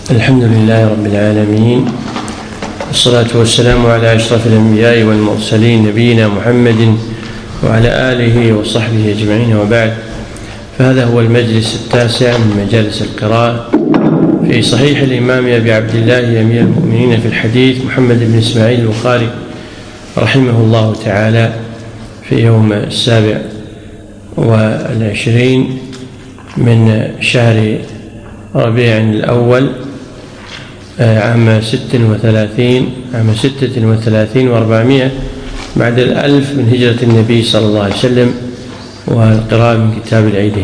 الحمد لله رب العالمين، والصلاة والسلام على أشرف الأنبياء والمرسلين نبينا محمد وعلى آله وصحبه أجمعين، وبعد. فهذا هو المجلس التاسع من مجالس القراءة في صحيح الإمام أبي عبد الله أمير المؤمنين في الحديث محمد بن إسماعيل البخاري رحمه الله تعالى، في يوم 27 من شهر ربيع الأول عام 36 و400 بعد 1000 من هجرة النبي صلى الله عليه وسلم، والقراءة من كتاب العيدين.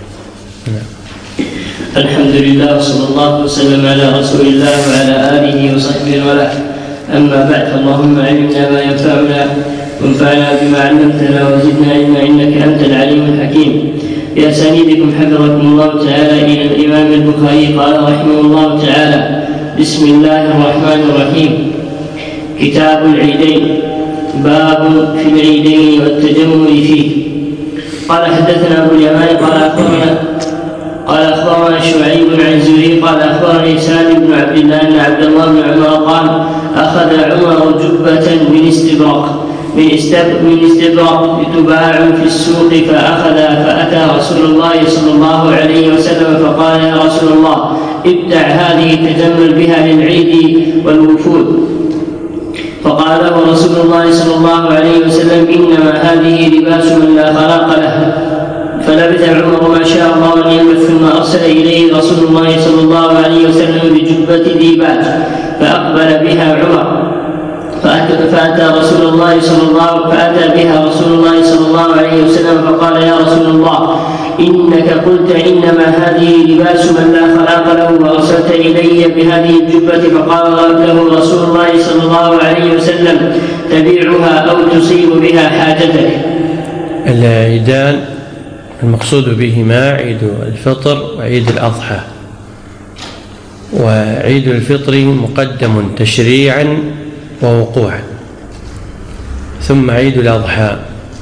الحمد لله وصلى الله وسلم على رسول الله وعلى آله وصحبه وله. أما بعد، اللهم علمنا ما ينفعنا وانفعنا بما علمتنا وزدنا علما إنك أنت العليم الحكيم. بأسانيدكم حفظكم الله تعالى إلى الإمام البخاري قال رحمه الله تعالى: بسم الله الرحمن الرحيم. كتاب العيدين. باب في العيدين والتجمل فيه. قال حدثنا أبو اليمان قال أخبرنا شعيب عن الزهري قال أخبرني سالم بن عبد الله أن عبد الله بن عمر قال: أخذ عمر جبة من استبرق تباع في السوق فأتى رسول الله صلى الله عليه وسلم فقال: يا رسول الله، ابتع هذه تجمل بها للعيد والوفود. فقال له رسول الله صلى الله عليه وسلم: إنما هذه لباس من لا خلاق له. فلبث عمر ما شاء الله أن يلبث، ثم أرسل إليه رسول الله صلى الله عليه وسلم بجبة ديباج، فأقبل بها عمر فأتى بها رسول الله صلى الله عليه وسلم فقال: يا رسول الله، إنك قلت إنما هذه لباس من لا خلاق له، وأرسلت إلي بهذه الجبة. فقال له رسول الله صلى الله عليه وسلم: تبيعها أو تصيب بها حاجتك. العيدان المقصود بهما عيد الفطر وعيد الأضحى. وعيد الفطر مقدم تشريعا ووقوعا، ثم عيد الأضحى.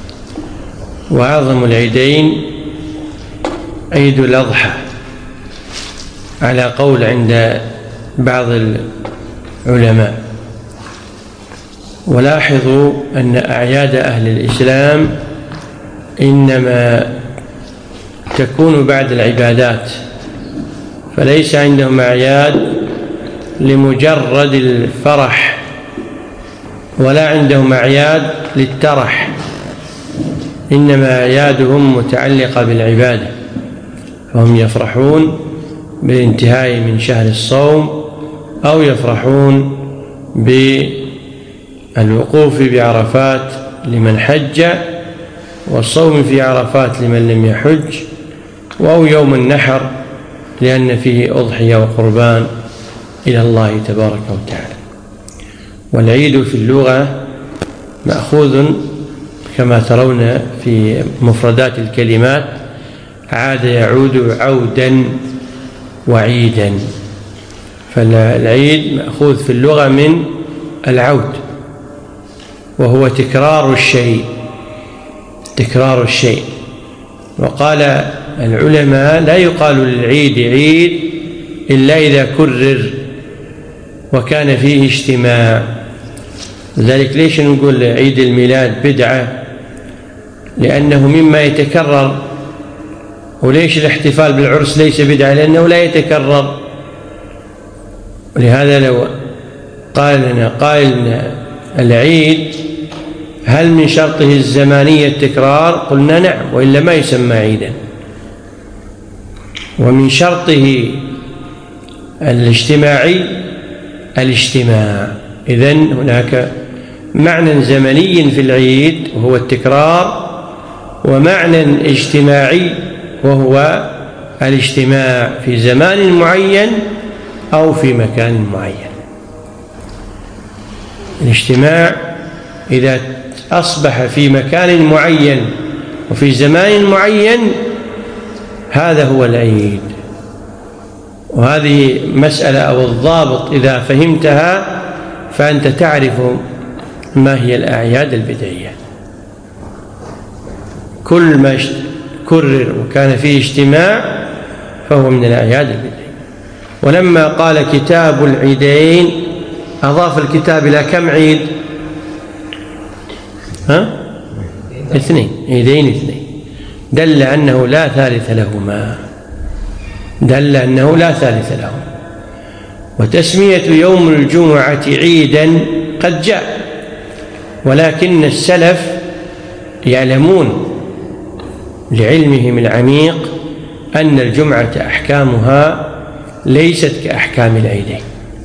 وأعظم العيدين عيد الأضحى على قول عند بعض العلماء. ولاحظوا أن أعياد أهل الإسلام إنما تكون بعد العبادات، فليس عندهم أعياد لمجرد الفرح، ولا عندهم أعياد للترح، إنما أعيادهم متعلقة بالعبادة، فهم يفرحون بالانتهاء من شهر الصوم، أو يفرحون بالوقوف بعرفات لمن حج، والصوم في عرفات لمن لم يحج، أو يوم النحر لأن فيه أضحية وقربان إلى الله تبارك وتعالى. والعيد في اللغة مأخوذ كما ترون في مفردات الكلمات: عاد يعود عودا وعيدا. فالعيد مأخوذ في اللغة من العود، وهو تكرار الشيء. وقال العلماء: لا يقال للعيد عيد إلا إذا كرر وكان فيه اجتماع. لذلك ليش نقول عيد الميلاد بدعة؟ لأنه مما يتكرر. وليش الاحتفال بالعرس ليس بدعة؟ لأنه لا يتكرر. ولهذا لو قال لنا قائل العيد هل من شرطه الزمانية التكرار؟ قلنا نعم، وإلا ما يسمى عيدا. ومن شرطه الاجتماع. إذن هناك معنى زمني في العيد وهو التكرار، ومعنى اجتماعي وهو الاجتماع في زمان معين أو في مكان معين. الاجتماع إذا أصبح في مكان معين وفي زمان معين هذا هو العيد. وهذه مسألة أو الضابط إذا فهمتها فأنت تعرف ما هي الأعياد البدعية. كل ما كرر وكان فيه اجتماع فهو من الأعياد البدعية. ولما قال كتاب العيدين أضاف الكتاب إلى كم عيد؟ 2 عيدين 2، دل أنه لا ثالث لهما. وتسمية يوم الجمعة عيدا قد جاء، ولكن السلف يعلمون لعلمهم العميق أن الجمعة أحكامها ليست كأحكام العيدين،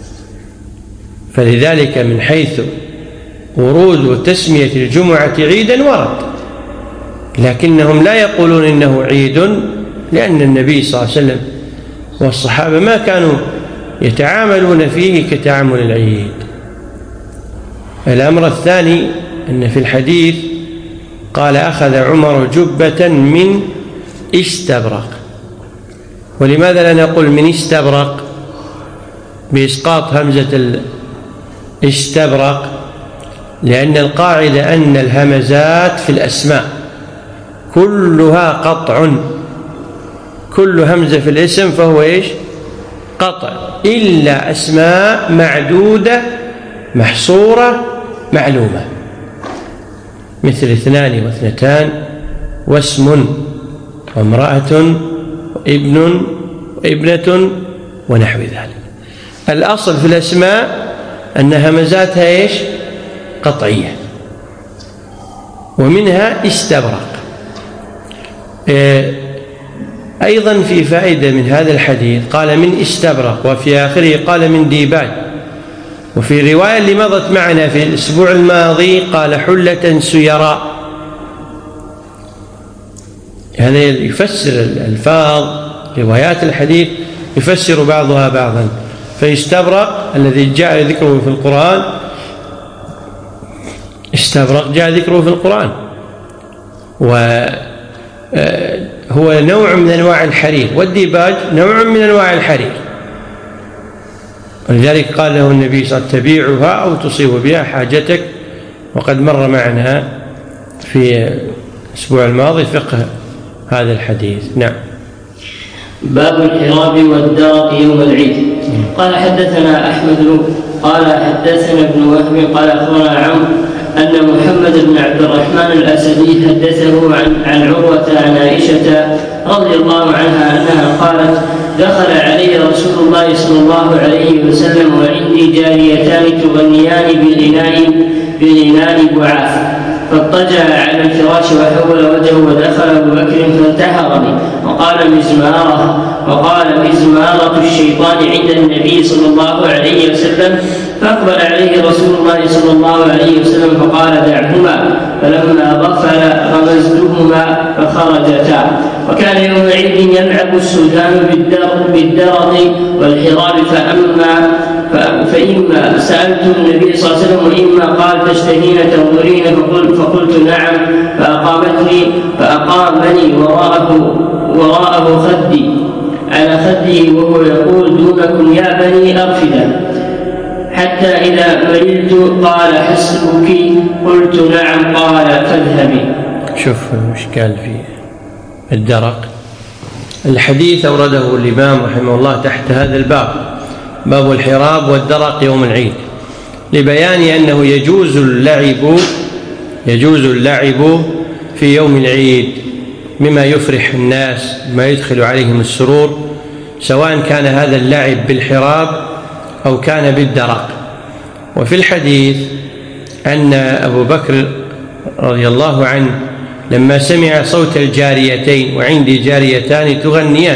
فلذلك من حيث ورود تسمية الجمعة عيدا ورد، لكنهم لا يقولون إنه عيد، لأن النبي صلى الله عليه وسلم والصحابة ما كانوا يتعاملون فيه كتعامل العيد. الأمر الثاني أن في الحديث قال أخذ عمر جبة من استبرق. ولماذا لا نقول من استبرق بإسقاط همزة الاستبرق؟ لأن القاعدة أن الهمزات في الأسماء كلها قطع، كل همزة في الاسم فهو قطع، إلا أسماء معدودة محصورة معلومة، مثل 2 و2 واسم وامرأة وابن وابنة ونحو ذلك. الأصل في الأسماء أن همزاتها قطعية، ومنها استبرق. أيضا في فائدة من هذا الحديث، قال من استبرق، وفي آخره قال من ديباج. وفي رواية اللي مضت معنا في الأسبوع الماضي قال حلة سيراء. هذا يفسر الألفاظ، روايات الحديث يفسر بعضها بعضا. فاستبرق الذي جاء ذكره في القرآن، استبرق جاء ذكره في القرآن، وهو نوع من أنواع الحرير، والديباج نوع من أنواع الحرير، ولذلك قال له النبي صلى الله عليه وسلم تبيعها أو تصيب بها حاجتك. وقد مر معنا في الأسبوع الماضي فقه هذا الحديث. نعم. باب الحراب والدرق يوم العيد. قال حدثنا أحمد قال حدثنا ابن وهب قال أخبرنا عمرو أن محمد بن عبد الرحمن الأسدي حدثه عن عروة عن عائشة رضي الله عنها أنها قالت دخل علي رسول الله صلى الله عليه وسلم وعندي جاريتان تغنيان بالإناء بعاث، فاضطجع على الفراش وحول وجهه ودخل أبو بكر فانتهرني وقال مزمارة الشيطان عند النبي صلى الله عليه وسلم، فأقبل عليه رسول الله صلى الله عليه وسلم فقال دعهما، فلما غفل غمزتهما فخرجتا. وكان يوم عيد يلعب السودان بالدرق والحراب، فإما سألت النبي صلى الله عليه وسلم وإما قال تشتهين تنظرين، فقلت نعم، فأقامني وراءه خدي على خدي وهو يقول دونكم يا بني أرفدة، حتى إذا مللت قال حسبك، قلت نعم، قال فاذهبي. شوف وش قال في الدرق. الحديث أورده الإمام رحمه الله تحت هذا الباب، باب الحراب والدرق يوم العيد، لبيان أنه يجوز اللعب في يوم العيد مما يفرح الناس، ما يدخل عليهم السرور، سواء كان هذا اللعب بالحراب أو كان بالدرق. وفي الحديث أن أبو بكر رضي الله عنه لما سمع صوت الجاريتين، وعندي جاريتان تغنيان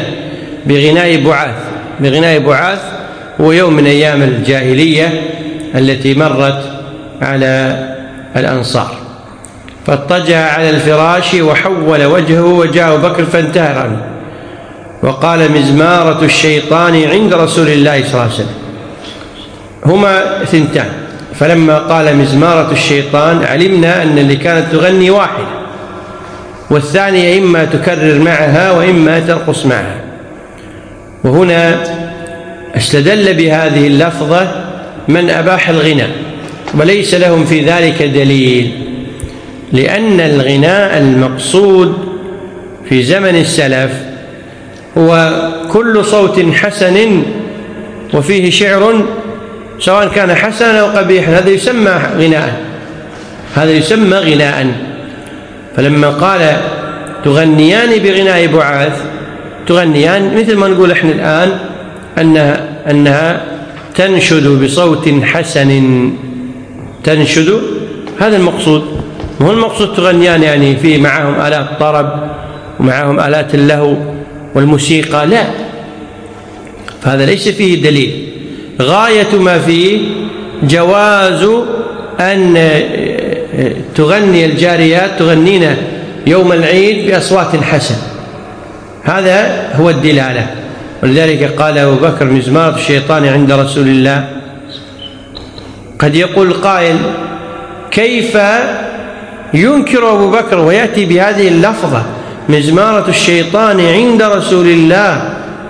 بغناء بعاث، هو يوم من أيام الجاهلية التي مرت على الأنصار، فاضطجع على الفراش وحول وجهه وجاء أبو بكر فانتهرني وقال مزمارة الشيطان عند رسول الله صلى الله عليه وسلم. هما 2، فلما قال مزمارة الشيطان علمنا أن اللي كانت تغني واحدة، والثانية إما تكرر معها وإما ترقص معها. وهنا استدل بهذه اللفظة من أباح الغناء، وليس لهم في ذلك دليل، لأن الغناء المقصود في زمن السلف هو كل صوت حسن وفيه شعر سواء كان حسنا أو قبيحا هذا يسمى غناء، هذا يسمى غناء. فلما قال تغنيان بغناء بعاث، تغنيان مثل ما نقول احنا الآن أنها تنشد بصوت حسن، تنشد، هذا المقصود. مو المقصود تغنيان يعني في معهم آلات طرب ومعهم آلات اللهو والموسيقى، لا، فهذا ليس فيه دليل. غاية ما فيه جواز أن تغني الجاريات تغنين يوم العيد بأصوات حسن، هذا هو الدلالة. ولذلك قال أبو بكر مزمار الشيطان عند رسول الله. قد يقول قائل كيف ينكر أبو بكر ويأتي بهذه اللفظة مزمارة الشيطان عند رسول الله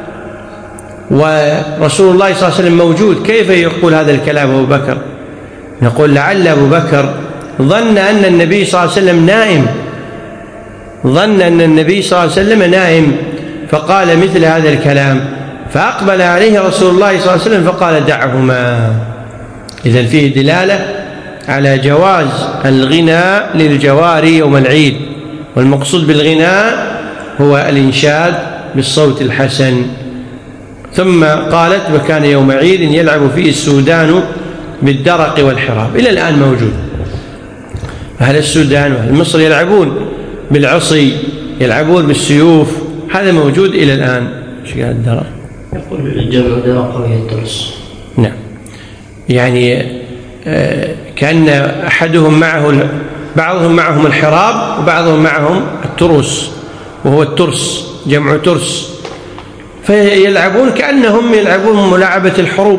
ورسول الله صلى الله عليه وسلم موجود، كيف يقول هذا الكلام أبو بكر؟ نقول لعل أبو بكر ظن أن النبي صلى الله عليه وسلم نائم، ظن أن النبي صلى الله عليه وسلم نائم فقال مثل هذا الكلام، فأقبل عليه رسول الله صلى الله عليه وسلم فقال دعهما. إذن فيه دلالة على جواز الغناء للجواري يوم العيد، والمقصود بالغناء هو الإنشاد بالصوت الحسن. ثم قالت وكان يوم عيد يلعب فيه السودان بالدرق والحراب، إلى الآن موجود. أهل السودان وأهل مصر يلعبون بالعصي، يلعبون بالسيوف، هذا موجود إلى الآن. ايش قال الدرق؟ يقول الجمع درق وهي الترس. نعم، يعني كأن أحدهم معه، بعضهم معهم الحراب وبعضهم معهم التروس، وهو الترس جمع ترس، فيلعبون كأنهم يلعبون ملاعبة الحروب،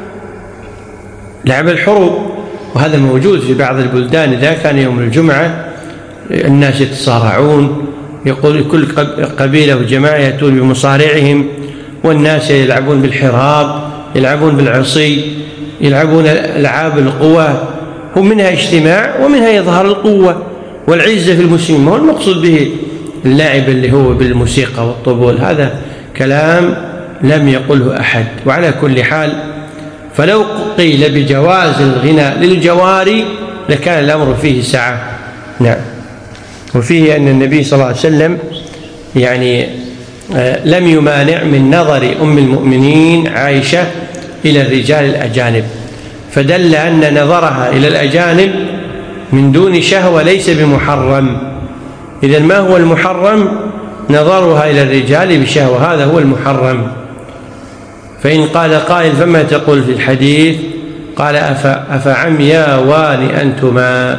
لعب الحروب. وهذا موجود في بعض البلدان، إذا كان يوم الجمعة الناس يتصارعون، يقول كل قبيلة وجماعة يأتون بمصارعهم، والناس يلعبون بالحراب، يلعبون بالعصي، يلعبون ألعاب القوى، ومنها اجتماع ومنها يظهر القوة والعزة في المسلمين. ما هو المقصود به اللعب اللي هو بالموسيقى والطبول، هذا كلام لم يقله أحد. وعلى كل حال فلو قيل بجواز الغناء للجواري لكان الأمر فيه سعة. نعم. وفيه أن النبي صلى الله عليه وسلم يعني لم يمانع من نظر أم المؤمنين عائشة إلى الرجال الأجانب، فدل أن نظرها إلى الأجانب من دون شهوة ليس بمحرم. إذن ما هو المحرم؟ نظرها إلى الرجال بشهوة، هذا هو المحرم. فإن قال قائل فما تقول في الحديث؟ قال أفعمياوان أنتما؟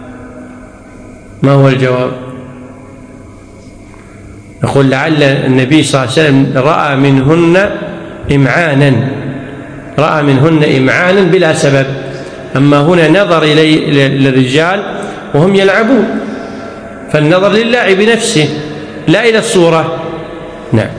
ما هو الجواب؟ نقول لعل النبي صلى الله عليه وسلم رأى منهن إمعانا، رأى منهن إمعانا بلا سبب، أما هنا نظر إلى الرجال وهم يلعبون، فالنظر للاعب نفسه لا إلى الصورة. نعم.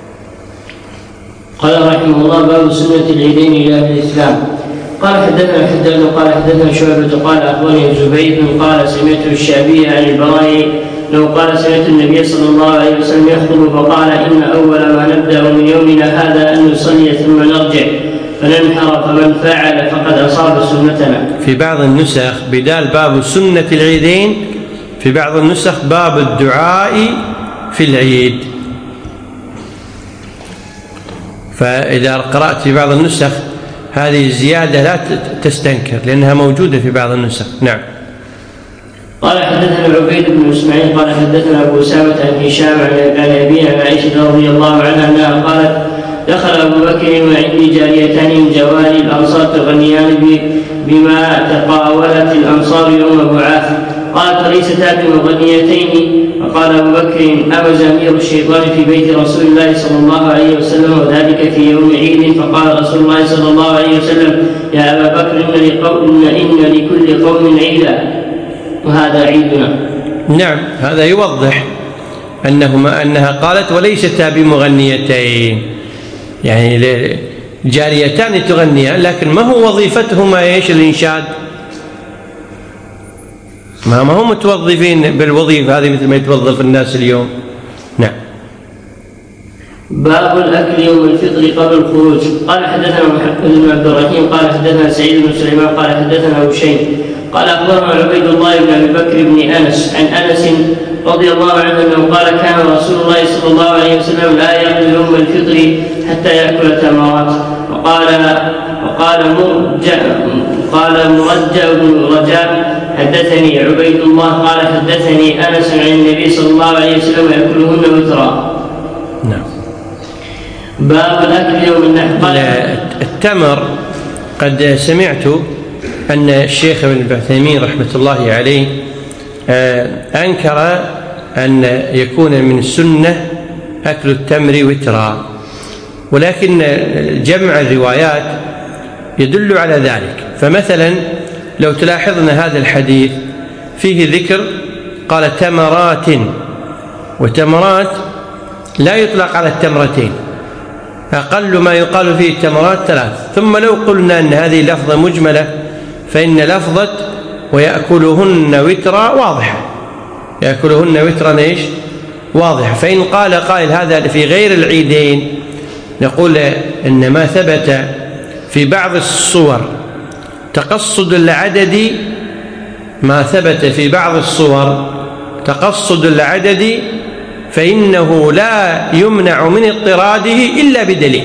قال رحمه الله باب سنة العيدين إلى أهل الإسلام. قال حدثنا حداد قال حدثنا شعبة قال أخبرني زبيد قال سمعت الشعبي عن البراء لو قال سمعت النبي صلى الله عليه وسلم يخطب فقال إن أول ما نبدأ من يومنا هذا أن نصلي ثم نرجع فننحر، فمن فعل فقد أصاب سنتنا. في بعض النسخ بدال باب سنة العيدين، في بعض النسخ باب الدعاء في العيد. فإذا قرأت في بعض النسخ هذه الزيادة لا تستنكر لأنها موجودة في بعض النسخ. نعم. قال حدثنا عبيد بن اسماعيل قال حدثنا ابو اسامه عن هشام عن ابيه عن عائشه رضي الله عنها انها قالت دخل ابو بكر وعندي جاريتان من جواري الانصار تغنيان بما تقاولت الانصار يوم بعاث. قالت فليستا بمغنيتين؟ فقال ابو بكر امزامير الشيطان في بيت رسول الله صلى الله عليه وسلم وذلك في يوم عيد. فقال رسول الله صلى الله عليه وسلم يا ابا بكر ان لكل قوم عيدا وهذا عيدنا. نعم، هذا يوضح أنها قالت وليستا بمغنيتين، يعني جاريتان تغنيان، لكن ما هو وظيفتهما ايش؟ الإنشاد. ما هم متوظفين بالوظيفة هذه مثل ما يتوظف الناس اليوم. نعم. باب الأكل يوم الفطر قبل الخروج. قال حدثنا محمد بن عبد الرحيم قال حدثنا سعيد بن سليمان قال حدثنا هشيم قال أخبرنا عبيد الله بن أبي بكر بن أنس عن أنس رضي الله عنه أنه قال كان رسول الله صلى الله عليه وسلم لا يأكل يوم الفطر حتى يأكل تمرات. قال مرجع بن رجاء حدثني عبيد الله قال حدثني أنس عن النبي صلى الله عليه وسلم يأكلهن وترا. نعم. باب الأكل يوم النحر. التمر قد سمعت أن الشيخ ابن عثيمين رحمة الله عليه أنكر أن يكون من السنة أكل التمر وترا، ولكن جمع الروايات يدل على ذلك. فمثلا لو تلاحظنا هذا الحديث فيه ذكر قال تمرات، وتمرات لا يطلق على التمرتين، أقل ما يقال فيه التمرات 3. ثم لو قلنا أن هذه لفظة مجملة فإن لفظة ويأكلهن وترا واضحة، يأكلهن وترا إيش؟ واضحة. فإن قال قائل هذا في غير العيدين نقول إن ما ثبت في بعض الصور تقصد العدد، ما ثبت في بعض الصور تقصد العدد فإنه لا يمنع من اضطراده إلا بدليل.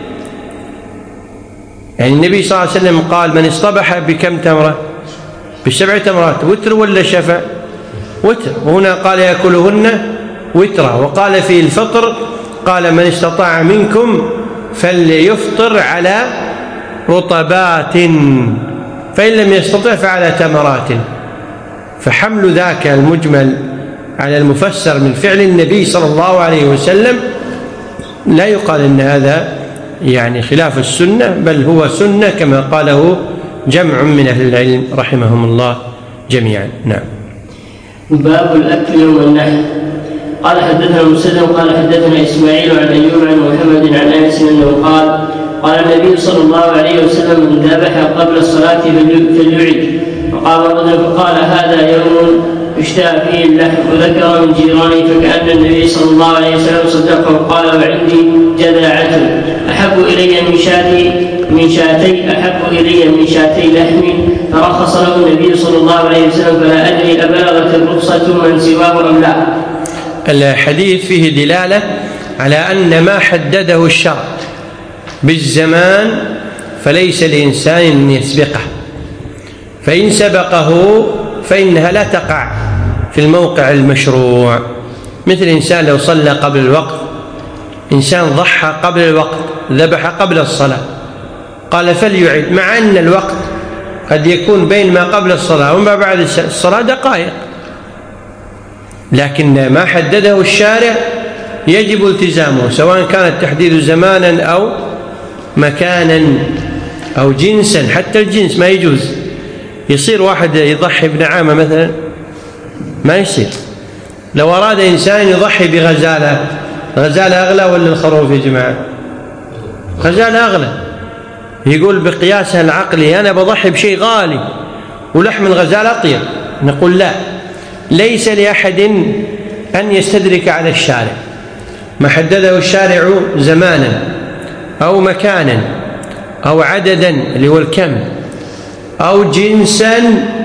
يعني النبي صلى الله عليه وسلم قال من اصطبح بكم تمرة؟ ب7 تمرات، وتر ولا شفع؟ وتر. وهنا قال يأكلهن وترا. وقال في الفطر قال من استطاع منكم فليفطر على رطبات فإن لم يستطع فعلى تمرات. فحمل ذاك المجمل على المفسر من فعل النبي صلى الله عليه وسلم لا يقال إن هذا يعني خلاف السنة، بل هو سنة كما قاله جمع من أهل العلم رحمهم الله جميعا. نعم. باب الأكل يوم النحر. قال حدثنا مسلم قال حدثنا إسماعيل عن أيوب عن محمد عن أنس أنه قال النبي صلى الله عليه وسلم من ذبح قبل الصلاة فليعد. فقال رجل فقال هذا يوم اشتهى فيه اللحم، وذكر من جيرانه فكأن النبي صلى الله عليه وسلم صدقه وقال وعندي جذاعة أحب إلي من شاتي لحم. فرخص له النبي صلى الله عليه وسلم، فلا أدري أبلغت الرخصة من سواه أم لا. الحديث فيه دلالة على أن ما حدده الشرع بالزمان فليس لإنسان أن يسبقه، فإن سبقه فإنها لا تقع في الموقع المشروع. مثل إنسان لو صلى قبل الوقت، إنسان ضحى قبل الوقت، ذبح قبل الصلاة، قال فليعد، مع أن الوقت قد يكون بين ما قبل الصلاة وما بعد الصلاة دقائق، لكن ما حدده الشارع يجب التزامه، سواء كان التحديد زمانا أو مكانا أو جنسا. حتى الجنس ما يجوز. يصير واحد يضحي بنعامة مثلا ما يصير. لو أراد إنسان يضحي بغزالة، غزالة أغلى ولا الخروف يا جماعة؟ غزالة أغلى. يقول بقياسها العقلي أنا بضحي بشيء غالي ولحم الغزالة أطيب. نقول لا، ليس لأحد أن يستدرك على الشارع. ما حدده الشارع زمانا أو مكانا أو عددا اللي هو الكم أو جنسا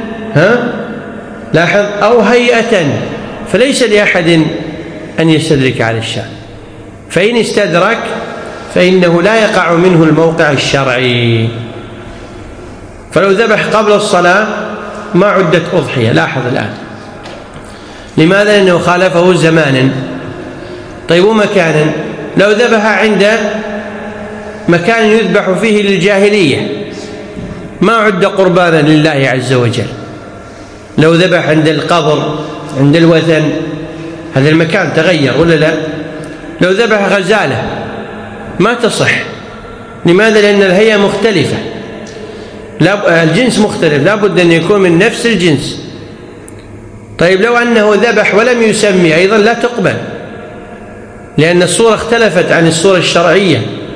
لاحظ أو هيئة، فليس لأحد أن يستدرك على الشارع. فإن استدرك فإنه لا يقع منه الموقع الشرعي. فلو ذبح قبل الصلاة ما عدت أضحية. لاحظ الآن لماذا؟ لأنه خالفه زمانا. طيب ومكانا؟ لو ذبح عند مكان يذبح فيه للجاهلية ما عد قربانا لله عز وجل. لو ذبح عند القبر عند الوثن هذا المكان تغير ولا لا؟ لو ذبح غزالة ما تصح. لماذا؟ لأن الهيئة مختلفة، الجنس مختلف، لا بد أن يكون من نفس الجنس. طيب لو أنه ذبح ولم يسمي أيضا لا تقبل، لأن الصورة اختلفت عن الصورة الشرعية.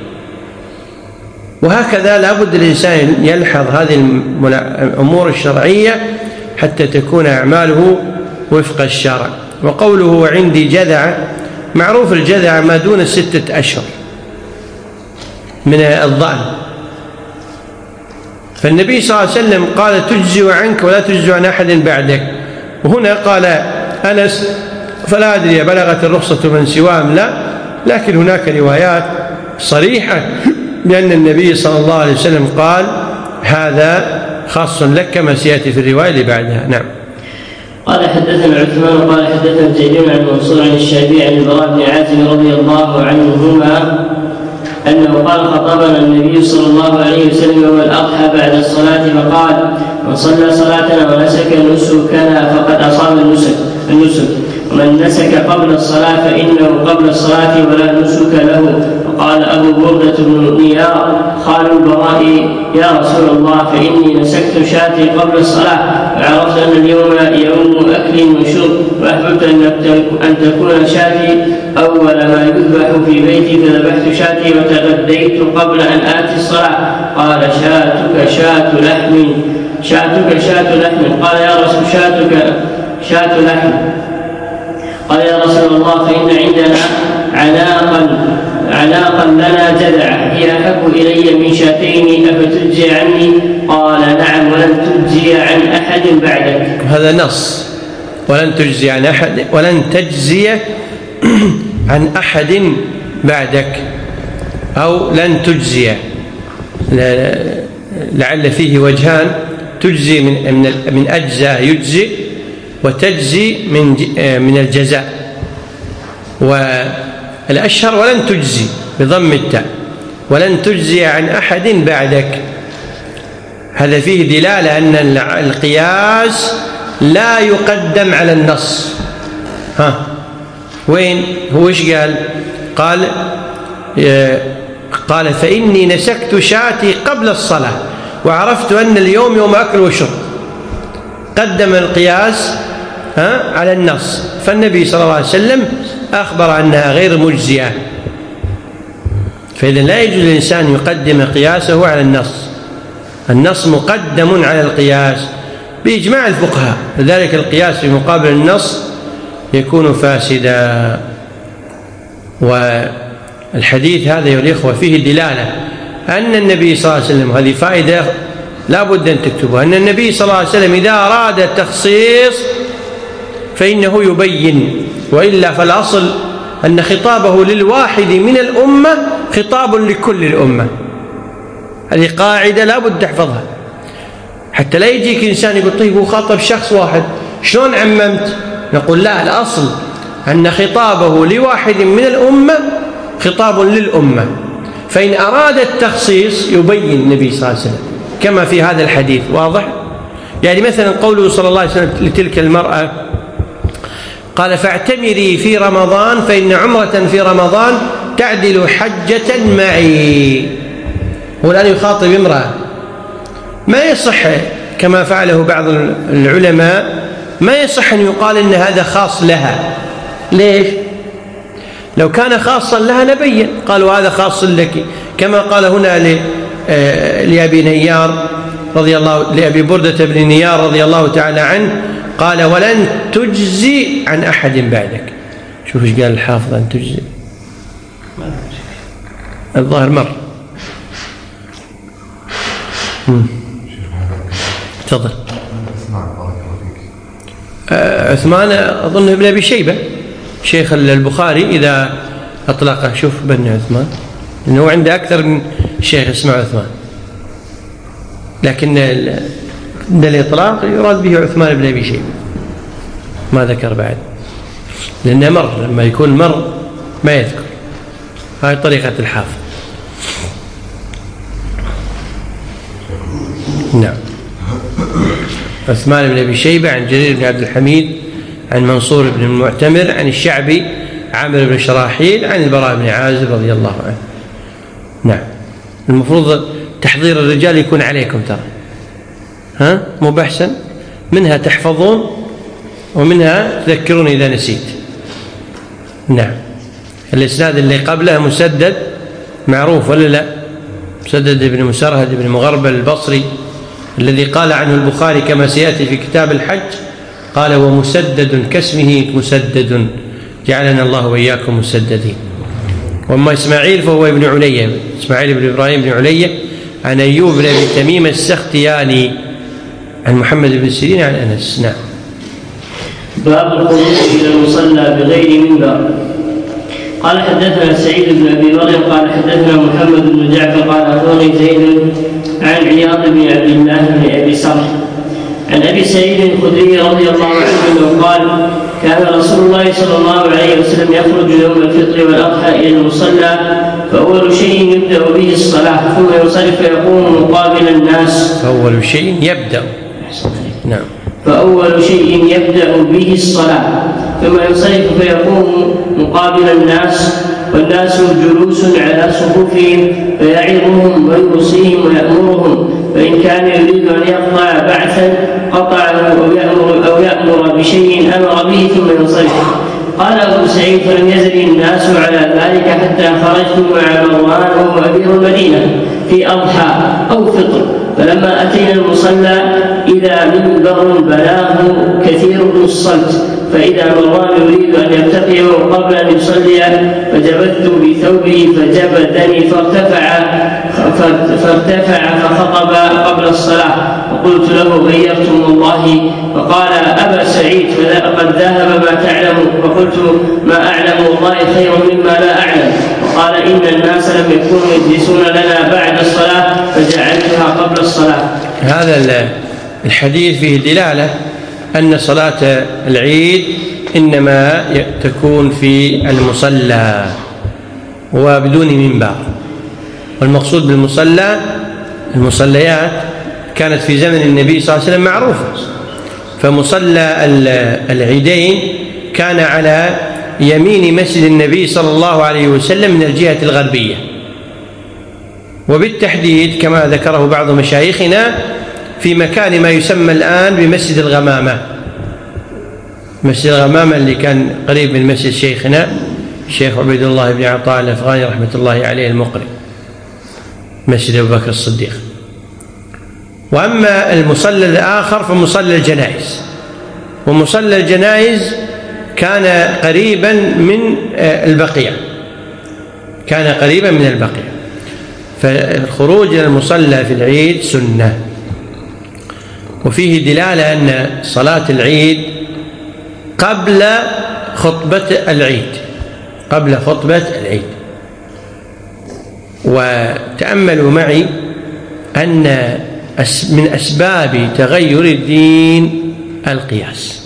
وهكذا لا بد الإنسان يلحظ هذه الأمور الشرعية حتى تكون أعماله وفق الشرع. وقوله عندي جذع معروف الجذع ما دون 6 أشهر من الضأن، فالنبي صلى الله عليه وسلم قال تجزي عنك ولا تجزي عن أحد بعدك. وهنا قال أنس فلا أدري بلغت الرخصة من سواه أم لا، لكن هناك روايات صريحة بأن النبي صلى الله عليه وسلم قال هذا خاص لك كما سيأتي في الرواية اللي بعدها. نعم. قال حدثنا عثمان قال حدثنا زيد عن منصور عن الشافعي عن البراء بن عازب رضي الله عنهما أنه قال خطبنا النبي صلى الله عليه وسلم يوم الأضحى بعد الصلاة فقال من صلى صلاتنا ونسك نسكنا فقد أصاب النسك، ومن نسك قبل الصلاة فإنه قبل الصلاة ولا نسك له. وقال أبو بردة بن نيار خال البراء يا رسول الله فإني نسكت شاتي قبل الصلاة وعرفت أن اليوم يوم أكل وشرب، وأحببت أن تكون شاتي أول ما يذبح في بيتي فذبحت شاتي وتغديت قبل أن آتي الصلاة. قال شاتك شاة لحم. قال يا رسول شاة لحم. قال يا رسول الله فإن عندنا عناقا لنا جذعة هي أحب إلي من شاتين أفتجزي عني؟ قال نعم ولن تجزي عن أحد بعدك. هذا نص ولن تجزي عن أحد بعدك أو لن تجزي، لعل فيه وجهان، تجزي من أجزاء يجزي، وتجزي من الجزاء. والأشهر ولن تجزي بضم التاء، ولن تجزي عن أحد بعدك. هذا فيه دلالة أن القياس لا يقدم على النص. وين هو إيش قال فإني نسكت شاتي قبل الصلاة وعرفت أن اليوم يوم أكل وشرب. قدم القياس على النص، فالنبي صلى الله عليه وسلم أخبر أنها غير مجزية. فإذا لا يجوز للإنسان يقدم قياسه على النص، النص مقدم على القياس بإجماع الفقهاء، لذلك القياس في مقابل النص يكون فاسدا. والحديث هذا يا الإخوة فيه دلالة أن النبي صلى الله عليه وسلم، هذه فائدة لا بد أن تكتبها، أن النبي صلى الله عليه وسلم إذا أراد التخصيص فإنه يبين، وإلا فالأصل أن خطابه للواحد من الأمة خطاب لكل الأمة. هذه قاعدة لا بد تحفظها، حتى لا يجيك إنسان يقول طيب هو خاطب شخص واحد شلون عممت؟ نقول لا، الأصل أن خطابه لواحد من الأمة خطاب للأمة، فإن أراد التخصيص يبين النبي صلى الله عليه وسلم كما في هذا الحديث. واضح؟ يعني مثلا قوله صلى الله عليه وسلم لتلك المرأة قال فاعتمري في رمضان فإن عمرة في رمضان تعدل حجة معي. هو الآن يخاطب امرأة، ما يصح كما فعله بعض العلماء، ما يصح أن يقال إن هذا خاص لها. ليش؟ لو كان خاصا لها نبين، قالوا هذا خاص لك، كما قال هنا لأبي بردة بن نيار رضي الله تعالى عنه، قال ولن تجزي عن أحد بعدك. شوف ايش قال الحافظ أن تجزي، الظاهر مر. تفضل. عثمان أظن ابن أبي شيبة شيخ البخاري إذا أطلقه. شوف بن عثمان، لأنه عنده أكثر من شيخ اسمه عثمان، لكن عند الإطلاق يراد به عثمان بن أبي شيبة، ما ذكر بعد لأنه مر، لما يكون مر ما يذكر. هاي طريقة الحافظ. نعم. عثمان بن أبي شيبة عن جرير بن عبد الحميد عن منصور بن المعتمر عن الشعبي عامر بن شراحيل عن البراء بن عازب رضي الله عنه. نعم. المفروض تحضير الرجال يكون عليكم ترى، مو بحسن، منها تحفظون ومنها تذكرون إذا نسيت. نعم. الإسناد اللي قبله مسدد معروف ولا لا؟ مسدد بن مسرهد بن مغربل البصري الذي قال عنه البخاري كما سيأتي في كتاب الحج، قال ومسدد كاسمه مسدد، جعلنا الله وإياكم مسددين. وأما إسماعيل فهو ابن علية، إسماعيل بن إبراهيم بن علية، عن أيوب بن أبي تميم السختياني عن محمد بن سيرين عن أنس. نعم. باب الخروج إلى المصلى بغير منبر. قال حدثنا سعيد بن أبي مريم قال حدثنا محمد بن جعفر قال أخبرني زيد عن عياض بن عبد الله بن أبي سرح عن أبي سعيد الخدري رضي الله عنه أنه قال كان رسول الله صلى الله عليه وسلم يخرج يوم الفطر والأضحى إلى المصلى فأول شيء يبدأ به الصلاة ثم ينصرف فيقوم مقابل الناس. فأول شيء يبدأ فأول شيء يبدأ به الصلاة ثم ينصرف فيقوم مقابل الناس والناس جلوس على صفوفهم فيعظهم ويوصيهم ويأمرهم، فإن كان يريد أن يقطع بعثا قطعه أو يأمر بشيء أمر به ثم ينصرف. قال أبو سعيد فلم يزل الناس على ذلك حتى خرجت مع مروان وهو أمير المدينة في أضحى أو فطر، فلما أتينا المصلى إذا منبر بلاه كثير الصلت، فإذا مروان يريد أن يرتقيه قبل أن يصلي فجبدت بثوبه فجبدني فارتفع فخطب قبل الصلاة، وقلت له غيرتم والله، فقال أبا سعيد فقد ذهب ما تعلم، فقلت ما أعلم والله خير مما لا أعلم، وقال إن الناس لم يكونوا يجلسون لنا بعد الصلاة فجعلتها قبل الصلاة. هذا الحديث فيه دلالة أن صلاة العيد إنما تكون في المصلى وبدون منبر، والمقصود بالمصلى المصليات كانت في زمن النبي صلى الله عليه وسلم معروفة، فمصلى العيدين كان على يمين مسجد النبي صلى الله عليه وسلم من الجهة الغربية، وبالتحديد كما ذكره بعض مشايخنا في مكان ما يسمى الآن بمسجد الغمامة. مسجد الغمامة اللي كان قريب من مسجد شيخنا الشيخ عبيد الله بن عطاء الأفغاني رحمة الله عليه المقري، مسجد أبو بكر الصديق. وأما المصلى الآخر فمصلى الجنائز، ومصلى الجنائز كان قريبا من البقيع، كان قريبا من البقيع، فالخروج إلى المصلى في العيد سنة. وفيه دلالة أن صلاة العيد قبل خطبة العيد، قبل خطبة العيد. وتأملوا معي أن من أسباب تغير الدين القياس،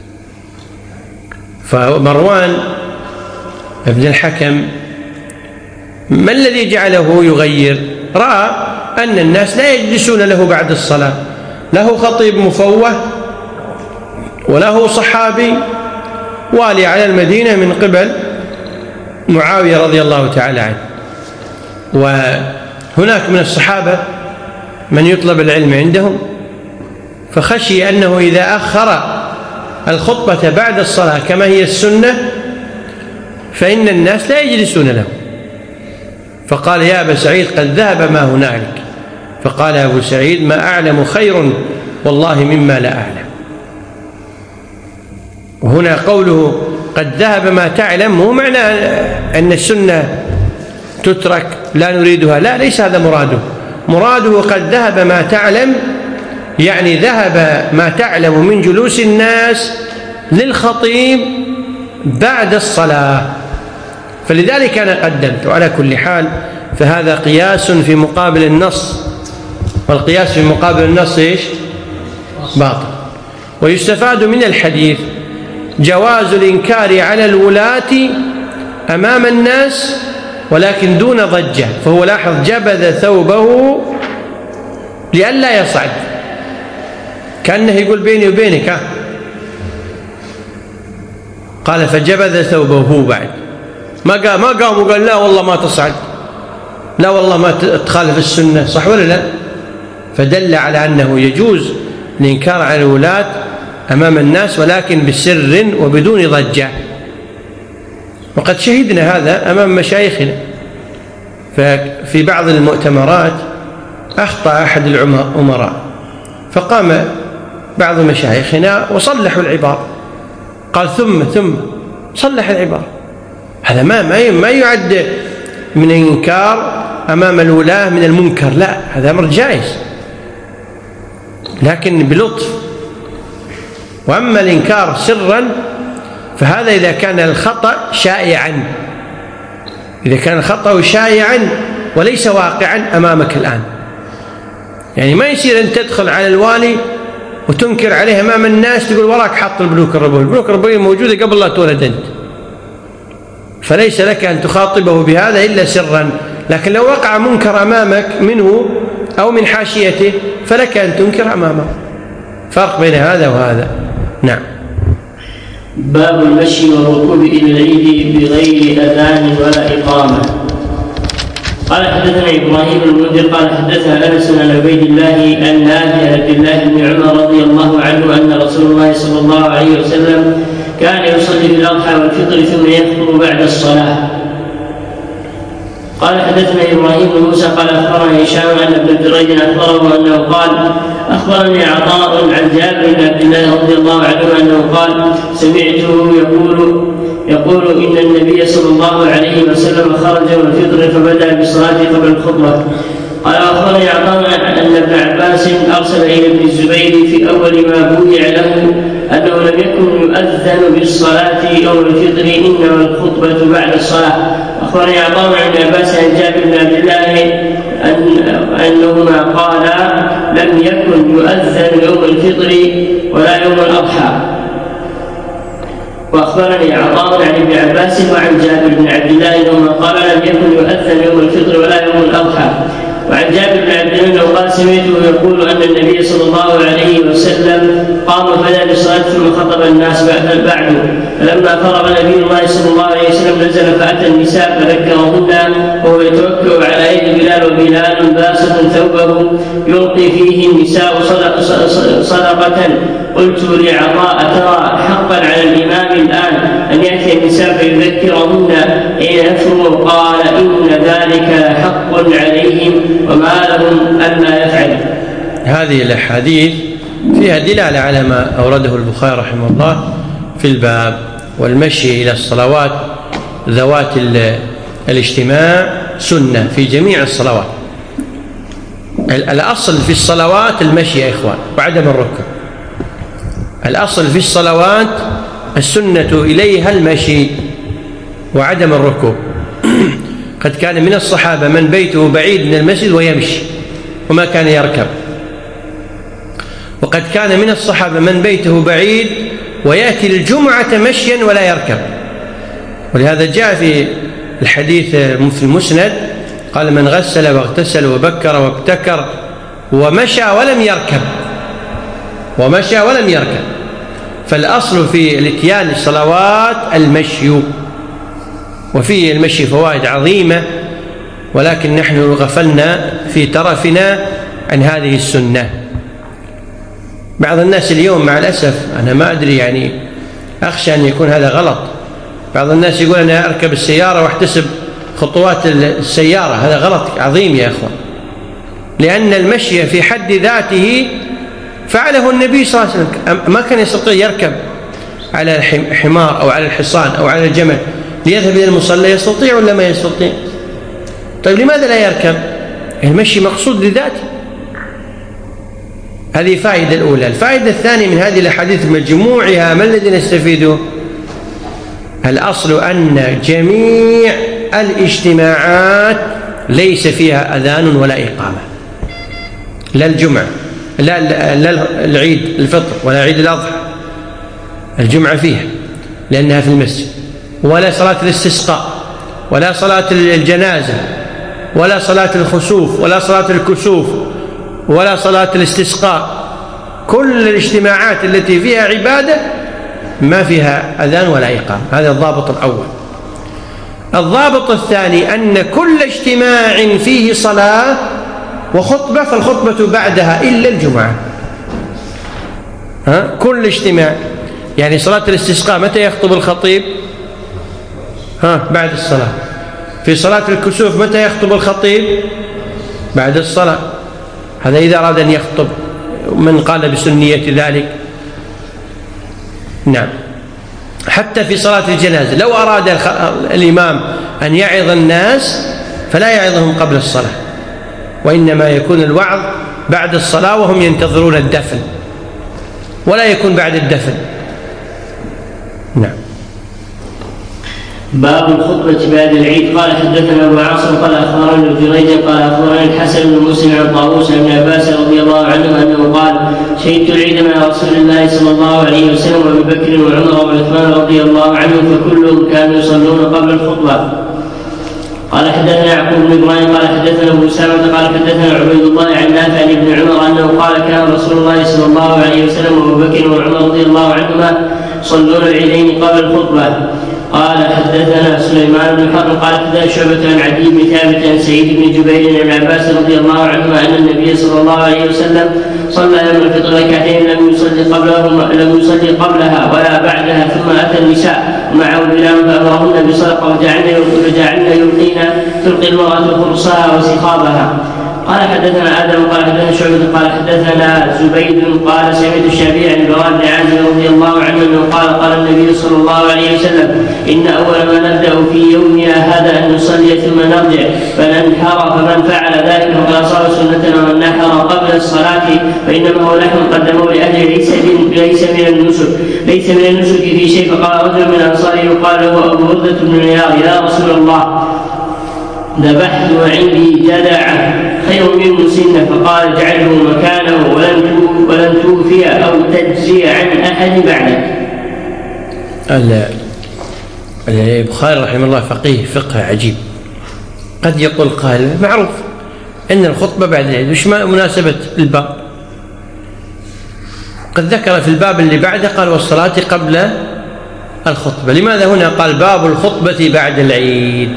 فمروان بن الحكم ما الذي جعله يغير؟ رأى أن الناس لا يجلسون له بعد الصلاة، له خطيب مفوه وله صحابي والي على المدينة من قبل معاوية رضي الله تعالى عنه، وهناك من الصحابة من يطلب العلم عندهم، فخشي أنه إذا أخر الخطبة بعد الصلاة كما هي السنة فإن الناس لا يجلسون له، فقال يا أبا سعيد قد ذهب ما هنالك، فقال أبو سعيد ما أعلم خير والله مما لا أعلم. وهنا قوله قد ذهب ما تعلم مو معنى أن السنة تترك لا نريدها، لا، ليس هذا مراده قد ذهب ما تعلم، يعني ذهب ما تعلم من جلوس الناس للخطيب بعد الصلاة، فلذلك أنا قدمت. على كل حال فهذا قياس في مقابل النص، والقياس في مقابل النص إيش؟ باطل. ويستفاد من الحديث جواز الإنكار على الولاة أمام الناس ولكن دون ضجة، فهو لاحظ جبذ ثوبه لئلا يصعد، كأنه يقول بيني وبينك، قال فجبذ ثوبه هو بعد ما قام وقال لا والله ما تصعد، لا والله ما تخالف السنة، صح ولا لا؟ فدل على أنه يجوز الإنكار على الولاة أمام الناس ولكن بسر وبدون ضجة. وقد شهدنا هذا أمام مشايخنا، ففي بعض المؤتمرات أخطأ أحد الأمراء فقام بعض مشايخنا وصلحوا العبارة، قال ثم صلح العبارة. هذا ما يعد من إنكار أمام الولاة من المنكر، لا، هذا أمر جائز لكن بلطف. وأما الإنكار سرا فهذا إذا كان الخطأ شائعا، إذا كان الخطأ شائعا وليس واقعا أمامك الآن. يعني ما يصير أن تدخل على الوالي وتنكر عليه أمام الناس، تقول وراك حط البنوك الربوية، البنوك الربوية موجودة قبل لا تولد أنت، فليس لك أن تخاطبه بهذا إلا سرا. لكن لو وقع منكر أمامك منه أو من حاشيته فلك أن تنكر أمامه. فرق بين هذا وهذا. نعم. باب المشي والركوب إلى العيد بغير أذان ولا إقامة. قال حدثنا إبراهيم المنذر قال حدثنا أنس عن عبيد الله النافع عن عبد الله بن عمر رضي الله عنه أن رسول الله صلى الله عليه وسلم كان يصلي في الأضحى والفطر ثم يخطب بعد الصلاة. قال حدثنا إبراهيم بن موسى قال أخبرنا هشام أن ابن جريج أخبره أنه قال أخبرني عطاء عن جابر بن عبد الله رضي الله عنه أنه قال سمعته يقول إن النبي صلى الله عليه وسلم خرج من الفطر فبدأ بالصلاة قبل الخطبة. قال أخبرني عطاء أن ابن عباس أرسل إلى ابن الزبير في أول ما بويع له أنه لم يكن يؤذن بالصلاة يوم الفطر إنما الخطبة بعد الصلاة. أخبرني عطاء عن ابن عباس عن جابر بن عبد الله أنهما قالا لم يكن يؤذن يوم الفطر ولا يوم الأضحى. وأخبرني عطاء عن ابن عباس وعن جابر بن عبد الله أنهما قالا لم يكن يؤذن يوم الفطر ولا يوم الأضحى. وعن جابر بن عبد الله قال سمعته يقول أن النبي صلى الله عليه وسلم قام فدعا بالصلاة ثم خطب الناس بعده. فلما فرغ نبي الله صلى الله عليه وسلم نزل فأتى النساء فذكرهن وهو يتوكل على يد بلال وبلال باسط ثوبه يلقي فيه النساء صدقة. قلت لعطاء ترى حقا على الإمام الآن أن يأتي النساء فيذكرهن حين يفرغ؟ قال إن ذلك حق عليهم وما لهم ألا يفعلوا. هذه الأحاديث فيها دلالة على ما أورده البخاري رحمه الله في الباب. والمشي إلى الصلوات ذوات الاجتماع سنة في جميع الصلوات. الأصل في الصلوات المشي يا إخوان وعدم الركوب. الأصل في الصلوات السنة إليها المشي وعدم الركوب. قد كان من الصحابة من بيته بعيد من المسجد ويمشي وما كان يركب، وقد كان من الصحابة من بيته بعيد ويأتي الجمعة مشيا ولا يركب. ولهذا جاء في الحديث في المسند قال من غسل واغتسل وبكر وابتكر ومشى ولم يركب. فالأصل في الاتيان للصلوات المشي. وفيه المشي فوائد عظيمة، ولكن نحن غفلنا في ترفنا عن هذه السنة. بعض الناس اليوم مع الأسف أنا ما أدري، يعني أخشى أن يكون هذا غلط. بعض الناس يقول أنا أركب السيارة واحتسب خطوات السيارة. هذا غلط عظيم يا أخوان، لأن المشي في حد ذاته فعله النبي صلى الله عليه وسلم. ما كان يستطيع يركب على الحمار أو على الحصان أو على الجمل ليذهب إلى المصلى؟ يستطيع ولا ما يستطيع؟ طيب لماذا لا يركب؟ المشي مقصود لذاته. هذه فائدة الأولى. الفائدة الثانية من هذه الأحاديث مجموعها ما الذي نستفيده؟ الأصل أن جميع الاجتماعات ليس فيها أذان ولا إقامة، لا الجمعة لا العيد الفطر ولا عيد الأضحى. الجمعة فيها لأنها في المسجد، ولا صلاة الاستسقاء ولا صلاة الجنازة ولا صلاة الخسوف ولا صلاة الكسوف ولا صلاة الاستسقاء. كل الاجتماعات التي فيها عبادة ما فيها أذان ولا إقامة. هذا الضابط الأول. الضابط الثاني أن كل اجتماع فيه صلاة وخطبة فالخطبة بعدها إلا الجمعة. كل اجتماع، يعني صلاة الاستسقاء متى يخطب الخطيب؟ بعد الصلاة. في صلاة الكسوف متى يخطب الخطيب؟ بعد الصلاة. هذا إذا أراد أن يخطب، من قال بسنية ذلك. نعم. حتى في صلاة الجنازة لو أراد الإمام أن يعظ الناس فلا يعظهم قبل الصلاة، وإنما يكون الوعظ بعد الصلاة وهم ينتظرون الدفن، ولا يكون بعد الدفن. نعم. باب الخطبة بعد العيد. قال حدثنا أبو عاصم قال أخبرنا ابن جريج قال أخبرنا الحسن بن مسلم عن طاووس بن عباس رضي الله عنه أنه قال: شهدت العيد مع رسول الله صلى الله عليه وسلم وأبي بكر وعمر وعثمان رضي الله عنهم فكلهم كانوا يصلون قبل الخطبة. قال حدثنا يعقوب بن إبراهيم قال حدثنا أبو أسامة قال حدثنا عبيد الله عن نافع عن ابن عمر أنه قال: كان رسول الله صلى الله عليه وسلم وأبو بكر وعمر رضي الله عنهما يصلون العيدين قبل الخطبة. قال حدثنا سليمان بن حرب قال حدثنا شعبة عن عدي بن ثابت عن سعيد بن جبير عن عباس رضي الله عنهما أن النبي صلى الله عليه وسلم صلى يوم الفطر ركعتين لم يصلي قبلها ولا بعدها، ثم أتى النساء ومعه بلال فأمرهن بصدقة وجعلن تلقي المرأة خرصها وسخابها. قال حدثنا آدم قال حدثنا شعبة قال حدثنا زبيد قال سمعت الشافعي عن البراء بن عازب رضي الله عنه انه قال النبي صلى الله عليه وسلم: ان اول ما نبدا في يومنا هذا ان نصلي ثم نرجع فننحر، فمن فعل ذلك فقد اصاب سنتنا، ومن نحر قبل الصلاه فانما هو لحم قدمه لاهله ليس من النسك في شيء. فقال رجل من الانصار يقال له ابو برده بن عياض: يا رسول الله ذبحت وعندي جذع خير من مسنة. فقال: اجعله مكانه ولن توفي أو تجزي عن أحد بعدك. البخاري رحمه الله فقيه فقه عجيب. قد يقول قائل: معروف أن الخطبة بعد العيد، وش مناسبة الباب؟ قد ذكر في الباب اللي بعده قال: والصلاة قبل الخطبة. لماذا هنا قال باب الخطبة بعد العيد؟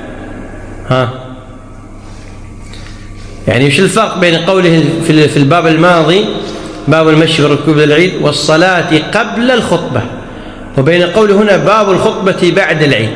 يعني وش الفرق بين قوله في الباب الماضي باب المشي والركوب للعيد والصلاة قبل الخطبة، وبين قوله هنا باب الخطبة بعد العيد؟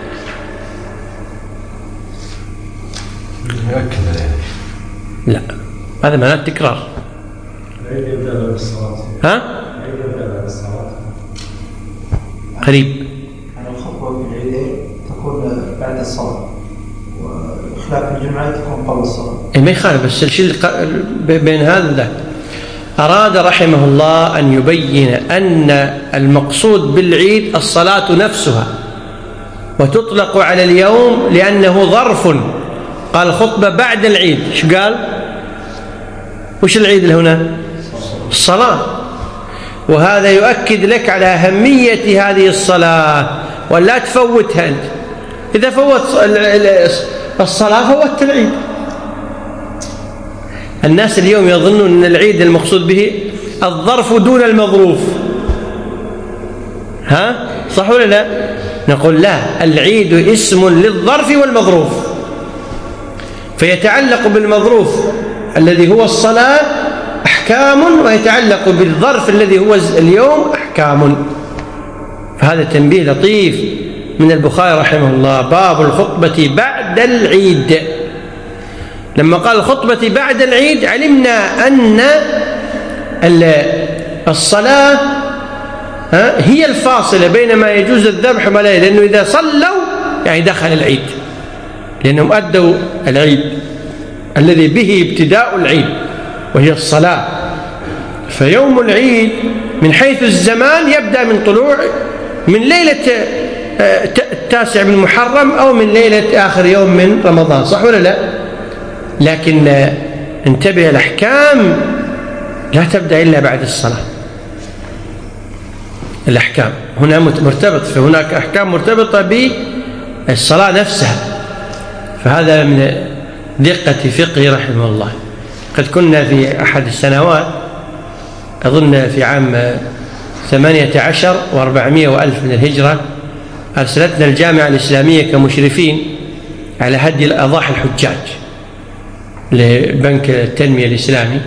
لا، هذا معناه التكرار. العيد يبدأ بعد الصلاة. العيد يبدأ بعد الصلاة. قريب. يعني الخطبة في العيدين تكون بعد الصلاة، وإخلاف الجمعة تكون قبل الصلاة. ما يخالف، بس الشيء بين هذا ذاك. أراد رحمه الله أن يبين أن المقصود بالعيد الصلاة نفسها، وتطلق على اليوم لأنه ظرف. قال الخطبة بعد العيد، شو قال؟ وش العيد اللي هنا؟ الصلاة. وهذا يؤكد لك على أهمية هذه الصلاة ولا تفوتها أنت. إذا فوت الصلاة فوت العيد. الناس اليوم يظنون أن العيد المقصود به الظرف دون المظروف. صح ولا لا؟ نقول لا، العيد اسم للظرف والمظروف، فيتعلق بالمظروف الذي هو الصلاة أحكام، ويتعلق بالظرف الذي هو اليوم أحكام. فهذا تنبيه لطيف من البخاري رحمه الله. باب الخطبة بعد العيد. لما قال الخطبة بعد العيد علمنا أن الصلاة هي الفاصلة بين ما يجوز الذبح وما لا، لأنه إذا صلوا يعني دخل العيد، لأنهم أدوا العيد الذي به ابتداء العيد وهي الصلاة. فيوم العيد من حيث الزمان يبدأ من ليلة 9 من محرم أو من ليلة آخر يوم من رمضان، صح ولا لا؟ لكن انتبه، الأحكام لا تبدأ إلا بعد الصلاة. الأحكام هنا مرتبط، فهناك أحكام مرتبطة بالصلاة نفسها. فهذا من دقة فقه رحمه الله. قد كنا في أحد السنوات أظن في عام 18 و400 وألف من الهجرة، أرسلتنا الجامعة الإسلامية كمشرفين على هدي الأضاحي الحجاج لبنك التنمية الإسلامي،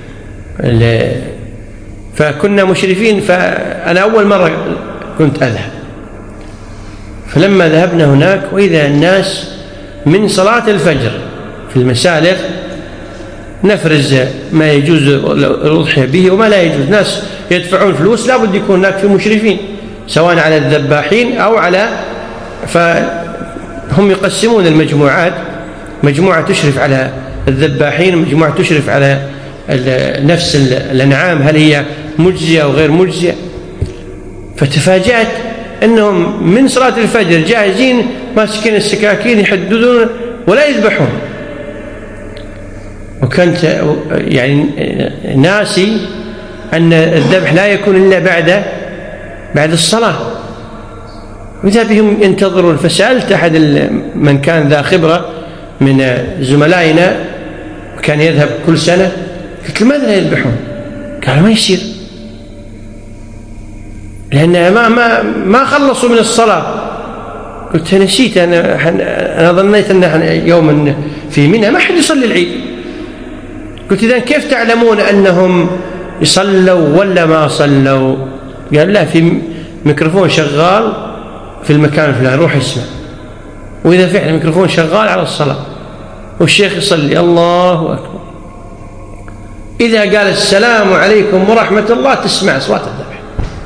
فكنا مشرفين. فأنا أول مرة كنت أذهب، فلما ذهبنا هناك وإذا الناس من صلاة الفجر في المسالخ نفرز ما يجوز الأضحية به وما لا يجوز. ناس يدفعون فلوس، لا بد يكون هناك في مشرفين، سواء على الذباحين أو على، فهم يقسمون المجموعات، مجموعة تشرف على الذباحين، مجموعة تشرف على نفس الأنعام هل هي مجزية أو غير مجزية. فتفاجأت أنهم من صلاة الفجر جاهزين ماسكين السكاكين يحددون ولا يذبحون. وكنت يعني ناسي أن الذبح لا يكون إلا بعد الصلاة، وإذا بهم ينتظرون. فسألت أحد من كان ذا خبرة من زملائنا وكان يذهب كل سنة، قلت له ماذا لا يذبحون؟ قال ما يصير، لأن ما خلصوا من الصلاة. قلت نسيت، أنا ظنيت أنه يوم في منى ما حد يصلي العيد. قلت إذن كيف تعلمون أنهم يصلوا ولا ما صلوا؟ قال لا، في ميكروفون شغال في المكان الفلاني، روح اسمع. وإذا فعلا الميكروفون شغال على الصلاة والشيخ يصلي الله أكبر، إذا قال السلام عليكم ورحمة الله تسمع صلاة الذبح.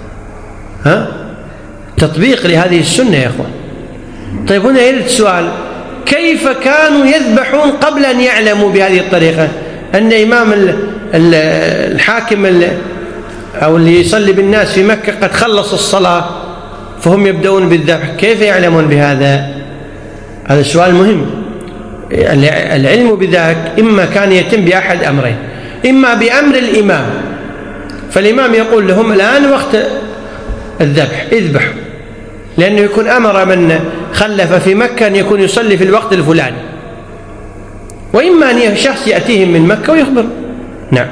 تطبيق لهذه السنة يا أخوان. طيب هنا يرد السؤال، كيف كانوا يذبحون قبل أن يعلموا بهذه الطريقة؟ أن إمام الحاكم أو اللي يصلي بالناس في مكة قد خلص الصلاة فهم يبدأون بالذبح، كيف يعلمون بهذا؟ هذا سؤال مهم. العلم بذلك إما كان يتم بأحد أمرين، إما بأمر الإمام، فالإمام يقول لهم الآن وقت الذبح اذبحوا، لأنه يكون أمر من خلف في مكة أن يكون يصلي في الوقت الفلاني، وإما أن شخص يأتيهم من مكة ويخبر. نعم.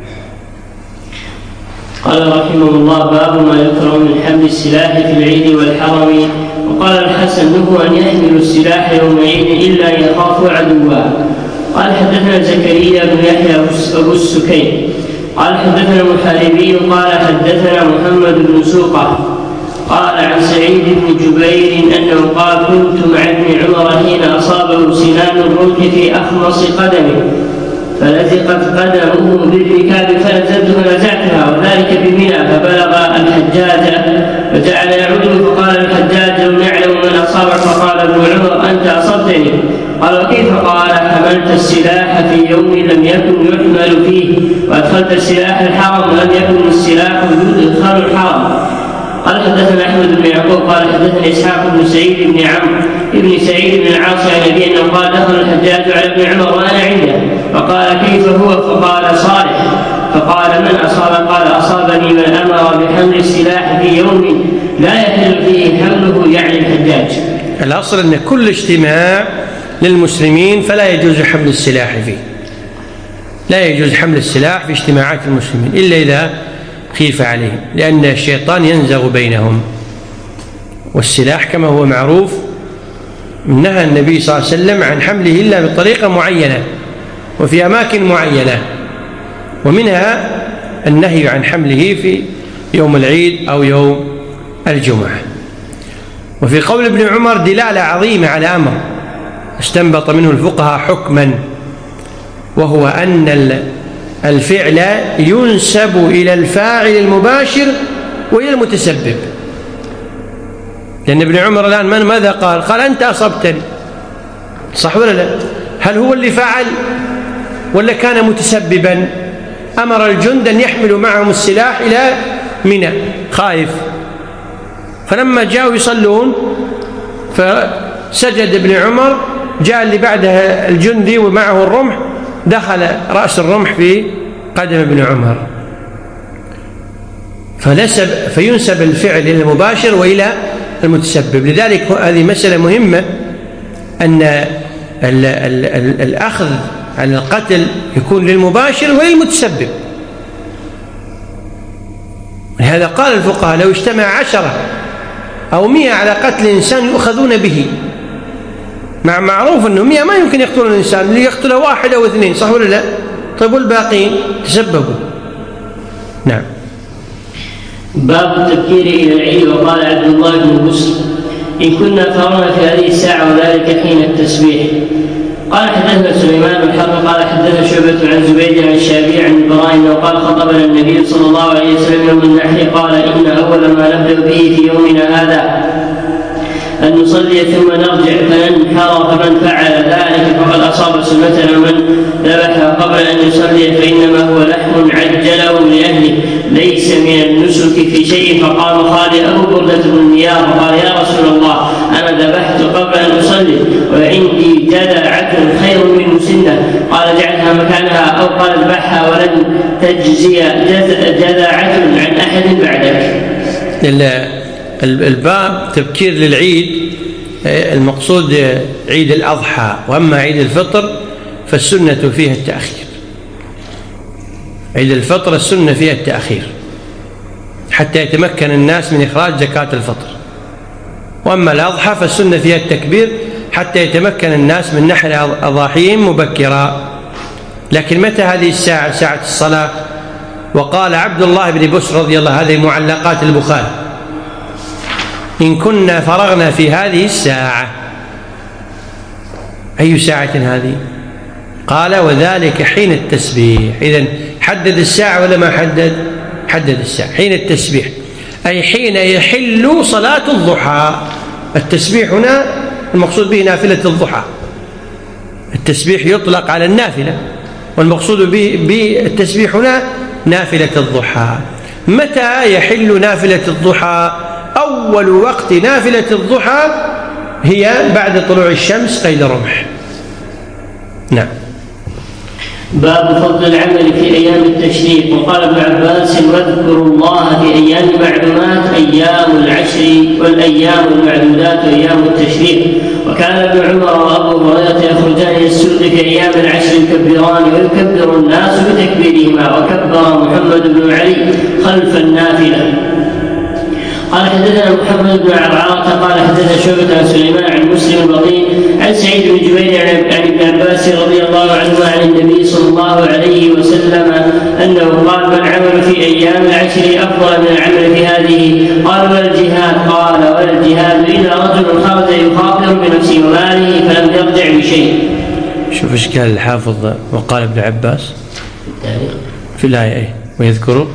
قال رحمه الله: باب ما يكره من حمل السلاح في العيد والحرم. وقال الحسن: نهوا أن يحملوا السلاح يوم عيد إلا أن يخافوا عدوا. قال حدثنا زكريا بن يحيى أبو السكين قال حدثنا المحاربي قال حدثنا محمد بن سوقة قال عن سعيد بن جبير أنه قال: كنت مع ابن عمر حين أصابه سنان الرمح في أخمص قدمه فلزقت قدمه بالركاب فنزلت فنزعتها، وذلك بمنى، فبلغ الحجاج فجعل يعود، فقال الحجاج: لو نعلم من أصابك. فقال ابن عمر: أنت أصبتني. قال: وكيف؟ قال: حملت السلاح في يوم لم يكن يحمل فيه، وأدخلت السلاح الحرم ولم يكن السلاح يدخل الحرم. قال حدثنا أحمد بن يعقوب قال حدثني إسحاق بن سعيد بن عمرو بن سعيد بن العاص عن أبيه أنه قال: دخل الحجاج على ابن عمر وأنا عنده، فقال: كيف هو؟ فقال: صالح. فقال: من أصاب؟ قال: أصابني من أمر بحمل السلاح في يوم لا يحل فيه حمله، يعني الحجاج. الأصل أن كل اجتماع للمسلمين فلا يجوز حمل السلاح فيه، لا يجوز حمل السلاح في اجتماعات المسلمين إلا إذا خيف عليهم، لأن الشيطان ينزغ بينهم. والسلاح كما هو معروف نهى النبي صلى الله عليه وسلم عن حمله إلا بطريقة معينة وفي أماكن معينة، ومنها النهي عن حمله في يوم العيد أو يوم الجمعة. وفي قول ابن عمر دلالة عظيمة على أمر استنبط منه الفقهاء حكما، وهو أن الفعل ينسب إلى الفاعل المباشر وإلى المتسبب. لأن ابن عمر الآن ماذا قال؟ قال: أنت أصبتني، صح ولا لا؟ هل هو اللي فعل ولا كان متسببا؟ أمر الجند أن يحملوا معهم السلاح إلى منى خائف، فلما جاءوا يصلون فسجد ابن عمر، جاء اللي بعده الجندي ومعه الرمح، دخل رأس الرمح في قدم ابن عمر، فينسب الفعل إلى المباشر وإلى المتسبب. لذلك هذه مسألة مهمة، أن الأخذ على القتل يكون للمباشر وللمتسبب. لهذا قال الفقهاء: لو اجتمع 10 أو 100 على قتل إنسان يؤخذون به، مع معروف أنه 100 ما يمكن يقتلون الإنسان، اللي يقتله 1 أو 2، صح ولا لا؟ طيب والباقين تسببوا. نعم. باب التبكير إلى العيد. وقال عبد الله بن بسر: إن كنا فرغنا في هذه الساعة وذلك حين التسبيح. قال حدثنا سليمان بن حرب قال حدثنا شعبة عن زبيد عن الشافعي عن البراء انه قال خطبنا النبي صلى الله عليه وسلم يوم النحر قال ان اول ما نبدا به في يومنا هذا أن نصلي ثم نرجع فننحر، فمن فعل ذلك فقد أصاب سنتنا، ومن ذبح قبل أن يصلي فإنما هو لحم عجله لأهله ليس من النسك في شيء. فقام خالد أبو بردة بن نيار فقال يا رسول الله أنا ذبحت قبل أن أصلي وعندي جذعة خير من مسنة، قال اجعلها مكانها، أو قال اذبحها ولن تجزي جذعة عن أحد بعدك. الباب تبكير للعيد، المقصود عيد الأضحى، وأما عيد الفطر فالسنة فيها التأخير. عيد الفطر السنة فيها التأخير حتى يتمكن الناس من إخراج زكاة الفطر، وأما الأضحى فالسنة فيها التكبير حتى يتمكن الناس من نحر أضاحيهم مبكرا. لكن متى هذه الساعة؟ ساعة الصلاة. وقال عبد الله بن بسر رضي الله، هذه معلقات البخاري، إن كنا فرغنا في هذه الساعة. أي ساعة هذه؟ قال وذلك حين التسبيح. إذن حدد الساعة ولا ما حدد؟ حدد الساعة حين التسبيح، أي حين يحل صلاة الضحى. التسبيح هنا المقصود به نافلة الضحى. التسبيح يطلق على النافلة، والمقصود بالتسبيح هنا نافلة الضحى. متى يحل نافلة الضحى؟ أول وقت نافلة الضحى هي بعد طلوع الشمس قيد رمح. نعم. باب فضل العمل في أيام التشريق. وقال ابن عباس واذكروا الله في أيام معلومات، أيام العشر والأيام المعدودات أيام التشريق. وكان ابن عمر وأبو هريرة يخرجان إلى السوق في أيام العشر يكبران ويكبر الناس بتكبيرهما، وكبر محمد بن علي خلف النافلة. قال حدثنا محمد بن عرعرة قال حدثنا شعبة عن سليمان عن مسلم البطين عن سعيد بن جبير عن ابن عباس رضي الله عنه عن النبي صلى الله عليه وسلم أنه قال ما العمل في أيام العشر أفضل من العمل في هذه؟ قال ولا الجهاد؟ قال ولا الجهاد إلا رجل خرج يخاطر بنفسه وماله فلم يرجع بشيء. شوف ايش قال الحافظ وقال ابن عباس في الآية ايه ويذكروا.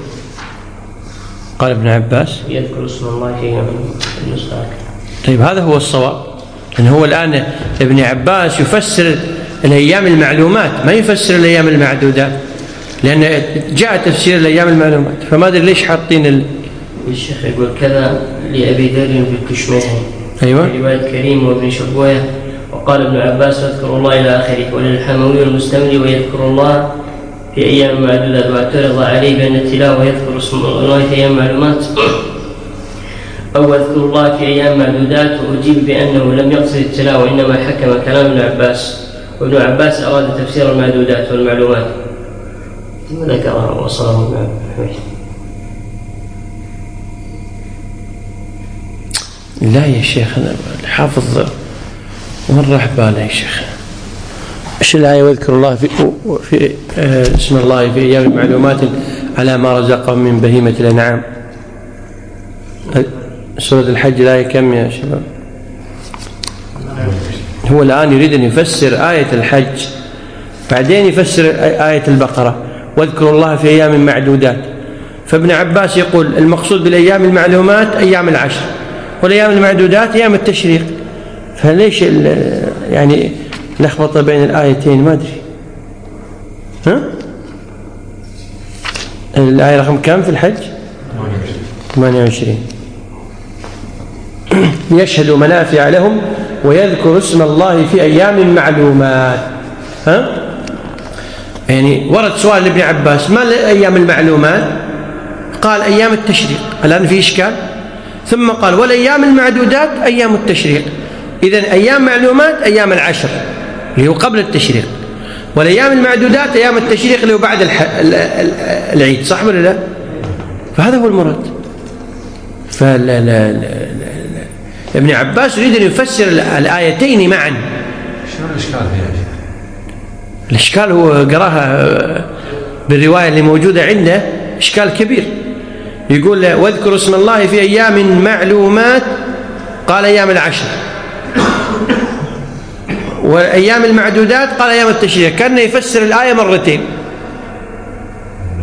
قال ابن عباس يذكر اسم الله في النسخة. طيب هذا هو الصواب، لأن هو الآن ابن عباس يفسر الأيام المعلومات، ما يفسر الأيام المعدودات، لأن جاء تفسير الأيام المعلومات. فما أدري ليش حاطين الشيخ يقول كذا لأبي ذر في الكشميهني. أيوة. في رواية كريم وابن شبويه. وقال ابن عباس واذكروا الله إلى آخره. وللحموي والمستملي ويذكر الله في أيام معدودات. واعترض عليه بأن التلاوة يذكر اسم الله في أيام معلومات أو يذكر الله في أيام معدودات، وأجيب بأنه لم يقصد التلاوة إنما حكم كلام ابن عباس، وابن عباس أراد تفسير المعدودات والمعلومات ذكره وصله ابن عباس. لا يا شيخ الحافظ مرة باله يا شيخ. ايش الآية واذكر الله في اسم الله في أيام معلومات على ما رزقهم من بهيمة الأنعام. سورة الحج الآية كم يا شباب؟ هو الآن يريد أن يفسر آية الحج بعدين يفسر آية البقرة واذكروا الله في أيام معدودات. فابن عباس يقول المقصود بالأيام المعلومات أيام العشر، والأيام المعدودات أيام التشريق. فليش يعني لخبطة بين الآيتين؟ ما أدري. ها؟ الآية رقم كم في الحج؟ 28. يشهدوا منافع لهم ويذكر اسم الله في أيام معلومات. ها؟ يعني ورد سؤال لابن عباس ما الأيام المعلومات؟ قال أيام التشريق. الآن في إشكال. ثم قال والأيام المعدودات أيام التشريق. إذن أيام معلومات أيام العشر اللي هو قبل التشريق، والأيام المعدودات أيام التشريق اللي هو بعد العيد. صح ولا لا؟ فهذا هو المراد. ابن عباس يريد أن يفسر الآيتين معا. شنو الإشكال فيها؟ الإشكال هو قراها بالرواية اللي موجودة عنده إشكال كبير. يقول واذكر اسم الله في أيام معلومات، قال أيام العشر، وأيام المعدودات قال أيام التشريق، كان يفسر الآية مرتين.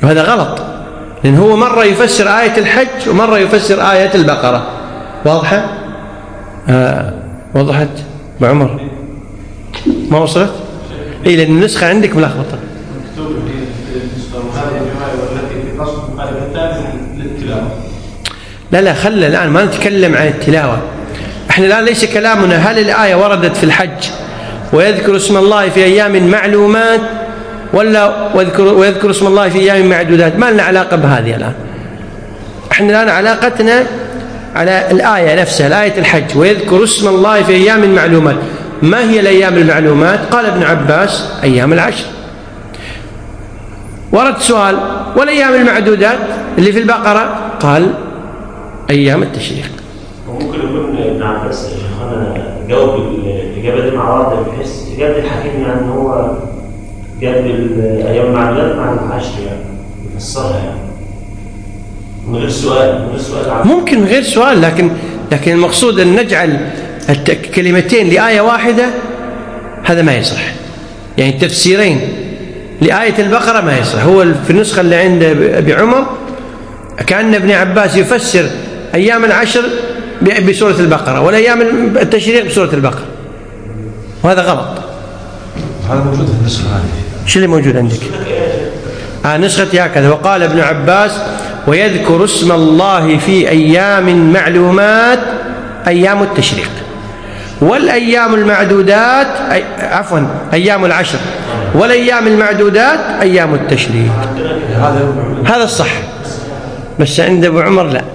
وهذا غلط، لأن هو مرة يفسر آية الحج ومرة يفسر آية البقرة. واضحة؟ وضحت أبو عمر؟ ما وصلت؟ إيه، لأن النسخة عندك ملخبطة. لا خلى الآن ما نتكلم عن التلاوة. احنا الآن ليس كلامنا هل الآية وردت في الحج ويذكر اسم الله في أيام معلومات ولا ويذكر اسم الله في أيام معدودات. ما لنا علاقة بهذه الآن. احنا الآن علاقتنا على الآية نفسها، الآية الحج، ويذكر اسم الله في أيام معلومات. ما هي الأيام المعلومات؟ قال ابن عباس أيام العشر. ورد سؤال والأيام المعدودات اللي في البقرة؟ قال أيام التشريق. وممكن يكون ابن عباس شيخنا جاوب الإجابة دي مع بعض، بحيث إجابة الحكيم يعني إن هو جاب الأيام المعدودات مع العشر، يعني يفسرها يعني من غير سؤال. ممكن من غير سؤال، لكن المقصود أن نجعل كلمتين لآية واحدة، هذا ما يصح. يعني تفسيرين لآية البقرة ما يصح. هو في النسخة اللي عند أبي عمر كأن ابن عباس يفسر أيام العشر بسورة البقرة والأيام التشريق بسورة البقرة، وهذا غلط. هذا موجود في النسخة هذه. شو اللي موجود عندك؟ نسختي هكذا: وقال ابن عباس ويذكر اسم الله في أيام معلومات أيام التشريق، والأيام المعدودات أيام العشر، والأيام المعدودات أيام التشريق. هذا الصح، بس عند أبو عمر لا.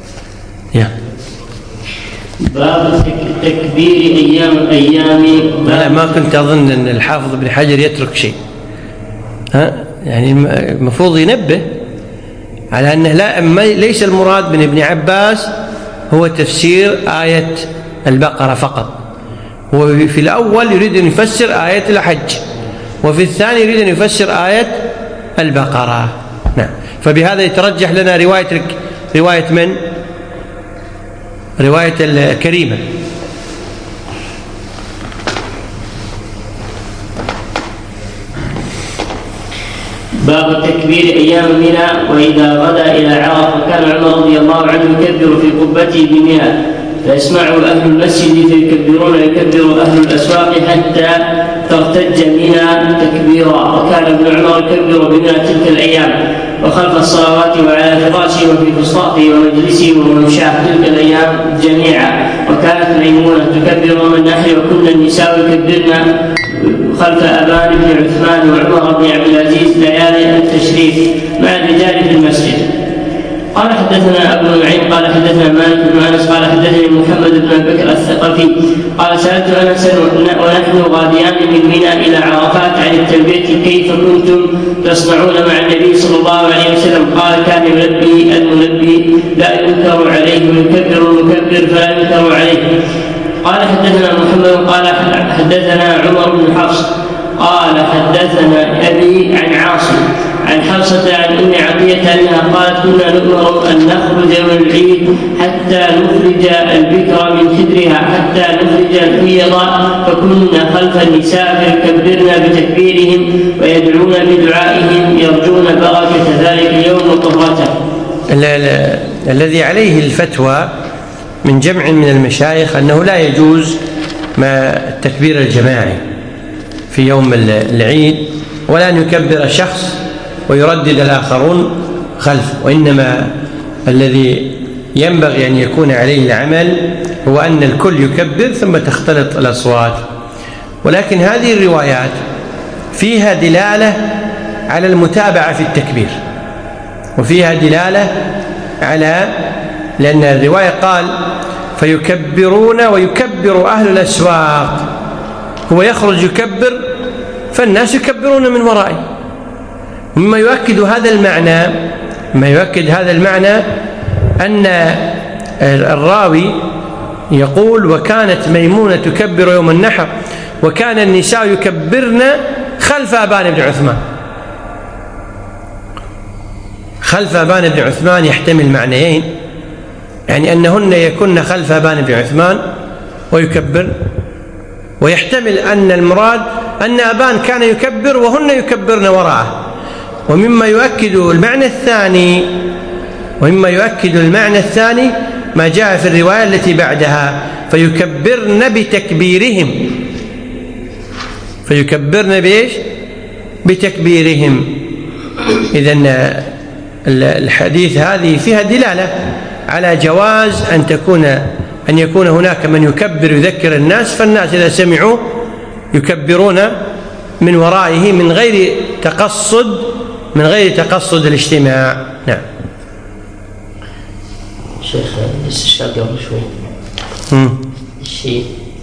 باب تكبير أيام أنا ما كنت أظن أن الحافظ ابن حجر يترك شيء. يعني المفروض ينبه على أنه ليس المراد من ابن عباس هو تفسير آية البقرة فقط. هو في الأول يريد أن يفسر آية الحج، وفي الثاني يريد أن يفسر آية البقرة. نعم. فبهذا يترجح لنا رواية من؟ رواية الكريمة. باب تكبير أيام منى وإذا غدا إلى عرفة. كان عمر رضي الله عنه يكبر في قبته بمنى فيسمعه أهل المسجد فيكبرون، يكبر أهل الأسواق حتى ترتج منى تكبيرا. وكان ابن عمر يكبر بمنى تلك الأيام وخلف الصلوات وعلى فراشه وفي فسطاطه ومجلسه وممشاه تلك الأيام جميعا. وكانت ميمونة تكبر يوم النحر، وكن النساء يكبرن خلف أبان بن عثمان وعمر بن عبد العزيز ليالي التشريف مع الرجال في المسجد. قال حدثنا أبو نعيم قال حدثنا مالك بن أنس قال حدثني محمد بن بكر الثقفي قال سألت أنسا ونحن غاديان من منى إلى عرفات عن التلبية كيف كنتم تصنعون مع النبي صلى الله عليه وسلم؟ قال كان يلبي الملبي لا ينكر عليه، ويكبر المكبر فلا ينكر عليه. قال حدثنا محمد قال حدثنا عمر بن حفص قال حدثنا أبي عن عاصم عن حفصة عن أم عطية أنها قالت كنا نؤمر أن نخرج يوم العيد حتى نخرج البكر من خدرها حتى نخرج الحيض، فكنا خلف النساء فيكبرن بتكبيرهم ويدعون بدعائهم يرجون بركة ذلك اليوم وطهرته. الذي عليه الفتوى من جمع من المشايخ أنه لا يجوز ما التكبير الجماعي في يوم العيد، ولا أن يكبر شخص ويردد الآخرون خلفه، وإنما الذي ينبغي أن يكون عليه العمل هو أن الكل يكبر ثم تختلط الأصوات. ولكن هذه الروايات فيها دلالة على المتابعة في التكبير، وفيها دلالة على، لأن الرواية قال فيكبرون ويكبر أهل الأسواق، هو يخرج يكبر فالناس يكبرون من ورائه. مما يؤكد هذا المعنى أن الراوي يقول وكانت ميمونة تكبر يوم النحر وكان النساء يكبرن خلف أبان بن عثمان. خلف أبان بن عثمان يحتمل معنيين، يعني أنهن يكن خلف أبان بن عثمان ويكبر، ويحتمل أن المراد أن أبان كان يكبر وهن يكبرن وراءه، ومما يؤكد المعنى الثاني ما جاء في الرواية التي بعدها فيكبرن بتكبيرهم. إذن الحديث هذه فيها دلالة على جواز أن يكون هناك من يكبر يذكر الناس، فالناس إذا سمعوا يكبرون من ورائه من غير تقصد الاجتماع. نعم. شيخ الاستشهاد قبل شوي الشيء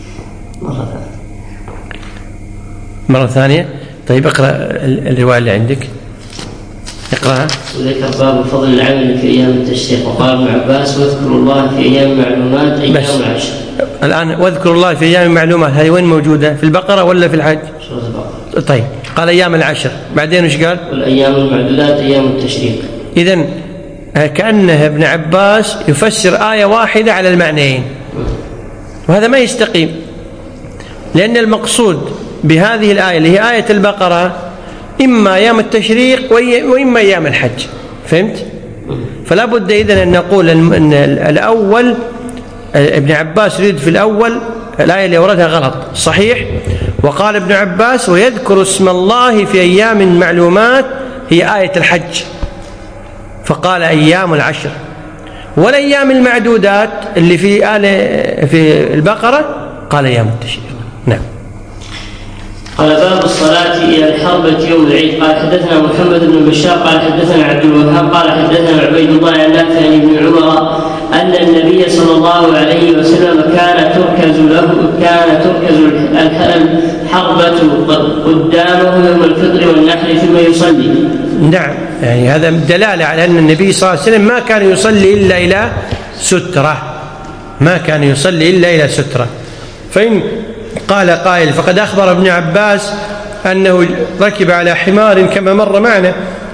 مرة ثانية. طيب اقرأ الرواية اللي عندك، اقرأها. وذكر باب فضل العمل في أيام التشريق، وقال ابن عباس واذكروا الله في أيام معلومات أيام العشر. الآن واذكروا الله في أيام معلومات هذه وين موجودة؟ في البقرة ولا في الحج؟ سورة البقرة. طيب قال أيام العشر، بعدين وش قال؟ والأيام المعدودات أيام التشريق. إذن كأنه ابن عباس يفسر آية واحدة على المعنيين، وهذا ما يستقيم، لأن المقصود بهذه الآية اللي هي آية البقرة إما أيام التشريق وإما أيام الحج. فهمت؟ فلا بد إذن أن نقول أن الأول ابن عباس يريد في الأول الآية اللي أوردها غلط صحيح. وقال ابن عباس ويذكر اسم الله في أيام معلومات هي آية الحج، فقال أيام العشر. والأيام المعدودات اللي في البقرة قال أيام التشريق. نعم. قال باب الصلاة إلى الحربة يوم العيد. قال حدثنا محمد بن بشار قال حدثنا عبد الوهاب قال حدثنا عبيد الله عن نافع عن ابن عمر أن النبي صلى الله عليه وسلم كان تركز الحربة قدامه يوم الفطر والنحر ثم يصلي. نعم، يعني هذا دلالة على أن النبي صلى الله عليه وسلم ما كان يصلي إلا إلى سترة. فإن قال قائل فقد أخبر ابن عباس أنه ركب على حمار كما مر معنا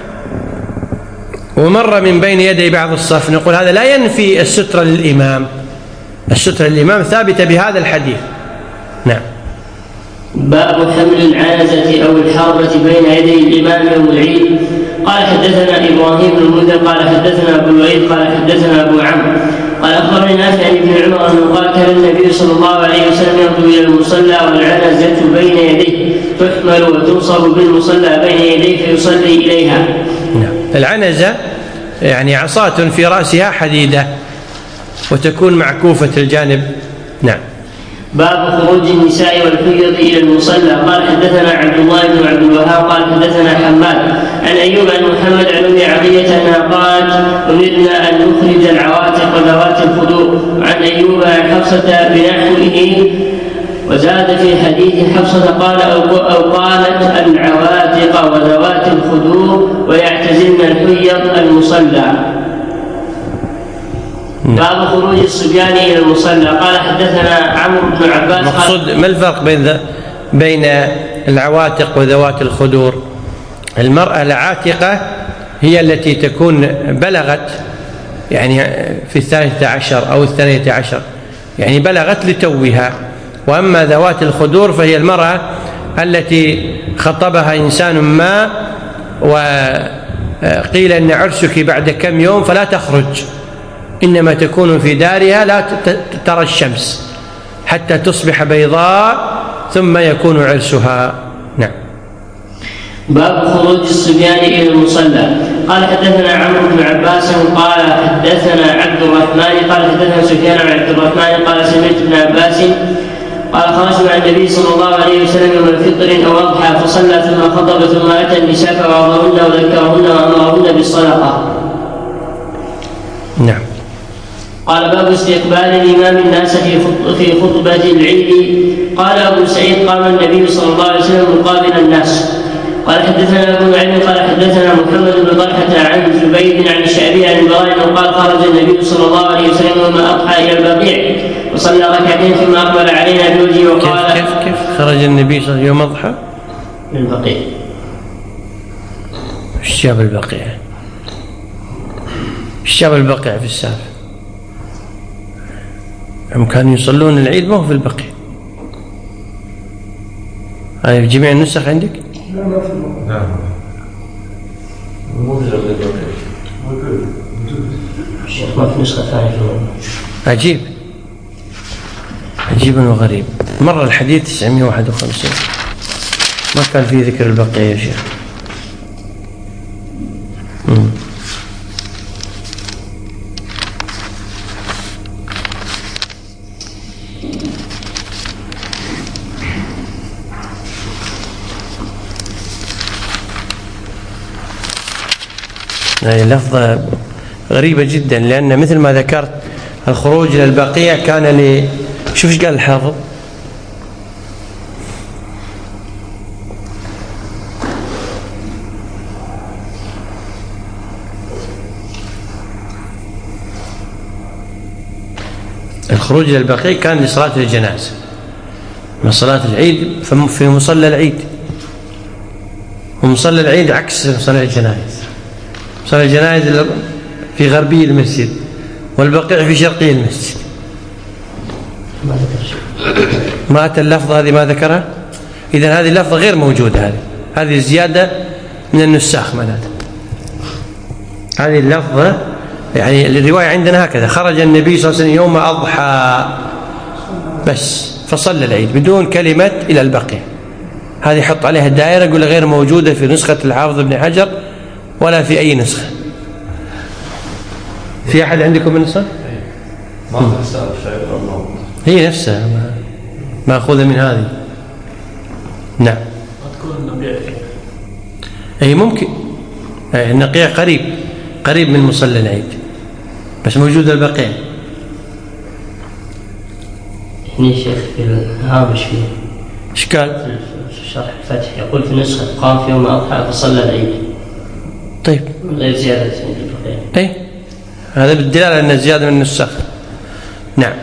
ومر من بين يدي بعض الصف، نقول هذا لا ينفي السترة للإمام، السترة للإمام ثابتة بهذا الحديث. نعم. باب حمل العنزة أو الحربة بين يدي الإمام يوم العيد. قال حدثنا إبراهيم بن المنذر قال حدثنا أبو الوليد قال حدثنا أبو عمرو قال أخبرني نافع عن ابن عمر أنه قال كان النبي صلى الله عليه وسلم يغدو إلى المصلى والعنزة بين يديه تحمل وتنصب بالمصلى بين يديه فيصلي إليها. العنزة يعني عصاة في رأسها حديدة وتكون معكوفة الجانب. نعم. باب خروج النساء والحيض إلى المصلى. قال حدثنا عبد الله بن عبد الوهاب قال حدثنا حماد عن أيوب عن محمد عن أم عطية أنها قالت أمرنا أن نخرج العواتق وذوات الخدور. عن أيوب عن حفصة بنحوه وزاد في حديث حفصة قال أو قالت العواتق وذوات الخدور ويعتزلن الحيض المصلى. باب خروج الصبيان إلى المصلى. قال حدثنا عمرو بن عباس. مقصود ما الفرق بين العواتق وذوات الخدور؟ المرأة العاتقة هي التي تكون بلغت يعني في 13 أو 12 يعني بلغت لتوها، وأما ذوات الخدور فهي المرأة التي خطبها إنسان ما وقيل أن عرسك بعد كم يوم فلا تخرج، إنما تكون في دارها لا ترى الشمس حتى تصبح بيضاء ثم يكون عرسها. نعم. باب خروج الصبيان إلى المصلى. قال حدثنا عمرو بن عباس قال حدثنا عبد الرحمن قال حدثنا سفيان عن عبد الرحمن قال سمعت ابن عباس قال خرج مع النبي صلى الله عليه وسلم يوم الفطر أو أضحى فصلى ثم خطب ثم أتى النساء فوعظهن وذكرهن وأمرهن بالصدقة. نعم. قال باب استقبال الإمام الناس في خطبة العيد. قال أبو سعيد قام النبي صلى الله عليه وسلم مقابل الناس. قال حدثنا أبو نعيم قال حدثنا محمد بن طلحة عن زبيد عن الشعبي عن البراء قال خرج النبي صلى الله عليه وسلم يوم أضحى إلى البقيع وصلى ركعتين ثم أقبل علينا بوجهه وقال كيف خرج النبي صلى الله عليه وسلم يوم أضحى للبقيع؟ الشاب البقيع، الشاب البقيع في السابق هم كانوا يصلون العيد ما هو في البقيع. هاي في جميع النسخ عندك؟ نعم. الشيخ ما في نسخة ثانية في الموضوع. عجيب وغريب. مر الحديث 951 ما كان فيه ذكر البقية يا شيخ. هذه لفظة غريبة جدا، لأن مثل ما ذكرت الخروج إلى البقيع كان شوف ايش قال الحافظ: الخروج إلى البقيع كان لصلاة الجنازة، من صلاة العيد في مصلى العيد، ومصلى العيد عكس مصلى الجنائز. مصلى الجنائز في غربي المسجد، والبقيع في شرقي المسجد. ما أتى اللفظة هذه ما ذكرها. إذن هذه اللفظة غير موجودة، هذه زيادة من النساخ معناتها. هذه اللفظة يعني الرواية عندنا هكذا: خرج النبي صلى الله عليه وسلم يوم أضحى بس فصلى العيد بدون كلمة إلى البقيع. هذه يحط عليها الدائرة، يقول غير موجودة في نسخة الحافظ ابن حجر ولا في أي نسخة. في أحد عندكم النسخة؟ هي نفسها مأخوذة من هذه. نعم. أي ممكن النقيع قريب من مصلى العيد بس موجود البقيع. هنا شيخ في الهامش فيه إشكال في شرح الفتح يقول في نسخة قام في يوم أضحى فصلى العيد. طيب غير زيادة البقيع. أي هذا بالدلالة أن زيادة من النسخ. نعم.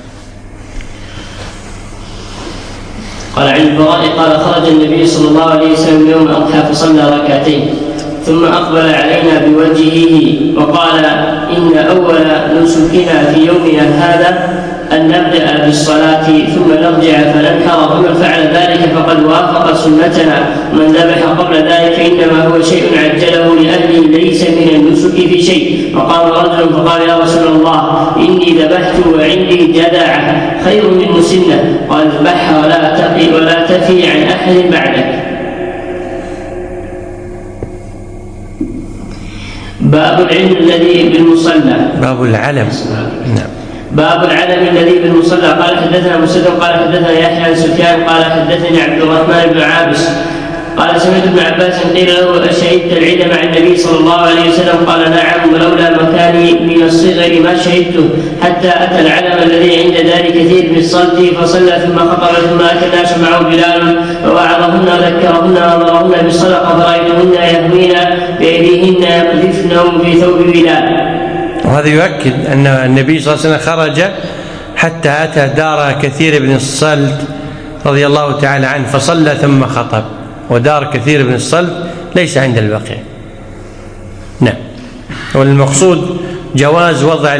قال عن البراء قال: خرج النبي صلى الله عليه وسلم يوم أضحى فصلى ركعتين ثم أقبل علينا بوجهه وقال: إن أول نسكنا في يومنا هذا أن نبدأ بالصلاة ثم نرجع فننحر، فمن فعل ذلك فقد وافق سنتنا، من ذبح قبل ذلك إنما هو شيء عجله لأهله ليس من النسك في شيء. فقام رجل فقال: يا رسول الله إني ذبحت وعندي جذعة خير من مسنة. قال: اذبحها ولا تفي عن أحد بعدك. باب العلم الذي بالمصلى. باب العلم. نعم. باب العلم الذي بالمصلى. قال حدثنا مسدد قال حدثنا يحيى عن سفيان قال حدثني عبد الرحمن بن عابس قال: سمعت ابن عباس قيل له: أشهدت العيد مع النبي صلى الله عليه وسلم؟ قال: نعم، ولولا مكاني من الصغر ما شهدته، حتى أتى العلم الذي عند دار كثير بالصلت فصلى ثم خطب، ثم أتى الناس معه بلال فوعظهن وذكرهن وأمرهن بالصدقة، فرأيتهن يهوين بأيديهن يقذفن في ثوب بلال. وهذا يؤكد أن النبي صلى الله عليه وسلم خرج حتى أتى دار كثير بن الصلت رضي الله تعالى عنه فصلى ثم خطب، ودار كثير بن الصلت ليس عند البقيع. نعم. والمقصود جواز وضع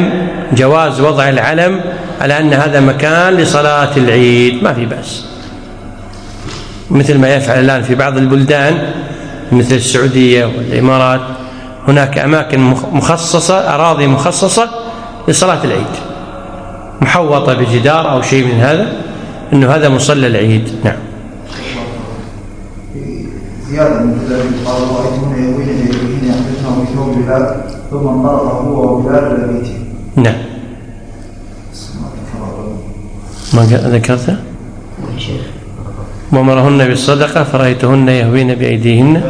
العلم على أن هذا مكان لصلاة العيد، ما في بأس، مثل ما يفعل الآن في بعض البلدان مثل السعودية والإمارات. هناك أماكن مخصصة، أراضي مخصصة لصلاة العيد، محوطة بجدار أو شيء من هذا، إنه هذا مصلى العيد. نعم. زيادة من ذلك قال: رأيتهن يهوين بأيديهن يحدثن في ثوب بلال ثم انطلق هو وبلال إلى بيته. نعم. ما ذكرته؟ وأمرهن بالصدقة فرأيتهن يهوين بأيديهن.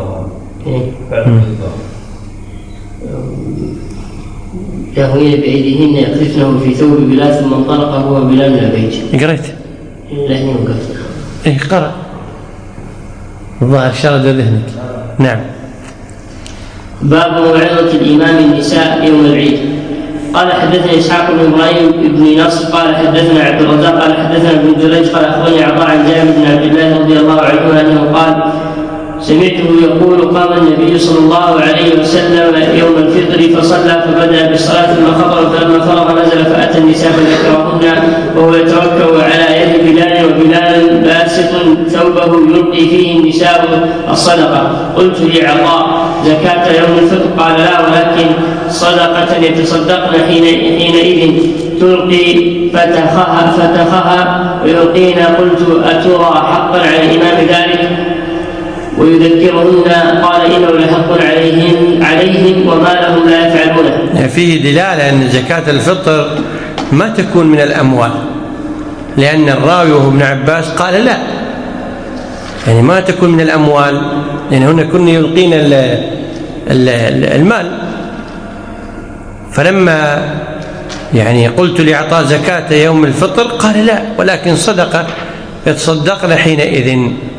يهوين بأيديهن يقذفنه في ثوب بلال ثم انطلق هو وبلال إلى بيته. قريت؟ لا هنا وقفت. إيه قرأ. الظاهر شرد ذهنك. نعم. باب موعظة الإمام النساء يوم العيد. قال حدثنا إسحاق بن إبراهيم بن نصر قال حدثنا عبد الرزاق قال حدثنا ابن جريج قال أخبرني عطاء عن جابر بن عبد الله رضي الله عنه أنه قال: سمعته يقول: قام النبي صلى الله عليه وسلم يوم الفطر فصلى، فبدأ بالصلاة ثم خطب، فلما فرغ نزل فأتى النساء فذكرهن وهو يتوكل على يد بلال، وبلال باسط ثوبه يلقي فيه النساء الصدقة. قلت لعطاء: زكاة يوم الفطر؟ قال: لا، ولكن صدقة يتصدقن حينئذ تلقي فتخها ويلقين. قلت: أترى حقا على الإمام ذلك ويذكرهن؟ قال: إنه لحق عليهم وما لهم لا يفعلونه. فيه دلالة أن زكاة الفطر ما تكون من الأموال، لأن الراوي وهو ابن عباس قال لا، يعني ما تكون من الأموال، لأن هنا كنا يلقين المال. فلما يعني قلت لإعطاء زكاة يوم الفطر قال لا، ولكن صدقة يتصدقن حينئذ.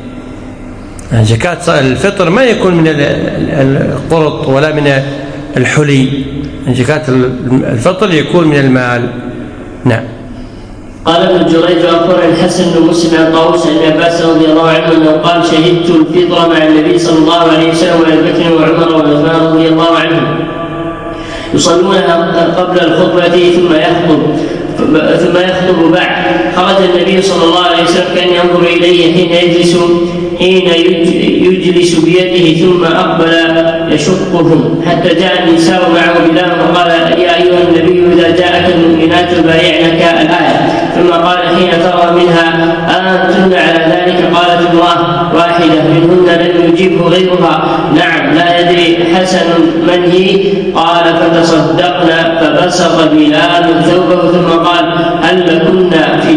زكاة الفطر ما يكون من القرط ولا من الحلي، زكاة الفطر يكون من المال. نعم. قال ابن جريج: أخبرنا الحسن بن مسلم عن طاووس عن عباس رضي الله عنه أنه قال: شهدت الفطر مع النبي صلى الله عليه وسلم وأبي بكر وعمر وعثمان رضي الله عنهم يصلونها قبل الخطبة ثم يخطب بعد. خرج النبي صلى الله عليه وسلم كان ينظر إليه حين يجلس بيده، ثم أقبل يشقهم حتى جاء النساء معه بلال وقال: يا أيها النبي إذا جاءك المؤمنات يبايعنك الآية. ثم قال حين ترى منها: أنتن على ذلك؟ قالت: امرأة واحدة منهن لم يجيبه غيرها: نعم، لا يدري حسن من هي. قال: فتصدقنا. فبسط بلال ثوبه ثم قال: هل لكن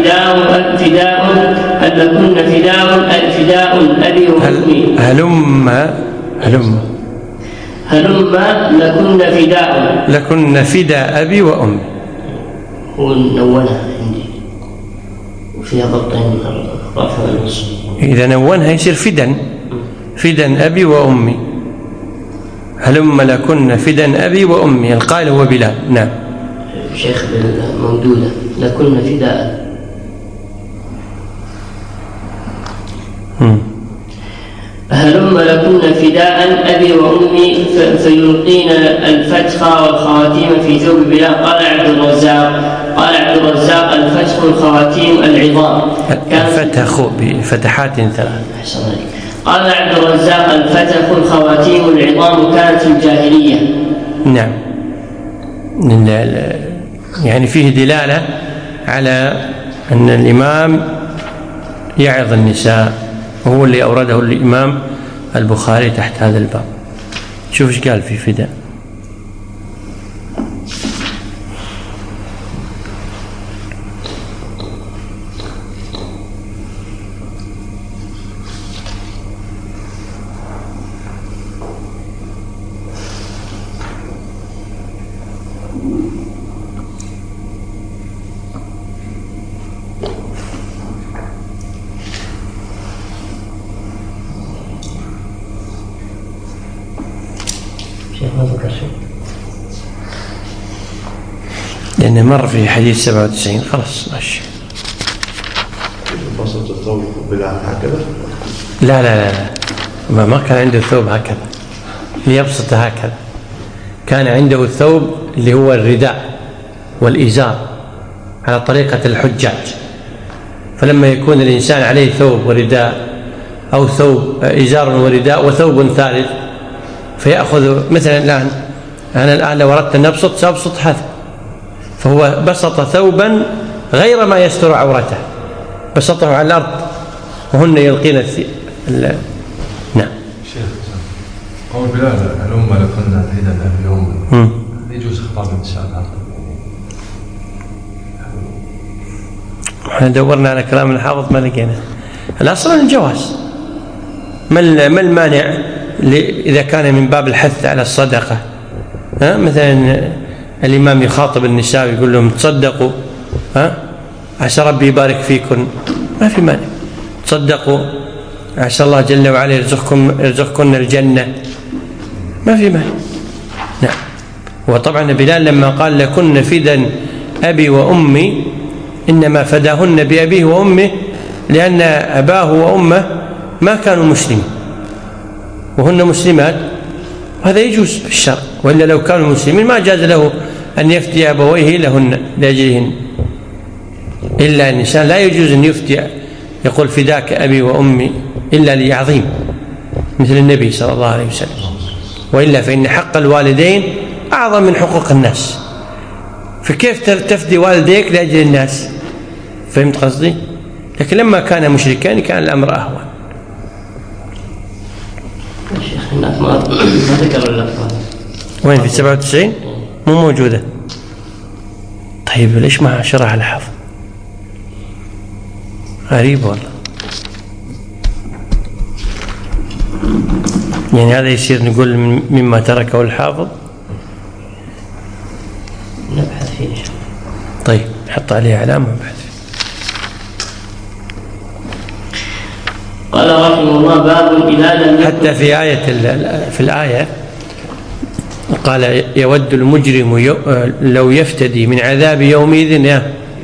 فداء أبي وأمي؟ لكن فداء أبي وأمي. هو نونها عندي وفيها ضبطين رفع النصب. إذا نونها يصير فدا أبي وأمي. هلم لكن فدا أبي وأمي. القائل هو بلال. نعم. شيخ الممدودة: لكن فداء. هلم لكن فداء أبي وأمي فيلقين الفتخ والخواتيم في ثوب بلال. قال عبد الرزاق: الفتخ الخواتيم العظام. الفتخ بفتحات 3. قال عبد الرزاق: الفتخ الخواتيم العظام كانت في الجاهلية. نعم. يعني فيه دلالة على أن الإمام يعظ النساء، وهو اللي أورده الإمام البخاري تحت هذا الباب. شوف ايش قال في فداء. لأنه مر في حديث 97. خلاص ماشي. بسط الثوب بلا هكذا؟ لا ما كان عنده ثوب هكذا ليبسط هكذا. كان عنده الثوب اللي هو الرداء والإزار على طريقة الحجاج. فلما يكون الإنسان عليه ثوب ورداء أو ثوب إزار ورداء وثوب ثالث، فيأخذ مثلا الآن أنا الآن لو أردت أن أبسط سأبسط هذا، فهو بسط ثوبا غير ما يستر عورته، بسطه على الأرض وهن يلقين نعم. شيخ قول بلال: هلم لكن فدا أبي وأمي، يجوز خطاب النساء؟ احنا دورنا على كلام الحافظ ما لقينا. الأصل الجواز. ما المانع إذا كان من باب الحث على الصدقة؟ مثلا الإمام يخاطب النساء ويقول لهم تصدقوا، عسى ربي يبارك فيكن، ما في مانع. تصدقوا عسى الله جل وعلا يرزقكن الجنة، ما في مانع. نعم. وطبعا بلال لما قال لكن فدا أبي وأمي إنما فداهن بأبيه وأمه، لأن أباه وأمه ما كانوا مسلمين، وهن مسلمات، وهذا يجوز في الشرع، وإلا لو كانوا مسلمين ما جاز له أن يفتي أبويه لهن لأجلهن. إلا الإنسان لا يجوز أن يفتي يقول فداك أبي وأمي إلا لعظيم مثل النبي صلى الله عليه وسلم، وإلا فإن حق الوالدين أعظم من حقوق الناس، فكيف تفدي والديك لأجل الناس؟ فهمت قصدي؟ لكن لما كان مشركان كان الأمر أهون. الشيخ الناس ما ذكر الأطفال وين في 97 مو موجودة. طيب ليش ما شرح الحافظ؟ غريب والله. يعني هذا يصير نقول مما تركه الحافظ. نبحث فيه إن شاء الله. طيب حط عليه علامة وبحث فيه. قال رحمه الله باب إذا لم حتى في الآية قال يود المجرم لو يفتدي من عذاب يومئذ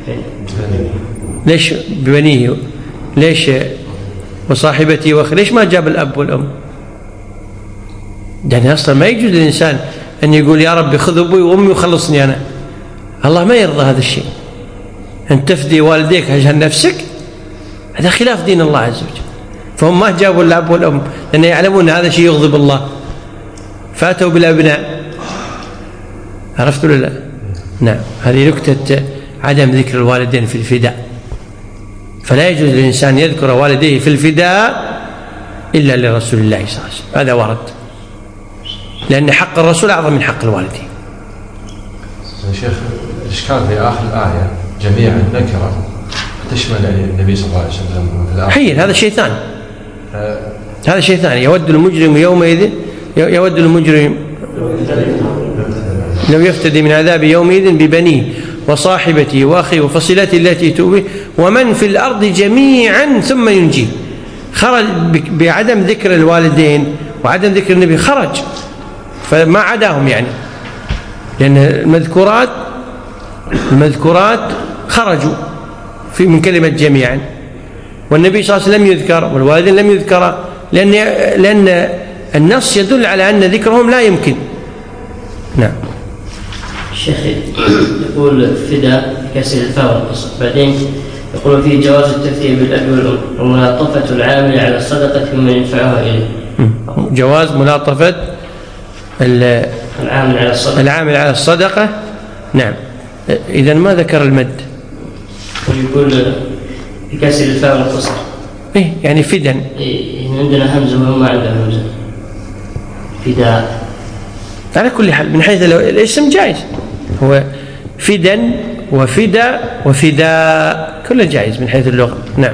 ليش ببنيه؟ ليش وصاحبتي وأخي؟ ليش ما جاب الأب والأم؟ يعني أصلا ما يجوز للإنسان أن يقول يا رب خذ أبوي وأمي وخلصني أنا. الله ما يرضى هذا الشيء. أن تفدي والديك عشان نفسك هذا خلاف دين الله عز وجل. فهم ما جابوا الأب والأم لأن يعلمون هذا شيء يغضب الله، فاتوا بالأبناء. عرفتوا ولا لا؟ نعم. هذه نكتة عدم ذكر الوالدين في الفداء، فلا يجوز للإنسان يذكر والديه في الفداء إلا لرسول الله صلى الله عليه وسلم. هذا ورد، لأن حق الرسول أعظم من حق الوالدين. شيخ الإشكال في آخر الآية جميعا نكرة تشمل النبي صلى الله عليه وسلم. حين هذا شيء ثاني. هذا شيء ثاني. يود المجرم يومئذ يود المجرم لو يفتدي من عذاب يومئذ ببنيه وصاحبته وأخيه وفصيلته التي تؤويه ومن في الأرض جميعا ثم ينجيه. خرج بعدم ذكر الوالدين وعدم ذكر النبي، خرج فما عداهم، يعني لأن المذكورات خرجوا من كلمة جميعا، والنبي صلى الله عليه وسلم يذكر والوالدين لم يذكر، لأن النص يدل على أن ذكرهم لا يمكن. نعم. الشيخ يقول فداء كسر الفاء والقصر، بعدين يقول فيه جواز التفتية بالأب والأم وملاطفة العامل على الصدقة ممن يدفعها إليه. جواز ملاطفة العامل على الصدقة. نعم. إذن ما ذكر المد. ويقول بكسر الفاء والقصر. إيه يعني فدا. إيه عندنا همزة وهم ما عندهم همزة. فداء. على كل حال من حيث الاسم جائز، هو فدا وفدا وفداء كله جائز من حيث اللغة. نعم.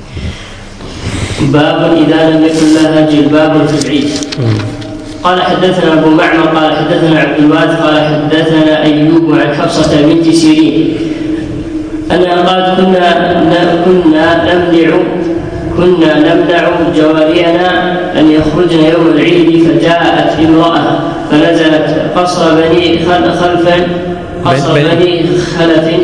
باب إذا لم يكن لها جلباب في العيد. قال حدثنا أبو معمر قال حدثنا عبد الوارث قال حدثنا أيوب عن حفصة بنت سيرين أنها قالت كنا نمنع جوارينا أن يخرجن يوم العيد، فجاءت امرأة فنزلت قصر بني خلف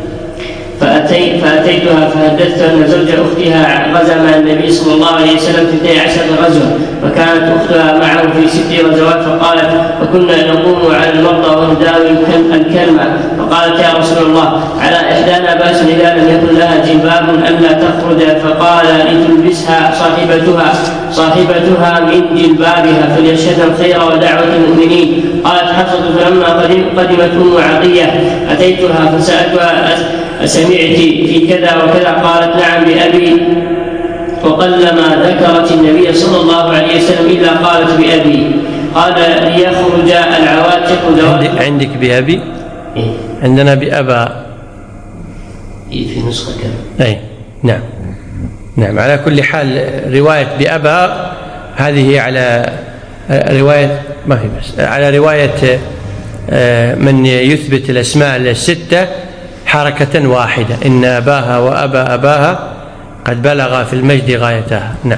فأتيتها فحدثتها أن زوج أختها غزا مع النبي صلى الله عليه وسلم 12 غزوة، فكانت أختها معه في 6 غزوات، فقالت فكنا نقوم على المرضى ونداوي الكلمة، فقالت يا رسول الله على إحدانا بأس إذا لم يكن لها جلباب ألا تخرج، فقال لتلبسها صاحبتها من جلبابها فليشهد الخير ودعوة المؤمنين. قالت حفصة فلما قدمت أم عطية أتيتها فسألتها سمعت في كذا وكذا؟ قالت نعم بأبي، وقلما ذكرت النبي صلى الله عليه وسلم إلا قالت بأبي. قال ليخرج العواتق عندك بأبي؟ إيه؟ عندنا بأبا. إيه في نسخة كذا. أي نعم. على كل حال رواية بأبا هذه على رواية ما هي بس على رواية من يثبت الأسماء الستة حركة واحدة، إن أباها وأبا أباها قد بلغ في المجد غايتها. نعم.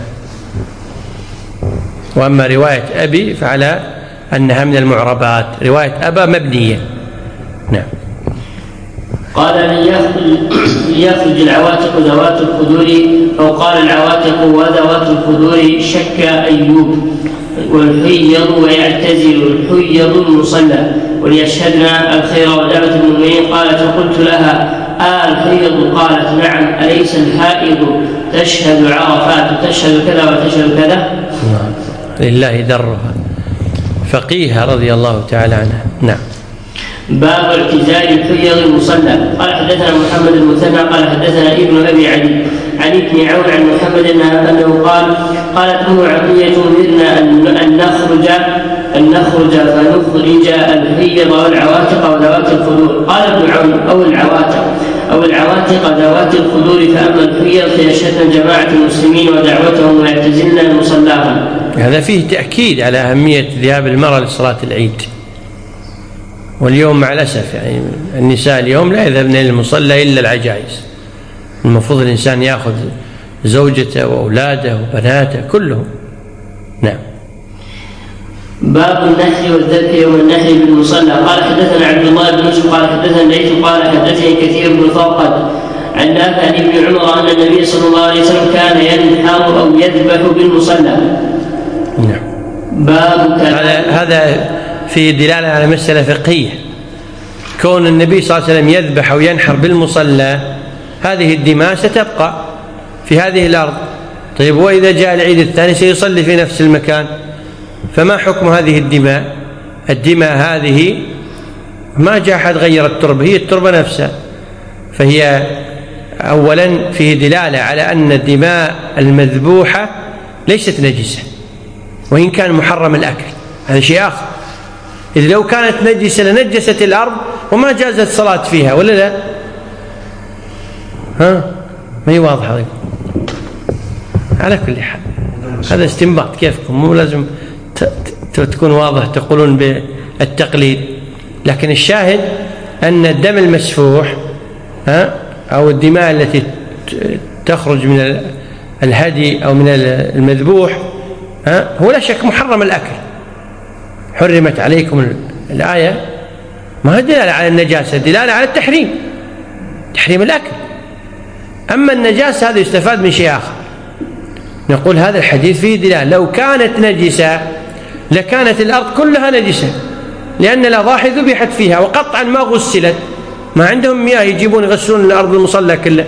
وأما رواية أبي فعلى أنها من المعربات، رواية أبا مبنية. نعم. قال ليخرج العواتق ذوات الخدور، أو قال العواتق وذوات الخدور، شك أيوب. والحيض ويعتزل الحيض المصلى وليشهدنا الخير ودعوة المؤمنين. قالت فقلت لها الحيض؟ قالت نعم. أليس الحائض تشهد عرفات تشهد كذا وتشهد كذا؟ لله درها فقيهة رضي الله تعالى عنها. نعم. باب اعتزال الحيض المصلى. قال حدثنا محمد المثنى قال حدثنا ابن ابي علي عن ابن عون عن محمد انه قال قالت ام عطيه امرنا ان نخرج فنخرج الحيض والعواتق وذوات الخدور. قال ابن عون او العواتق ذوات الخدور، فاما الحيض فيشهدن جماعه المسلمين ودعوتهم ويعتزلن مصلاهم. هذا فيه تاكيد على اهميه ذهاب المراه لصلاه العيد. واليوم مع الأسف يعني النساء اليوم لا يذهبن إلى المصلى إلا العجائز. المفروض الإنسان يأخذ زوجته وأولاده وبناته كلهم. نعم. باب النحر والذبح يوم النحر بالمصلى. قال حدثنا عبد الله بن يوسف قال حدثنا الليث قال حدثني كثير بن فرقد عن نافع عن ابن عمر أن النبي صلى الله عليه وسلم كان ينحر أو يذبح بالمصلى. نعم. باب هذا في دلالة على مسألة فقهية، كون النبي صلى الله عليه وسلم يذبح أو ينحر بالمصلى، هذه الدماء ستبقى في هذه الأرض. طيب وإذا جاء العيد الثاني سيصلي في نفس المكان، فما حكم هذه الدماء؟ الدماء هذه ما جاء أحد غير التربة، هي التربة نفسها، فهي أولا فيه دلالة على أن الدماء المذبوحة ليست نجسة وإن كان محرم الأكل، هذا شيء آخر. إذ لو كانت نجسة لنجست الأرض وما جازت الصلاة فيها، ولا لا؟ ما هي واضحة لكم؟ على كل حال هذا استنباط كيفكم، مو لازم تكون واضح تقولون بالتقليد. لكن الشاهد أن الدم المسفوح أو الدماء التي تخرج من الهدي أو من المذبوح هو لا شك محرم الأكل. حرمت عليكم الآية ما هي دلالة على النجاسة، دلالة على التحريم، تحريم الأكل. أما النجاسة هذا يستفاد من شيء آخر. نقول هذا الحديث فيه دلالة، لو كانت نجسة لكانت الأرض كلها نجسة، لأن الأضاحي ذبحت فيها وقطعا ما غسلت، ما عندهم مياه يجيبون يغسلون الأرض المصلى كله.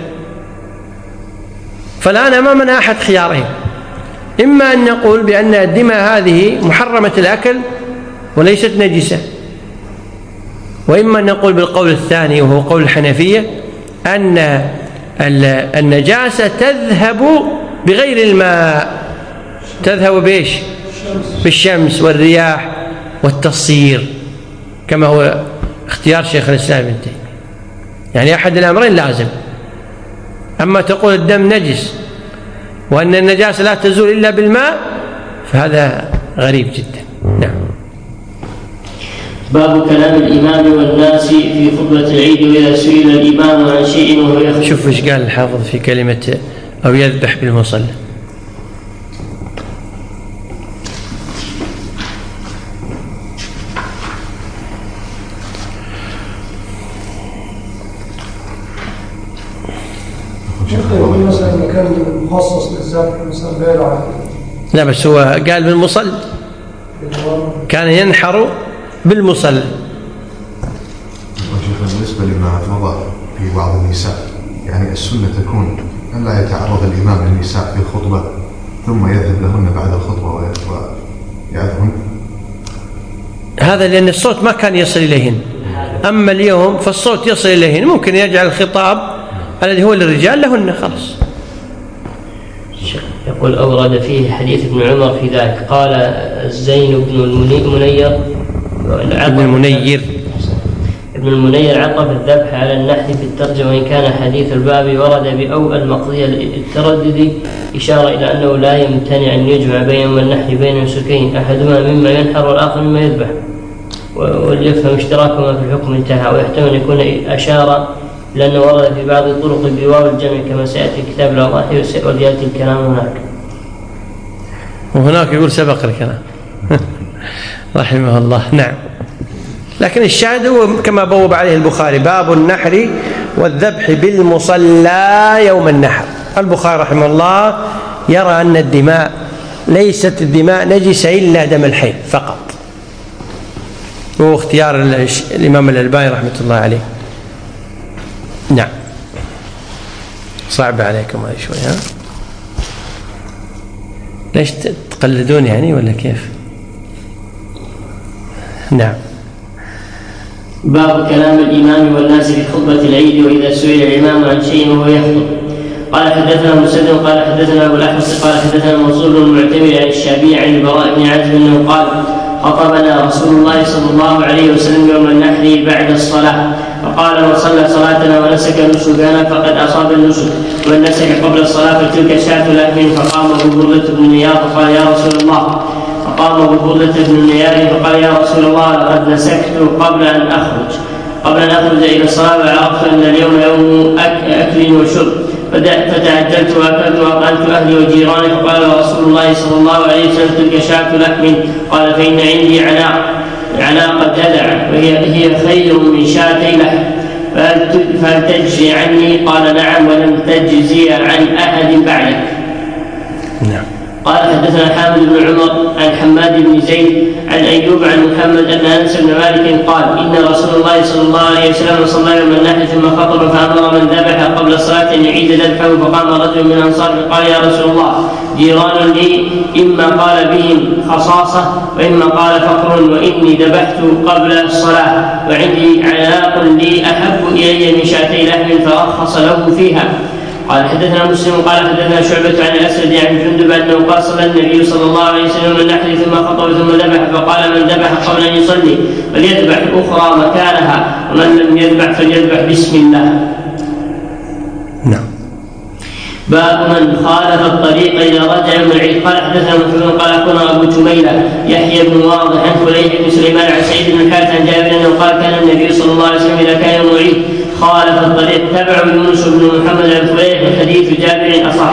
فالآن أمامنا أحد خيارين، إما أن نقول بأن الدماء هذه محرمة الأكل وليست نجسة، وإما أن نقول بالقول الثاني وهو قول الحنفية أن النجاسة تذهب بغير الماء، تذهب بإيش؟ بالشمس والرياح والتصير، كما هو اختيار شيخ الإسلام ابن تيمية. يعني أحد الأمرين لازم. أما تقول الدم نجس وأن النجاسة لا تزول إلا بالماء فهذا غريب جدا. نعم. باب كلام الإمام والناس في خطبة العيد وإذا سئل الإمام عن شيء وهو يخطب. شوف ايش قال الحافظ في كلمة أو يذبح بالمصلى. مثلا كان مخصص للذبح مثلا غير عادي. لا بس هو قال بالمصلى، كان ينحر بالمصلى. بالنسبة لما مضى في بعض النساء، يعني السنة تكون أن لا يتعرض الإمام للنساء في الخطبة ثم يذهب لهن بعد الخطبة ويعظهن. هذا لأن الصوت ما كان يصل إليهن، أما اليوم فالصوت يصل إليهن، ممكن يجعل الخطاب الذي هو للرجال لهن خلاص. يقول أورد فيه حديث ابن عمر في ذلك. قال زين بن المنير ابن المنير عقب الذبح على النحر في الترجمة، وإن كان حديث الباب ورد بأو المقضية التردد إشارة إلى أنه لا يمتنع أن يجمع بينهما النحر بين نسكين، أحدهما مما ينحر والآخر مما يذبح، وليفهم اشتراكهما في الحكم انتهى. ويحتمل أن يكون أشار لأنه ورد في بعض الطرق بواو الجمع كما سيأتي كتاب الأضاحي وليأتي الكلام هناك. وهناك يقول سبق الكلام رحمه الله. نعم. لكن الشاهد هو كما بوب عليه البخاري، باب النحر والذبح بالمصلى يوم النحر. البخاري رحمه الله يرى أن الدماء ليست الدماء نجسة إلا دم الحيض فقط، وهو اختيار الإمام الألباني رحمة الله عليه. نعم. صعب عليكم هذا شوي، ها؟ ليش تقلدون يعني ولا كيف؟ نعم. باب كلام الإمام والناس في خطبة العيد وإذا سئل الإمام عن شيء وهو يخطب. قال حدثنا مسدد قال حدثنا أبو الأحوص قال حدثنا منصور بن المعتمر عن الشعبي عن البراء بن عازب أنه قال خطبنا رسول الله صلى الله عليه وسلم يوم النحر بعد الصلاة فقال من صلى صلاتنا ونسك نسكنا فقد أصاب النسك ومن نسك قبل الصلاة فتلك شاة لحم. فقام أبو بردة بن نيار فقال يا رسول الله فقال يا رسول الله لقد نسكت قبل أن أخرج إلى الصلاة وعرفت أن اليوم يوم أكل وشرب فتعجلت وأكلت وأقلت أهلي وجيراني. فقال رسول الله صلى الله عليه وسلم تلك شاة لحم. قال فإن عندي عناق جذع وهي خير من شاتي لحم فهل تجزي عني؟ قال نعم ولم تجزي عن أحد بعدك. نعم. قال حدثنا حامد بن عمر عن حماد بن زيد عن أيوب عن محمد أن أنس بن مالك قال إن رسول الله صلى الله عليه وسلم صلى يوم النحر ثم خطب فأمر من ذبح قبل الصلاة أن يعيد ذبحه. فقام رجل من الأنصار فقال يا رسول الله جيران لي إما قال بهم خصاصة وإما قال فقر وإني ذبحت قبل الصلاة وعندي عناق لي أحب إلي من شاتي لحم فرخص له فيها. قال حدثنا مسلم قال حدثنا شعبة عن الأسود عن جندب أنه قال صلى النبي صلى الله عليه وسلم النحر ثم خطب ثم ذبح. فقال من ذبح قبل أن يصلي فليذبح أخرى مكانها ومن لم يذبح فليذبح بسم الله. نعم. باب من خالف الطريق إذا رجع من العيد. قال حدثنا محمد قال أخبرنا أبو تميلة يحيى بن واضح عن فليح بن سليمان عن سعيد بن الحارث عن جابر أنه قال كان النبي صلى الله عليه وسلم إذا كان يوم العيد خالف الطريق تبع يونس بن محمد عن فليح وحديث جابر أصح.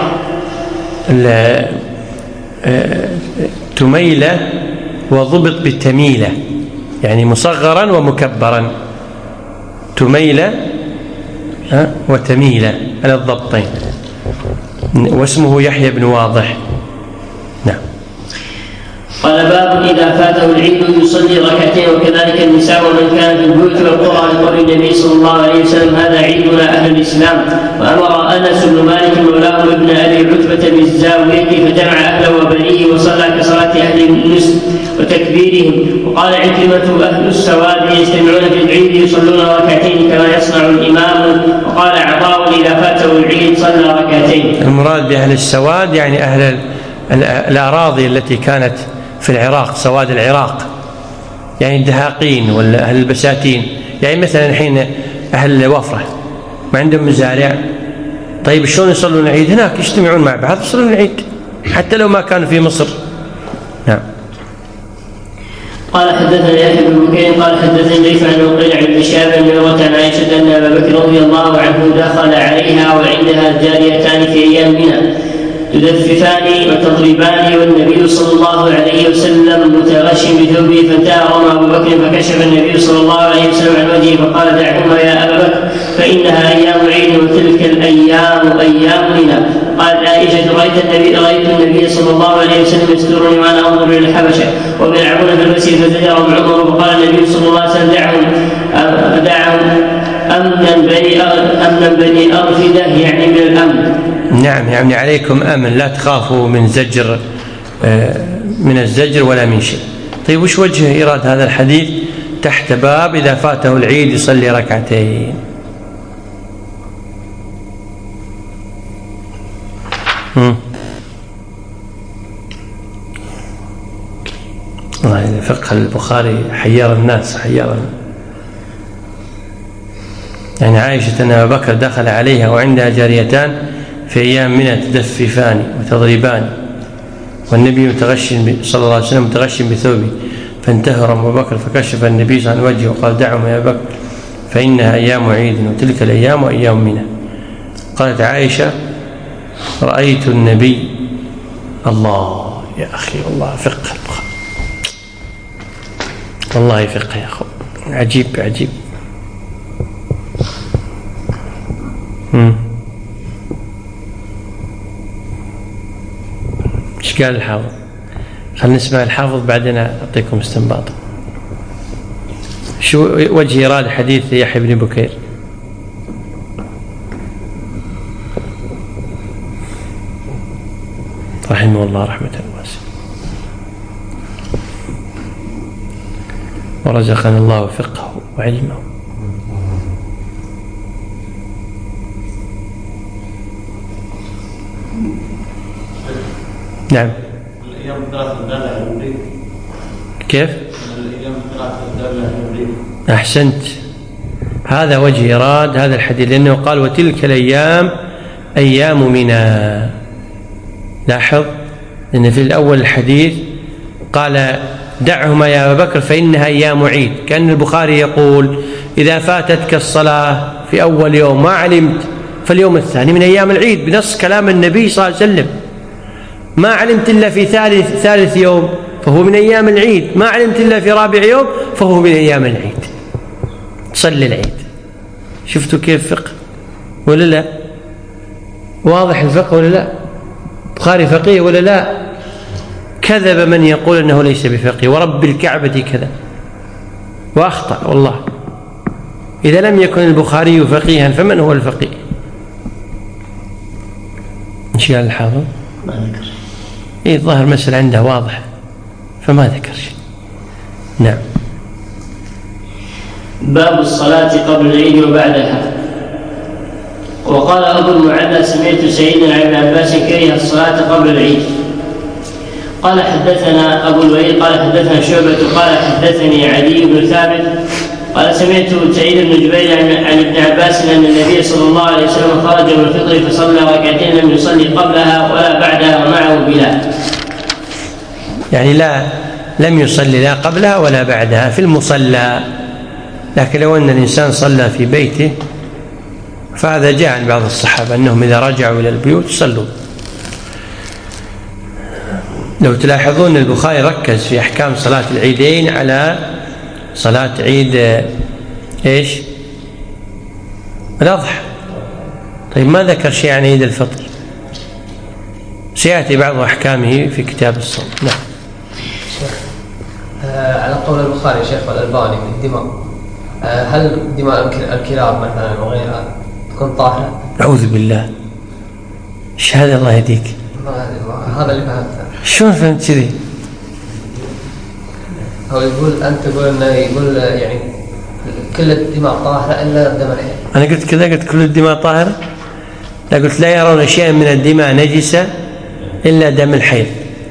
تميلة وضبط بالتميلة يعني مصغرا ومكبرا، تميلة وتميلة على الضبطين، واسمه يحيى بن واضح. نعم. قال باب إذا فاته العيد يصلي ركعتين وكذلك النساء ومن كان في البيوت والقرى لقول النبي صلى الله عليه وسلم هذا عيدنا أهل الإسلام. وأمر أنس بن مالك مولاه ابن أبي عتبة بالزاوية فجمع أهله وبنيه وصلى كصلاة أهل النسك وتكبيرهم. وقال عكرمة أهل السواد يجتمعون في العيد يصلون ركعتين كما يصنع الإمام. وقال عطاء إذا فاته العيد صلى ركعتين. المراد بأهل السواد يعني أهل الأراضي التي كانت في العراق، سواد العراق يعني الدهاقين ولا أهل البساتين. يعني مثلا الحين أهل الوفرة ما عندهم مزارع، طيب شلون يصلون العيد؟ هناك يجتمعون مع بعض يصلون العيد حتى لو ما كانوا في مصر. نعم. قال حدثنا يحيى بن بكير قال حدثني ليث عن عقيل عن هشام بن عروة عن عائشة أن أبا بكر رضي الله عنه دخل عليها وعندها جاريتان في أيام منى تدففان وتضربان والنبي صلى الله عليه وسلم متغش بثوبه فانتهى أبو بكر فكشف النبي صلى الله عليه وسلم عن وجهه فقال دعهما يا أبا بكر فإنها أيام عيد وتلك الأيام أيامنا. قالت عائشة رأيت النبي صلى الله عليه وسلم يسترني وأنا أنظر إلى الحبشة ويلعبون في المسجد فزجرهم عمر فقال النبي صلى الله عليه وسلم دعهم أمنا بني أرفدة يعني من الأمن. نعم يعني عليكم أمن، لا تخافوا من زجر من الزجر ولا من شيء. طيب وش وجه إيراد هذا الحديث تحت باب إذا فاته العيد يصلي ركعتين؟ فقه البخاري حير الناس حيرا. يعني عائشة أن أبا بكر دخل عليها وعندها جاريتان في أيام منى تدففان وتضربان والنبي صلى الله عليه وسلم متغش بثوبه فانتهر أبو بكر فكشف النبي عن وجهه وقال دعهم يا بكر فإنها أيام عيد وتلك الأيام أيام منى. قالت عائشة رأيت النبي. الله يا أخي والله فقه البخاري والله فقه يا أخو عجيب عجيب. ايش قال الحافظ؟ خلينا نسمع الحافظ بعدين أعطيكم استنباط. شو وجه إيراد حديث يحيى بن بكير؟ رحمه الله رحمة واسعة، ورزقنا الله فقهه وعلمه. نعم. الأيام الثلاثة الدالة على الإبريق. كيف؟ الأيام الثلاثة الدالة على الإبريق. أحسنت، هذا وجه إيراد هذا الحديث، لأنه قال وتلك الأيام أيام منى. لاحظ أن في الأول الحديث قال دعهما يا أبا بكر فإنها أيام عيد، كأن البخاري يقول إذا فاتتك الصلاة في أول يوم ما علمت فاليوم الثاني من أيام العيد، بنص كلام النبي صلى الله عليه وسلم. ما علمت إلا في ثالث يوم فهو من أيام العيد، ما علمت إلا في رابع يوم فهو من أيام العيد. صلي العيد. شفتوا كيف فقه ولا لا؟ واضح الفقه ولا لا؟ بخاري فقيه ولا لا؟ كذب من يقول أنه ليس بفقيه، ورب الكعبة كذا، وأخطأ والله. إذا لم يكن البخاري فقيها فمن هو الفقيه؟ إن شاء الله الحافظ ما ذكر. إيه الظاهر مسألة عنده واضح فما ذكر شيء. نعم. باب الصلاة قبل العيد وبعدها. وقال أبو المعلى سمعت سيدنا ابن عباس كره الصلاة قبل العيد. قال حدثنا أبو الوليد قال حدثنا شعبة قال حدثني علي بن ثابت قال سمعت سعيد بن جبير عن ابن عباس أن النبي صلى الله عليه وسلم خرج من الفطر فصلى ركعتين لم يصلي قبلها ولا بعدها ومعه بلال. يعني لم يصلي لا قبلها ولا بعدها في المصلى، لكن لو أن الإنسان صلى في بيته فهذا جاء عن بعض الصحابة أنهم إذا رجعوا إلى البيوت صلوا. لو تلاحظون البخاري ركز في أحكام صلاة العيدين على صلاة عيد إيش؟ الأضحى. طيب ما ذكر شيء عن عيد الفطر؟ سيأتي بعض أحكامه في كتاب الصوم. نعم. على قول البخاري شيخ والألباني في الدماء، هل دماء الكلاب مثلا وغيرها تكون طاهرة؟ أعوذ بالله، إيش هذا الله يهديك؟ هذا اللي فهمته. شلون فهمت كذي؟ هو يقول أنت تقول إنه يقول يعني كل الدماء طاهرة إلا دم الحيض. أنا قلت كذا، قلت كل الدماء طاهرة؟ لا، قلت لا يرون شيئا من الدماء نجسة إلا دم الحيض.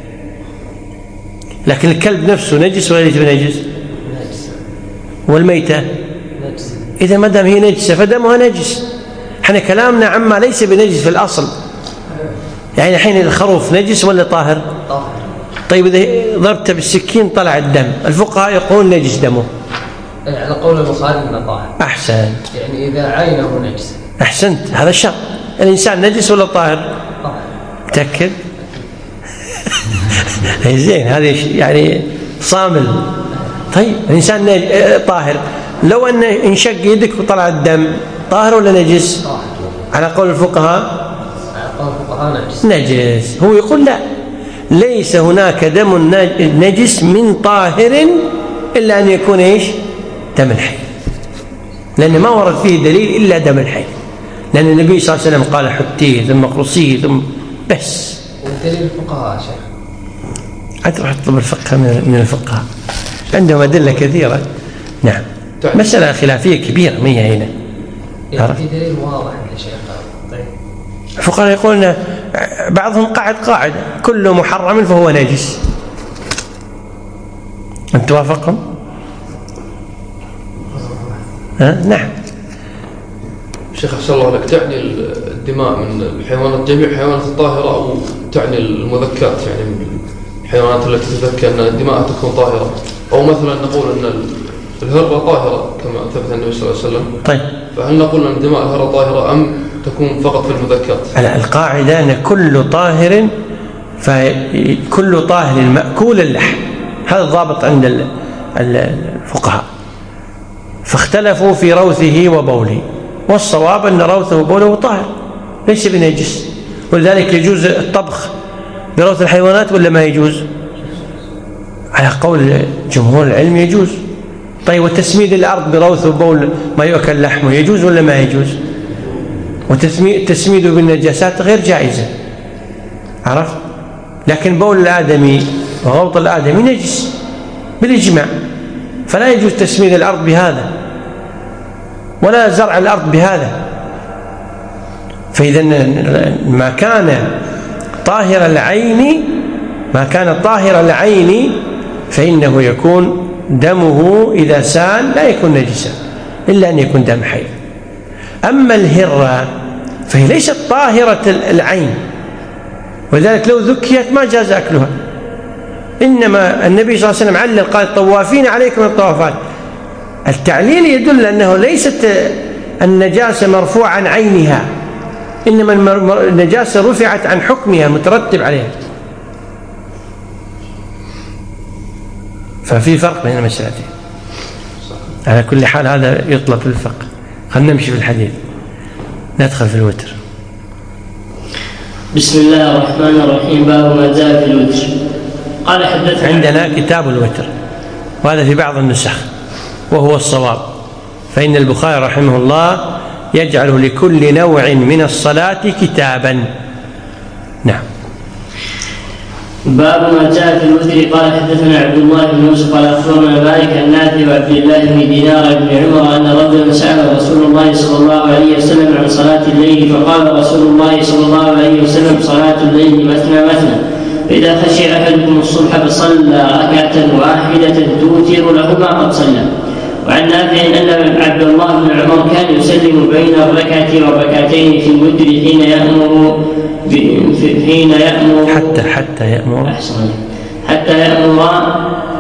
لكن الكلب نفسه نجس ولا ليس بنجس؟ نجس. والميتة؟ نجس. إذا ما دام هي نجسة فدمها نجس. احنا كلامنا عما ليس بنجس في الأصل. يعني الحين الخروف نجس ولا طاهر؟ طاهر. طيب إذا ضربته بالسكين طلع الدم، الفقهاء يقولون نجس دمه. على قول البخاري انه طاهر. أحسنت. يعني إذا عينه نجس. أحسنت، هذا الشرط. الإنسان نجس ولا طاهر؟ طاهر. متأكد؟ زين، هذه يعني صامل. طيب الإنسان طاهر، لو أن انشق يدك وطلع الدم طاهر ولا نجس؟ طاهر. على قول الفقهاء نجس. نجس. هو يقول لا، ليس هناك دم نجس من طاهر إلا أن يكون إيش؟ دم الحي، لأن ما ورد فيه دليل إلا دم الحي، لأن النبي صلى الله عليه وسلم قال حتيه ثم قرصيه ثم بس. ودليل الفقهاء شيخ؟ أتروح أطلب الفقه من الفقهاء، عندهم أدلة كثيرة. نعم. مسألة خلافية كبيرة ما هي هنا. يعني في دليل واضح يا شيخ. طيب الفقهاء يقولون بعضهم قاعدة كل محرم فهو نجس. أنت توافقهم؟ نعم. شيخ أحسن الله لك، تعني الدماء من الحيوانات جميع الحيوانات الطاهرة أو تعني المذكات، يعني من الحيوانات التي تذكى أن الدماء تكون طاهرة، أو مثلا نقول أن الهرة طاهرة كما ثبت النبي صلى الله عليه وسلم؟ طيب فهل نقول أن دماء الهرة طاهرة أم تكون فقط في المذكات؟ على القاعدة أن كل طاهر فكل طاهر مأكول اللحم، هذا الضابط عند الفقهاء، فاختلفوا في روثه وبوله، والصواب أن روثه وبوله طاهر ليس بنجس، ولذلك يجوز الطبخ بروث الحيوانات ولا ما يجوز؟ على قول جمهور العلم يجوز. طيب وتسميد الأرض بروث وبول ما يؤكل لحمه يجوز ولا ما يجوز؟ وتسميده بالنجاسات غير جائزة، عرفت؟ لكن بول الآدمي وغوط الآدمي نجس بالإجماع، فلا يجوز تسميد الأرض بهذا ولا زرع الأرض بهذا. فإذا ما كان طاهر العين فإنه يكون دمه إذا سال لا يكون نجسا إلا أن يكون دم حي. أما الهرة فهي ليست طاهرة العين، ولذلك لو ذكيت ما جاز أكلها. إنما النبي صلى الله عليه وسلم علل قال الطوافين عليكم الطوافات. التعليل يدل أنه ليست النجاسة مرفوعة عن عينها، إنما النجاسة رفعت عن حكمها المترتب عليها. ففي فرق بين المسألتين. على كل حال هذا يطلب في الفقه. خلينا نمشي في الحديث، ندخل في الوتر. بسم الله الرحمن الرحيم. باب ما جاء في الوتر. قال حدثنا عندنا كتاب الوتر، وهذا في بعض النسخ وهو الصواب، فإن البخاري رحمه الله يجعل لكل نوع من الصلاة كتابا. نعم. باب ما جاء في الوتر. قال حدثنا عبد الله بن يوسف قال اخبرنا مالك النافع وعبد الله بن دينار بن عمر ان رجلا سال رسول الله صلى الله عليه وسلم عن صلاه الليل، فقال رسول الله صلى الله عليه وسلم صلاه الليل مثنى مثنى، فاذا خشي احدكم الصبح فصلى ركعه واحده توتر له ما قد صلى. وعن نافع ان عبد الله بن عمر كان يسلم بين الركعه والركعتين في الوتر حين يأمر حتى يأمر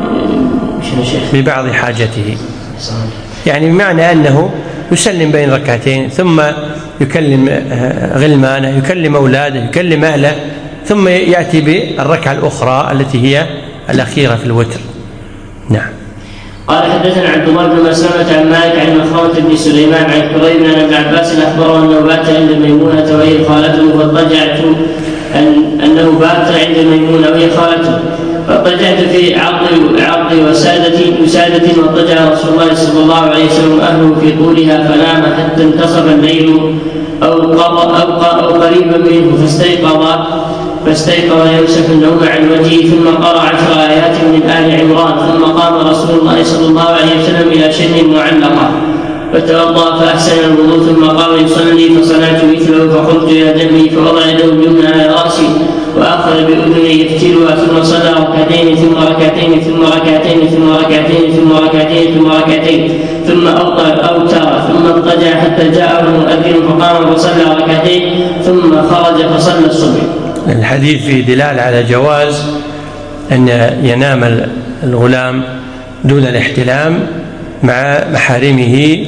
ببعض حاجته، يعني بمعنى أنه يسلم بين ركعتين ثم يكلم غلمانه، يكلم أولاده، يكلم أهله، ثم يأتي بالركعة الأخرى التي هي الأخيرة في الوتر. نعم. قال حدثنا عبد الله بن مسلمة عن مالك عن مخرمة بن سليمان عن كريب عن ابن عباس أخبره أنه بات عند ميمونة وهي خالته، فاضطجعت أنه بات عند ميمونة وهي خالته، فاضطجعت في عرض وسادة واضطجع رسول الله صلى الله عليه وسلم أهله في طولها، فنام حتى انتصف الليل أو قريبا منه، فاستيقظ يوسف النوم عن وجهه، ثم قرأ 10 آيات من آل عمران، ثم قام رسول الله صلى الله عليه وسلم إلى شن معلقة فتوضأ فأحسن الوضوء، ثم قام يصلي فصنعت مثله، فقمت إلى جنبي فوضع يده اليمنى على رأسي وأخذ بأذني يفتلها، ثم صلى ركعتين ثم ركعتين ثم ركعتين ثم ركعتين ثم ركعتين ثم ركعتين ثم أوتر، ثم اضطجع حتى جاءه المؤذن فقام فصلى ركعتين ثم خرج فصلى الصبح. الحديث فيه دلالة على جواز أن ينام الغلام دون الاحتلام مع محارمه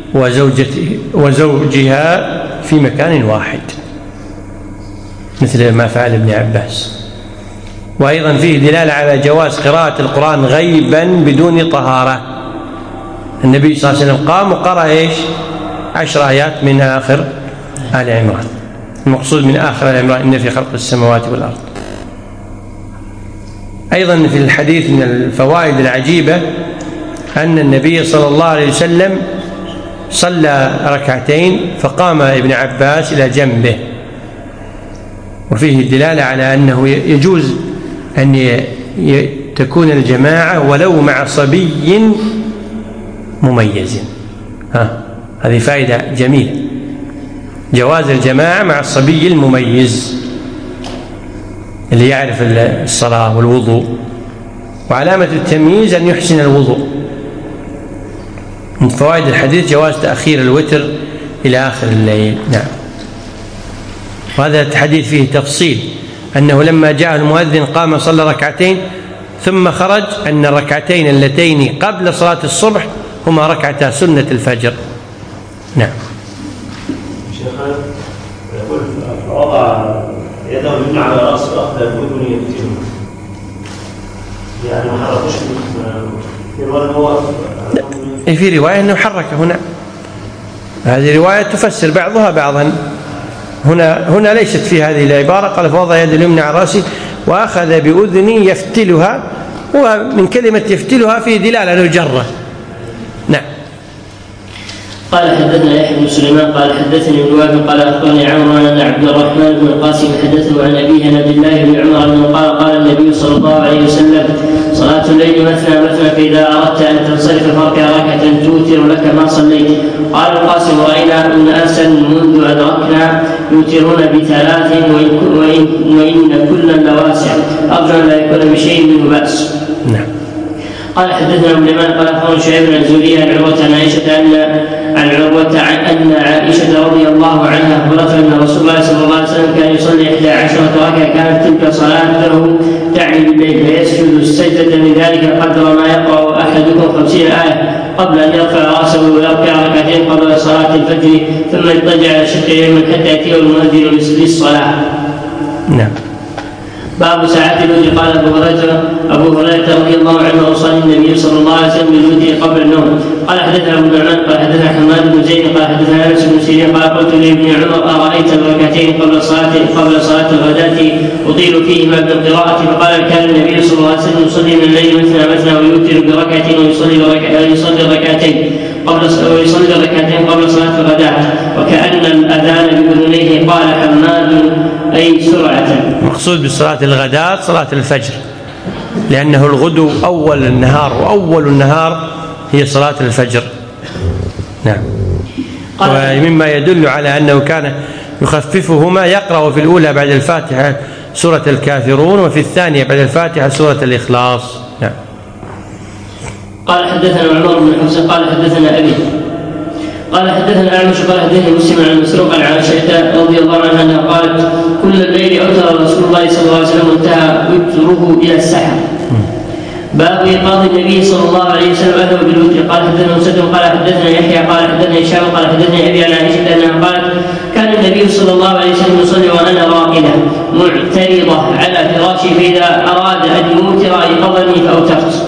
وزوجها في مكان واحد، مثل ما فعل ابن عباس. وأيضا فيه دلالة على جواز قراءة القرآن غيبا بدون طهارة. النبي صلى الله عليه وسلم قام وقرأ 10 آيات من آخر آل عمران. المقصود من آخر آل عمران إن في خلق السماوات والأرض. أيضا في الحديث من الفوائد العجيبة أن النبي صلى الله عليه وسلم صلى ركعتين فقام ابن عباس إلى جنبه، وفيه دلالة على أنه يجوز أن تكون الجماعة ولو مع صبي مميز. هذه فائدة جميلة، جواز الجماعة مع الصبي المميز اللي يعرف الصلاة والوضوء، وعلامة التمييز أن يحسن الوضوء. من فوائد الحديث جواز تأخير الوتر إلى آخر الليل. نعم. وهذا الحديث فيه تفصيل أنه لما جاء المؤذن قام صلى ركعتين ثم خرج، أن الركعتين اللتين قبل صلاة الصبح هما ركعتا سنة الفجر. نعم. شيخنا يقول فوضع يده اليمنى على رأسه وأخذ بأذنه يفتله، يعني ما حركش في رواية أنه حرك هنا، هذه رواية تفسر بعضها بعضا. هنا ليست في هذه العبارة، قال فوضع يد اليمنى على رأسه وأخذ بأذني يفتلها، ومن كلمة يفتلها في دلالة للجرة. نعم. قال حدثنا يحيى بن سليمان قال حدثني ابن وهب قال اخبرني عمرو ان عبد الرحمن بن القاسم حدثه عن ابيه عن عبد الله بن عمر انه قال النبي صلى الله عليه وسلم: صلاة الليل مثنى مثنى، فاذا اردت ان تنصرف فاركع ركعة توتر لك ما صليت. قال القاسم: راينا اناسا منذ ادركنا يوترون بثلاث وان كلا لواسع، ارجو ان لا يكون بشيء منه باس. نعم. قال حدثنا ابن اليمان قال اخبرنا شعيب بن الزهري عن عروة أن عائشة رضي الله عنها أخبرته أن رسول الله صلى الله عليه وسلم كان يصلي 11 ركعة، كانت تلك صلاته تعني بالليل، فيسجد السجدة من ذلك قدر ما يقرأ أحدكم 50 آية قبل أن يرفع رأسه ويركع ركعتين قبل صلاة الفجر، ثم يضطجع على شق يمين حتى يأتيه المؤذن للصلاة. نعم. باب ساعات الوتر. قال أبو هريرة رضي الله عنه: أوصاني النبي صلى الله عليه وسلم بالوتر قبل النوم. قال حدثنا أبو النعمان قال حدثنا حماد بن زيد قال حدثنا أنس بن سيرين قال قلت لابن عمر: أرأيت الركعتين قبل صلاة الغداة أطيل فيهما بالقراءة؟ فقال: كان النبي صلى الله عليه وسلم يصلي من الليل مثنى ويوتر بركعة ويصلي ركعتين قبل صلاة الغداة، وكأن الأذان بأذنيه. قال حماد: أي سرعة. مقصود بصلاة الغداة صلاة الفجر، لأنه الغدو أول النهار، وأول النهار هي صلاة الفجر. نعم. ومما يدل على أنه كان يخففهما يقرأ في الأولى بعد الفاتحة سورة الكافرون، وفي الثانية بعد الفاتحة سورة الإخلاص. نعم. قال حدثنا عمر بن حفص قال حدثنا أبي قال حدثنا أعمش قال حدثني مسلم عن مسروق عن عائشة رضي الله عنها أنها قالت: كل الليل أوتر رسول الله صلى الله عليه وسلم وانتهى وتره إلى السحر. باب إيقاظ النبي صلى الله عليه وسلم أهله بالوتر. قال حدثنا مسدد قال حدثنا يحيى قال حدثنا هشام قال حدثني أبي عن عائشة أنها قالت: كان النبي صلى الله عليه وسلم يصلي وأنا راقدة معترضة على فراشي، فإذا أراد أن يوتر أيقظني فأوترت.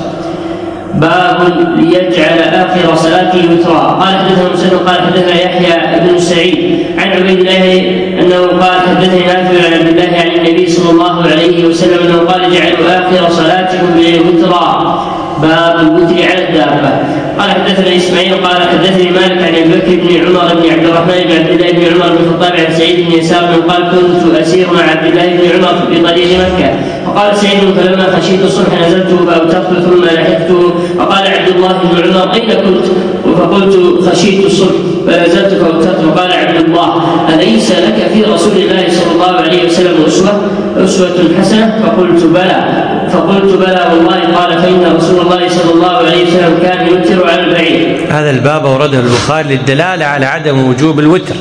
باب ليجعل آخر صلاته وترا. قال حدثنا مسدد قال حدثنا يحيى بن سعيد عن عبيد الله أنه قال حدثني نافع عن عبد الله عن النبي صلى الله عليه وسلم أنه قال: اجعلوا آخر صلاتكم بالليل وترا. باب الوتر على الدابة. قال حدثنا إسماعيل قال حدثني مالك عن أبي بكر بن عمر بن عبد الرحمن بن عبد الله بن عمر بن الخطاب عن سعيد بن يسار قال: كنت أسير مع عبد الله بن عمر في طريق مكة، فقال سعيد: فلما خشيت الصبح نزلت فأوترت ثم لحقته، فقال عبد الله بن عمر: أين كنت؟ فقلت: خشيت الصبح فنزلت فأوترت. فقال عبد الله: أليس لك في رسول الله صلى الله عليه وسلم أسوة حسنة؟ فقلت: بلى والله. قال: فإن رسول الله صلى الله عليه وسلم كان يوتر على البعير. هذا الباب أورده البخاري للدلالة على عدم وجوب الوتر،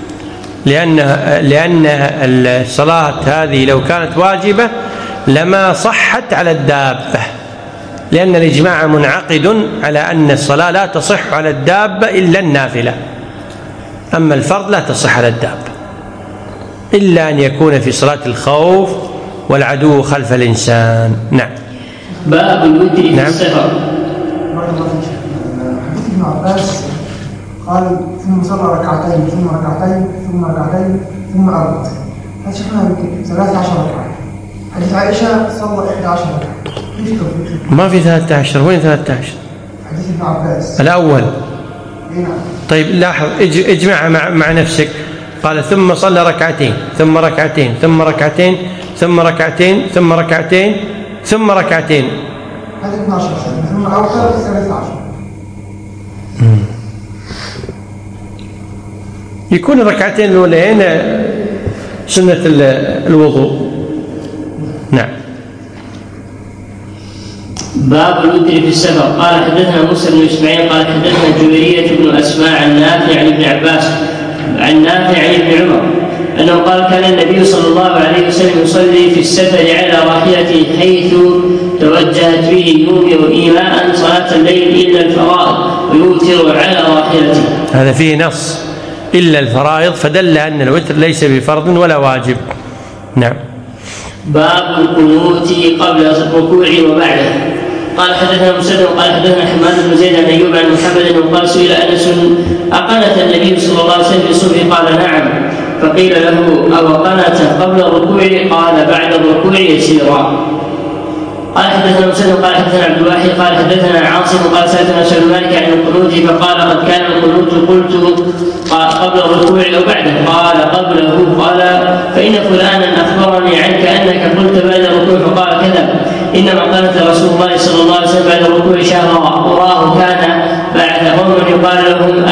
لأن الصلاة هذه لو كانت واجبة لما صحت على الدابة، لأن الإجماع منعقد على أن الصلاة لا تصح على الدابة إلا النافلة، أما الفرض لا تصح على الدابة إلا أن يكون في صلاة الخوف والعدو خلف الإنسان. نعم. باب الوتر في السفر. حديث ابن عباس قال: ثم صلى ركعتين ثم ركعتين ثم ركعتين ثم أربع. هذا شفنا 13 ركعة. حديث عائشة صلى 11 ركعة. كيف توفيق؟ ما في 13. وين 13؟ حديث ابن عباس الأول. نعم. طيب لاحظ، اجمع مع نفسك. قال: ثم صلى ركعتين ثم ركعتين ثم ركعتين ثم ركعتين ثم ركعتين ثم ركعتين. هذا 12 ثم أوتر 13. يكون الركعتين الأولين سنة الوضوء. نعم. باب الوتر في السفر. قال حدثنا موسى بن إسماعيل قال حدثنا جويرية بن أسماء عن نافع عن ابن عباس عن نافع عن ابن عمر أنه قال: كان النبي صلى الله عليه وسلم يصلي في السفر على راحلته حيث توجهت به يومئ إيماء صلاة الليل إلا الفرائض ويوتر على راحلته. هذا فيه نص إلا الفرائض، فدل أن الوتر ليس بفرض ولا واجب. نعم. باب القنوت قبل الركوع وبعده. قال حدثنا مسدد قال حدثنا حماد بن زيد عن ايوب عن محمد قال: سئل انس: اقنت النبي صلى الله عليه وسلم في الصبح؟ قال: نعم. فقيل له: او قنت قبل الركوع؟ قال: بعد الركوع يسيرا. قال حدثنا مسدد قال حدثنا عبد الواحد قال حدثنا عاصم قال سألت سؤال مالك عن القنوت فقال قد كان القنوت قلت قبل الركوع أو بعده قال قبله قال فإن فلانا أخبرني عنك أنك قلت بعد الركوع فقال كذا إنما قالت رسول الله صلى الله عليه وسلم بعد الركوع شهرا وراه كان بعد قوم يقال لهم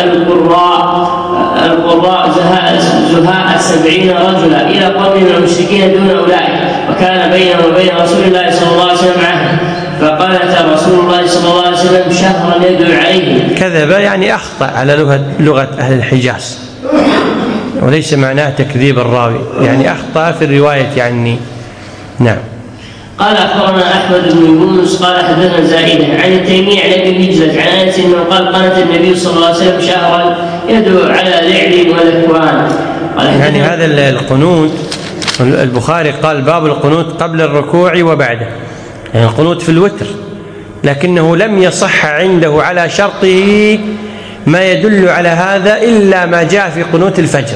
القراء زهاء 70 رجلا إلى قوم من المشركين دون أولئك وكان بينه وبين رسول الله صلى الله عليه وسلم عهد فقالت رسول الله صلى الله عليه وسلم شهرا يدعو عليه. كذب يعني أخطأ على لغة أهل الحجاز وليس معناه تكذيب الراوي، يعني أخطأ في الرواية عني. نعم. قال أخبرنا أحمد بن يونس قال حدثنا زائدة عن التيمي عن ابن مجلد عن أنس أنه قال قنت النبي صلى الله عليه وسلم شهرا يدعو على لعل وذكوان. يعني هذا القنوت البخاري قال باب القنوت قبل الركوع وبعده، يعني القنوت في الوتر، لكنه لم يصح عنده على شرطه ما يدل على هذا إلا ما جاء في قنوت الفجر،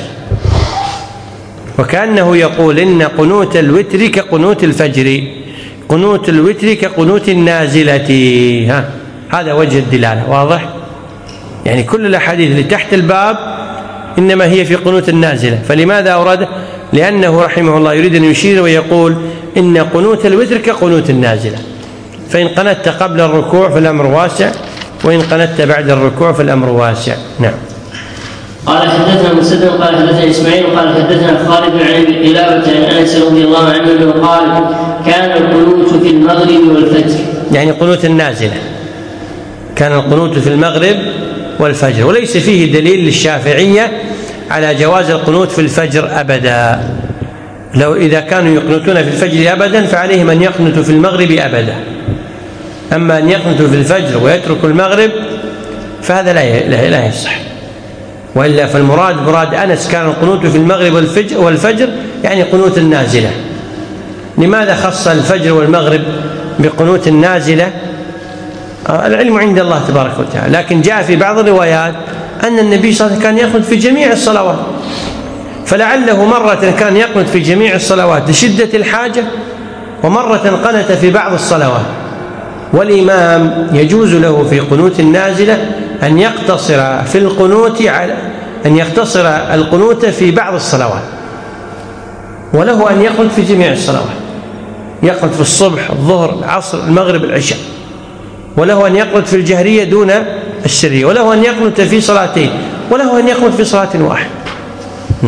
وكأنه يقول إن قنوت الوتر كقنوت الفجر، قنوت الوتر كقنوت النازلة. هذا وجه الدلالة واضح؟ يعني كل الأحاديث اللي تحت الباب إنما هي في قنوت النازلة. فلماذا أورده؟ لأنه رحمه الله يريد أن يشير ويقول إن قنوت الوتر كقنوت النازلة، فإن قنت قبل الركوع فالأمر واسع، وإن قنت بعد الركوع فالأمر واسع. نعم. قال حدثنا مسدد قال حدثنا إسماعيل قال حدثنا خالد بن أبي قلابة عن أنس رضي الله عنه قال كان القنوت في المغرب والفجر، يعني قنوت النازلة، كان القنوت في المغرب والفجر، وليس فيه دليل للشافعية على جواز القنوت في الفجر أبدا. لو إذا كانوا يقنطون في الفجر أبدا فعليهم أن يقنطوا في المغرب أبدا، أما أن يقنطوا في الفجر ويتركوا المغرب فهذا لا يصح. وإلا فالمراد مراد أنس كان القنوت في المغرب والفجر يعني قنوت النازلة. لماذا خص الفجر والمغرب بقنوت النازلة؟ العلم عند الله تبارك وتعالى، لكن جاء في بعض الروايات أن النبي صلى الله عليه وسلم كان يقنط في جميع الصلوات، فلعله مرة كان يقنط في جميع الصلوات لشدة الحاجة، ومرة قنت في بعض الصلوات. والإمام يجوز له في قنوت النازلة أن يقتصر في القنوت أن يقتصر القنوت في بعض الصلوات، وله أن يقنط في جميع الصلوات، يقنط في الصبح الظهر العصر المغرب العشاء، وله أن يقنط في الجهرية دون السرية، وله أن يقنط في صلاتين، وله أن يقنط في صلاة واحدة. نعم.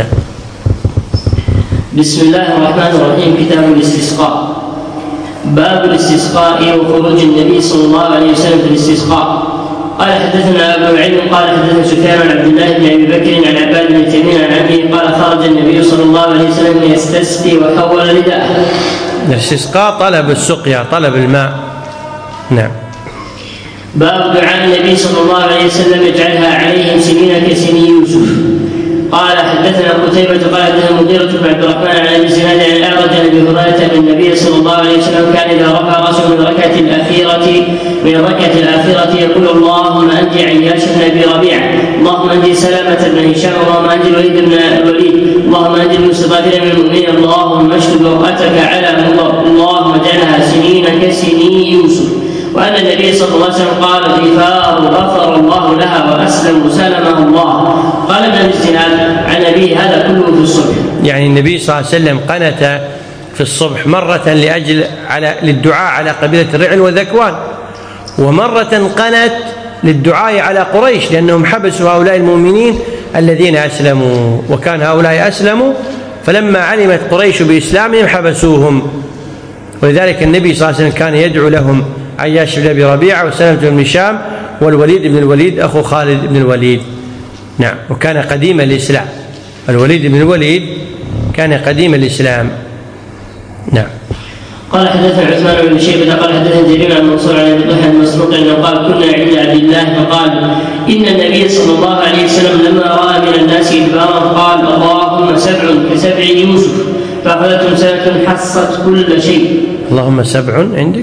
بسم الله الرحمن الرحيم. كتاب الاستسقاء. باب الاستسقاء وخروج النبي صلى الله عليه وسلم في الاستسقاء. قال حدثنا أبو العلم قال حدثنا سفيان عن عبد الله بن أبي بكر عن عباد بن تيمية عن عمه قال خرج النبي صلى الله عليه وسلم يستسقي وحول رداءه. الاستسقاء طلب السقيا، طلب الماء. نعم. باب دعاء النبي صلى الله عليه وسلم يجعلها عليهم سنين كسني يوسف. قال حدثنا قتيبة قال حدثنا مغيرة بن عبد الرحمن عن ابي زناد عن الاعرج عن ابي هريرة ان النبي صلى الله عليه وسلم كان اذا رفع راسه من الركعة الأخيرة يقول اللهم انجي عياش بن ابي ربيعة، اللهم انجي سلامة بن هشام، اللهم انجي الوليد بن الوليد، اللهم انجي المستضعفين من المؤمنين، اللهم اشدد وقتك على اللهم اجعلها سنين كسني يوسف. وأن النبي صلى الله عليه وسلم قال غفار غفر الله لها وأسلم سلمه الله. قال ابن الزناد عن أبيه هذا كله في الصبح. يعني النبي صلى الله عليه وسلم قنت في الصبح مرة للدعاء على قبيلة الرعل وذكوان، ومرة قنت للدعاء على قريش لأنهم حبسوا هؤلاء المؤمنين الذين أسلموا، وكان هؤلاء أسلموا فلما علمت قريش بإسلامهم حبسوهم، ولذلك النبي صلى الله عليه وسلم كان يدعو لهم عياش بن أبي ربيعة وسلمة بن هشام والوليد بن الوليد أخو خالد بن الوليد. نعم. وكان قديم الإسلام، الوليد بن الوليد كان قديم الإسلام. نعم. قال حدثنا عثمان بن شيبة قال حدثنا جرير عن منصور عن ابي المسروق انه قال كنا عند عبد الله فقال ان النبي صلى الله عليه وسلم لما راى من الناس ادبارا قال اللهم سبع كسبع يوسف، فاخذتهم سنة حصت كل شيء. اللهم سبع عندك؟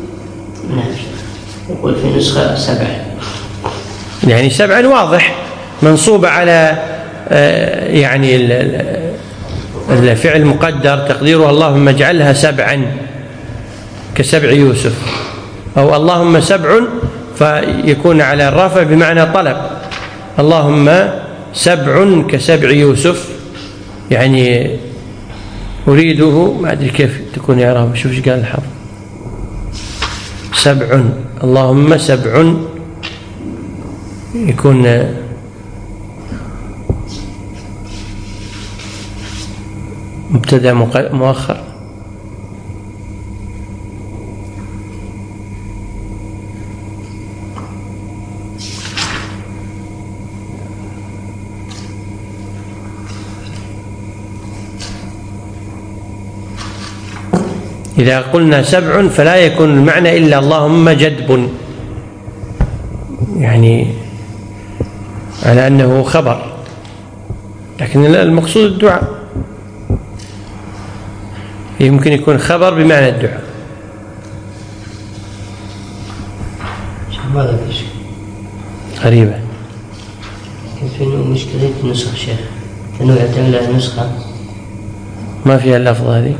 يقول في نسخة 7، يعني 7 واضح منصوب على يعني الفعل مقدر تقديره اللهم اجعلها 7. كسبع يوسف، أو اللهم سبع فيكون على الرفع بمعنى طلب، اللهم سبع كسبع يوسف، يعني أريده، ما أدري كيف تكون إعرابه، شوف ايش قال الحافظ، سبع، اللهم سبع يكون مبتدأ مؤخر. إذا قلنا سبع فلا يكون المعنى إلا اللهم جدب، يعني على أنه خبر، لكن المقصود الدعاء، يمكن يكون خبر بمعنى الدعاء. غريبة. في مشكلة النسخ شيخ، أنه يعتمد على النسخة ما فيها اللفظة هذه.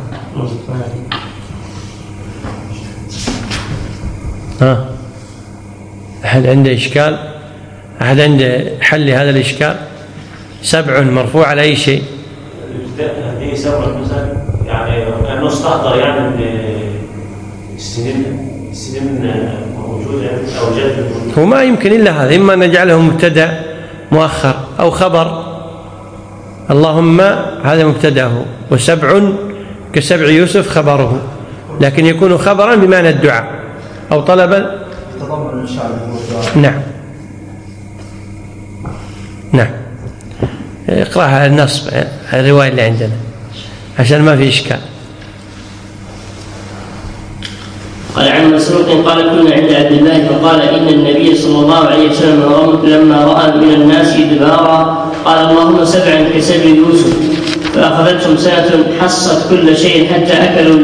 أحد عنده إشكال؟ أحد عنده حل لهذا الإشكال؟ سبع مرفوع على أي شيء؟ هذه سبع مثلا، يعني أنه استحضر يعني السنين موجودة أو جد. هو ما يمكن إلا هذا، إما نجعله مبتدأ مؤخر أو خبر، اللهم هذا مبتدأه، وسبع كسبع يوسف خبره، لكن يكون خبرا بمعنى الدعاء أو طلبا. تضمن إن شاء الله. نعم نعم. اقرأها النصب، الرواية اللي عندنا عشان ما في إشكال. قال عن مسروق قال كنا عند عبد الله فقال إن النبي صلى الله عليه وسلم لما رأى من الناس إدبارا قال اللهم سبعا كسبع يوسف، فأخذتهم سنة حصت كل شيء حتى أكلوا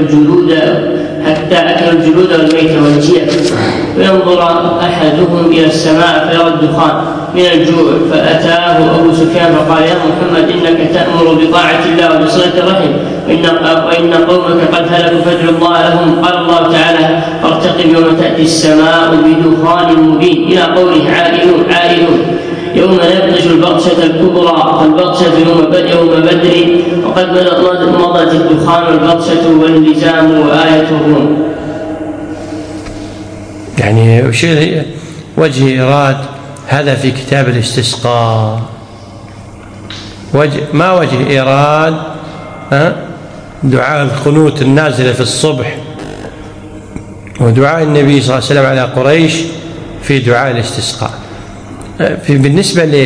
الجلود والميت والجيف، وينظر أحدهم إلى السماء فيرى الدخان من الجوع، فأتاه أبو سفيان فقال يا محمد إنك تأمر بطاعة الله وبصلة الرحم، وإن قومك قد هلكوا فادعوا الله لهم. قال الله تعالى فارتقب يوم تأتي السماء بدخان مبين، إلى قوله عائلون يوم يبطش البطشة الكبرى، فالبطشة يوم بدر، وقد مضت الدخان والبطشة واللزام وآيته. يعني وجه إيراد هذا في كتاب الاستسقاء، ما وجه إيراد دعاء القنوت النازلة في الصبح ودعاء النبي صلى الله عليه وسلم على قريش في دعاء الاستسقاء. بالنسبة ل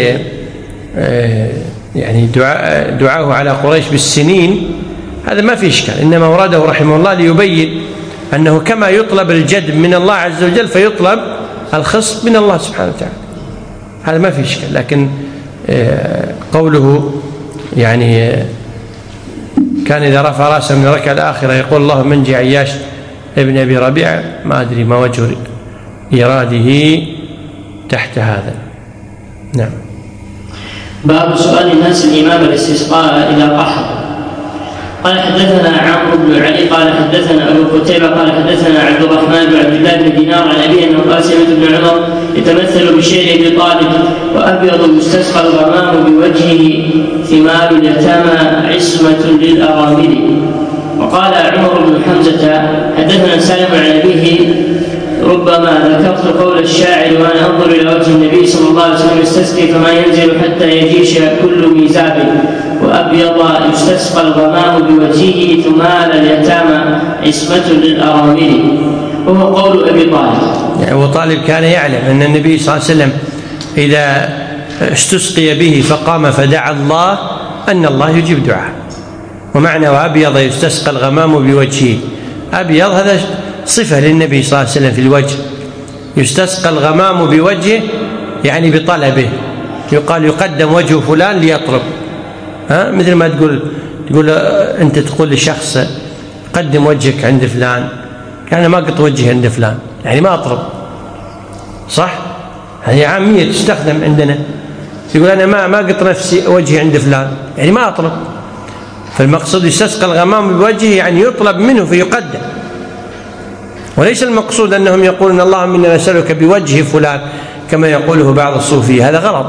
يعني دعاءه على قريش بالسنين هذا ما في إشكال، إنما أراده رحمه الله ليبين أنه كما يطلب الجد من الله عز وجل فيطلب الخصب من الله سبحانه وتعالى، هذا ما في إشكال. لكن قوله يعني كان إذا رفع رأسه من الركعة الآخرة يقول اللهم انجي عياش ابن أبي ربيعة، ما أدري ما وجه إراده تحت هذا. نعم. باب سؤال الناس الإمام الاستسقاء إذا قحط. قال حدثنا عمرو بن علي قال حدثنا أبو قتيبة قال حدثنا عبد الرحمن بن عبد الله بن دينار عن أبيه أنه قال سمعت ابن عمر يتمثل بشير بن طالب وأبيض يستسقى الغمام بوجهه ثمار اليتامى عصمة للأرامل. وقال عمر بن حمزة حدثنا سالم عن أبيه ربما ذكرت قول الشاعر وأنا أنظر إلى وجه النبي صلى الله عليه وسلم يستسقي فما ينزل حتى يجيش كل ميزاب، وأبيض يستسقى الغمام بوجهه ثمال اليتامى عصمة للأرامل، وهو قول أبي طالب. يعني أبو طالب كان يعلم أن النبي صلى الله عليه وسلم إذا استسقي به فقام فدعا الله أن الله يجيب دعاء. ومعنى وأبيض يستسقى الغمام بوجهه، أبيض هذا صفة للنبي صلى الله عليه وسلم في الوجه، يستسقى الغمام بوجهه يعني بطلبه، يقال يقدم وجه فلان ليطلب، مثل ما تقول أنت تقول لشخص قدم وجهك عند فلان، يعني ما قط وجهي عند فلان، يعني ما أطلب، صح؟ هذه عامية تستخدم عندنا، يقول أنا ما قط نفسي وجهي عند فلان، يعني ما أطلب. فالمقصود يستسقى الغمام بوجهه يعني يطلب منه فيقدم. وليس المقصود أنهم يقولون اللهم إنا نسألك بوجه فلان كما يقوله بعض الصوفية، هذا غلط.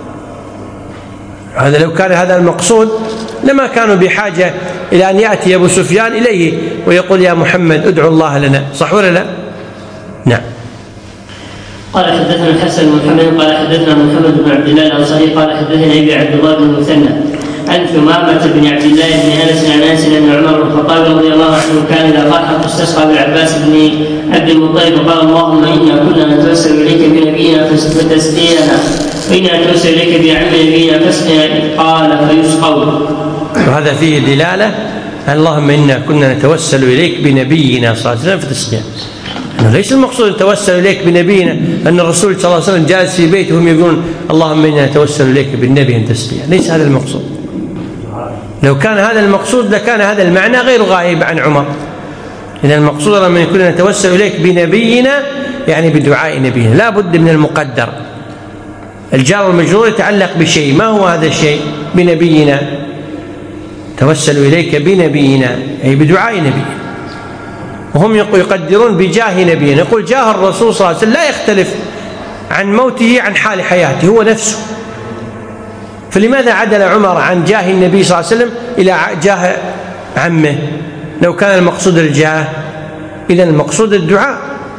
هذا لو كان هذا المقصود لما كانوا بحاجة إلى أن يأتي أبو سفيان إليه ويقول يا محمد ادعو الله لنا، صح ولا لا؟ نعم. قال حدثنا الحسن بن محمد قال حدثنا محمد بن عبد الله الأنصاري قال حدثنا أبي عبد الله بن المثنى عن ثمامة بن عبد الله بن أنس عن أنس أن عمر بن الخطاب رضي الله عنه كان إذا ضحك استسقى بالعباس بن عبد المطلب قال اللهم إنا كنا نتوسل إليك بنبينا فتسقينا وإنا نتوسل إليك بعم نبينا فاسقنا قال فيسقون. وهذا فيه دلالة اللهم إنا كنا نتوسل إليك بنبينا صلى الله عليه وسلم فتسقينا. أنه ليس المقصود نتوسل إليك بنبينا أن الرسول صلى الله عليه وسلم جالس في بيته وهم يقولون اللهم إنا نتوسل إليك بالنبي أن تسقينا، ليس هذا المقصود. لو كان هذا المقصود لكان هذا المعنى غير غائب عن عمر. إذا المقصود لما يكون نتوسل إليك بنبينا يعني بدعاء نبينا، لا بد من المقدر. الجار والمجرور يتعلق بشيء، ما هو هذا الشيء؟ بنبينا. توسل إليك بنبينا أي بدعاء نبينا. وهم يقدرون بجاه نبينا، يقول جاه الرسول صلى الله عليه وسلم لا يختلف عن موته عن حال حياته، هو نفسه. فلماذا عدل عمر عن جاه النبي صلى الله عليه وسلم إلى جاه عمه لو كان المقصود الجاه؟ إذن المقصود الدعاء،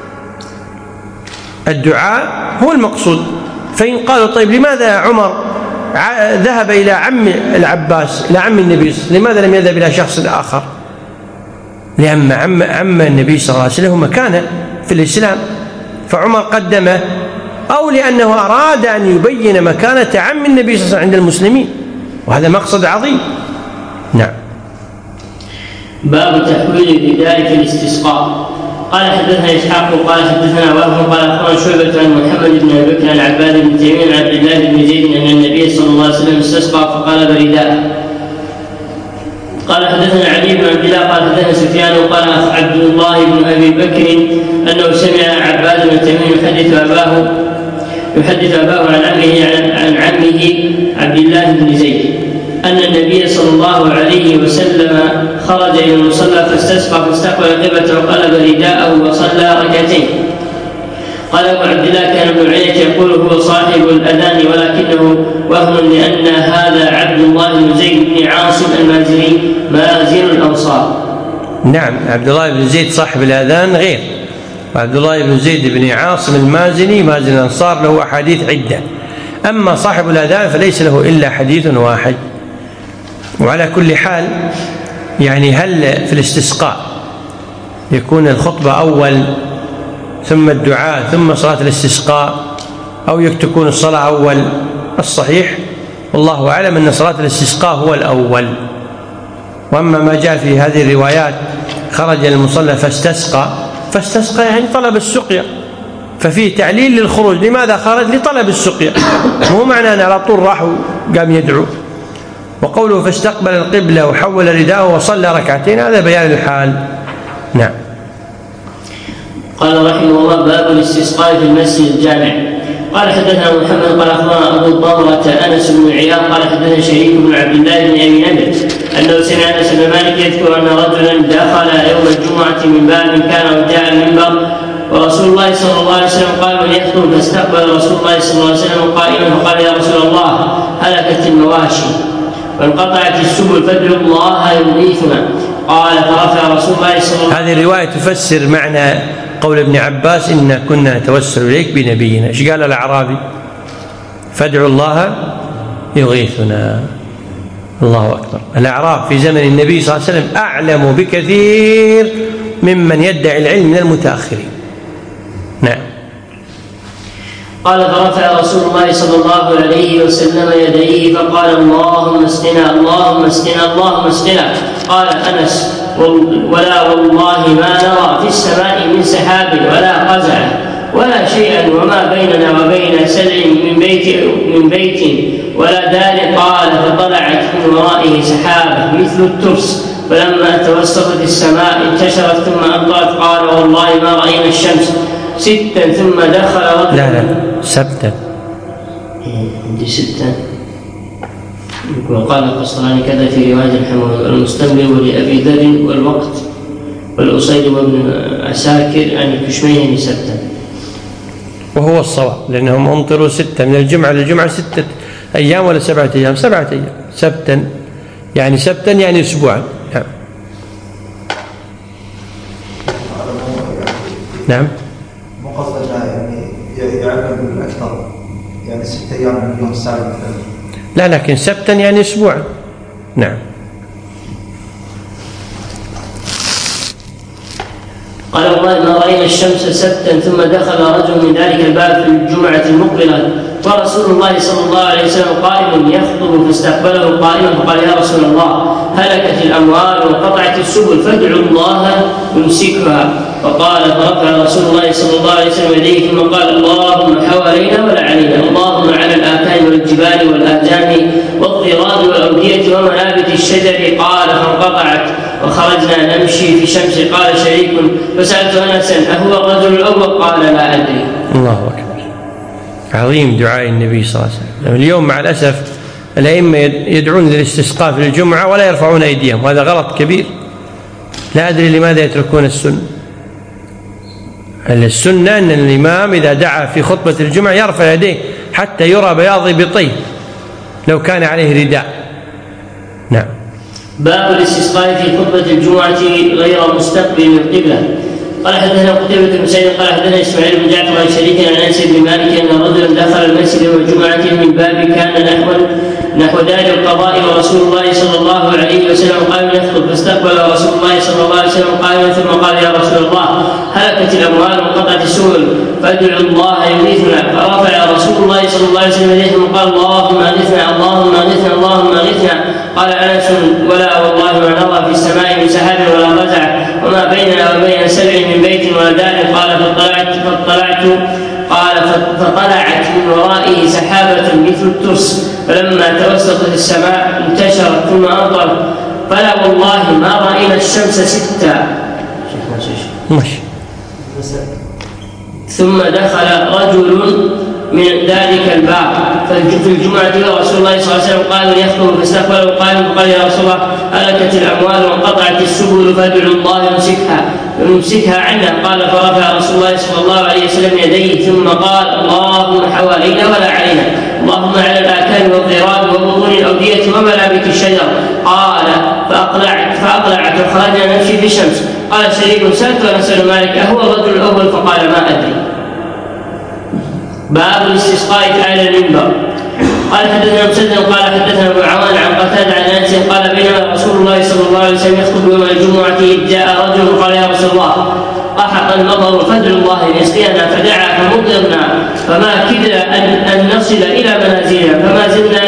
الدعاء هو المقصود. فإن قالوا طيب لماذا عمر ذهب إلى عم العباس إلى عم النبي، لماذا لم يذهب إلى شخص آخر؟ لأن عم النبي صلى الله عليه وسلم مكانه في الإسلام فعمر قدمه، أو لأنه أراد أن يبين مكانة عم النبي صلى الله عليه وسلم عند المسلمين، وهذا مقصد عظيم. نعم. باب تحويل الرداء في الاستسقاء. قال حدثنا إسحاق قال حدثنا وهب قال أخبرنا شعبة عن محمد بن أبي بكر عن عباد بن تيمية عن عبد الله بن زيد أن النبي صلى الله عليه وسلم استسقى فقلب رداءه. قال حدثنا علي بن عبد الله قال حدثنا سفيان قال عبد الله بن أبي بكر أنه سمع عباد بن تيمية يحدث أباه عن عمه عبد الله بن زيد أن النبي صلى الله عليه وسلم خرج إلى المصلى فاستسقى فاستقبل القبلة وقلب رداءه وصلى ركعتين. قال أبو عبد الله كان ابن عيينة يقول هو صاحب الأذان ولكنه وهم لأن هذا عبد الله بن زيد بن عاصم المازني مازن الأنصار. نعم، عبد الله بن زيد صاحب الأذان غير، وعبد الله بن زيد بن عاصم المازني مازن الأنصار له أحاديث عدة، أما صاحب الأذان فليس له إلا حديث واحد. وعلى كل حال يعني هل في الاستسقاء يكون الخطبة أول ثم الدعاء ثم صلاة الاستسقاء، أو تكون الصلاة أول؟ الصحيح والله أعلم أن صلاة الاستسقاء هو الأول. وأما ما جاء في هذه الروايات خرج المصلى فاستسقى يعني طلب السقيا، ففيه تعليل للخروج. لماذا خرج؟ لطلب السقيا، مو معنى أن على طول راح وقام يدعو. وقوله فاستقبل القبلة وحول رداءه وصلى ركعتين هذا بيان الحال. نعم. قال رحمه الله باب الاستسقاء في المسجد الجامع. قال حدثنا محمد قال اخبرنا ابو الضمرة انس بن عياض قال حدثنا شريك بن عبد الله بن ابي نمر انه سمع انس بن مالك يذكر ان رجلا دخل يوم الجمعة من باب كان وجاء المنبر ورسول الله صلى الله عليه وسلم قال من يخطب فاستقبل رسول الله صلى الله عليه وسلم قائما فقال يا رسول الله هلكت المواشي وانقطعت السبل فادعوا الله يغيثنا. قال فرفع رسول الله صلى الله عليه وسلم. هذه الرواية تفسر معنى قول ابن عباس إنا كنا نتوسل إليك بنبينا. إيش قال الأعرابي؟ فادعوا الله يغيثنا. الله أكبر. الأعراب في زمن النبي صلى الله عليه وسلم أعلم بكثير ممن يدعي العلم من المتأخرين. نعم. قال فرفع رسول الله صلى الله عليه وسلم يديه فقال اللهم اسقنا اللهم اسقنا اللهم اسقنا. قال أنس ولا والله ما نرى في السماء من سحاب ولا قزعة ولا شيئا وما بيننا وبين سلع من بيت ولا دار. قال فطلعت من ورائه سحابة مثل الترس فلما توسطت السماء انتشرت ثم أمطرت. قال والله ما رأينا الشمس ستا ثم دخل رجل. لا سبتا عندي ستا. وقال القسطلاني كذا في رواية المستمر ولأبي ذر والوقت والأصيل وابن عساكر أن الكشمين سبتا. وهو الصواب، لأنهم أمطروا 6 من الجمعة للجمعة 6 أيام ولا 7 أيام؟ 7 أيام. سبتا يعني أسبوعا. نعم. مو قصدنا يعني يعلم بالأكثر، يعني 6 أيام من اليوم السابع. لا، لكن سبتا يعني أسبوعا. نعم. قال والله ما رأينا الشمس سبتا ثم دخل رجل من ذلك الباب في الجمعة المقبلة ورسول الله صلى الله عليه وسلم قائم يخطب فاستقبله قائما فقال يا رسول الله هلكت الأموال وانقطعت السبل فادعوا الله يمسكها. فقال فرفع رسول الله صلى الله عليه وسلم يديه ثم قال اللهم حوالينا ولا علينا، اللهم على الآكام والجبال والآجام والضراب والأودية ومنابت الشجر. قال فانقطعت وخرجنا نمشي في الشمس. قال شريك فسألت أنسا أهو الرجل الأول؟ قال لا أدري. الله أكبر. عظيم دعاء النبي صلى الله عليه وسلم. اليوم مع الأسف الأئمة يدعون للاستسقاء في الجمعة ولا يرفعون أيديهم، وهذا غلط كبير. لا أدري لماذا يتركون السنة. السنة أن الإمام إذا دعا في خطبة الجمعة يرفع يديه حتى يرى بياض إبطيه لو كان عليه رداء. نعم. باب الاستسقاء في خطبة الجمعة غير مستقبل القبلة. قال حدثنا قتيبة بن سعيد قال حدثنا إسماعيل بن جعفر عن شريك عن أنس بن مالك أن رجلا دخل المسجد يوم الجمعة من باب كان نحو دار القضاء ورسول الله صلى الله عليه وسلم قائم يخطب فاستقبل رسول الله صلى الله عليه وسلم قائما ثم قال يا رسول الله هلكت الأموال وانقطعت السبل فادعوا الله يغيثنا. فرفع رسول الله صلى الله عليه وسلم يديه ثم قال اللهم أغثنا اللهم أغثنا اللهم أغثنا. قال أنس ولا والله ما نرى في السماء من سحاب ولا قزع وما بيننا وبين سبع من بيت ولا دار. قال فطلعت من ورائه سحابة مثل الترس فلما توسطت السماء انتشرت ثم أمطرت فلا والله ما رأينا الشمس 6. ثم دخل رجل من ذلك الباب في الجمعة ورسول الله صلى الله عليه وسلم قال يخطب فاستقبله قائما فقال يا رسول الله هلكت الأموال وانقطعت السبل فادعوا الله يمسكها عنا. قال فرفع رسول الله صلى الله عليه وسلم يديه ثم قال اللهم حوالينا ولا علينا، اللهم على الآكام والضراب وبطون الأودية ومنابت الشجر. قال فأقلعت وخرجنا نمشي في الشمس. قال شريك سألت أنس بن مالك أهو الرجل الأول؟ فقال ما أدري. باب الاستسقاء على المنبر. قال حدثنا مسدد قال حدثنا ابو عوان عن قتادة عن انس قال بينما رسول الله صلى الله عليه وسلم يخطب يوم الجمعة إذ جاء رجل قال يا رسول الله أحق المطر فادعوا الله أن يسقينا. فدعا فمطرنا فما كدنا أن نصل إلى منازلنا فما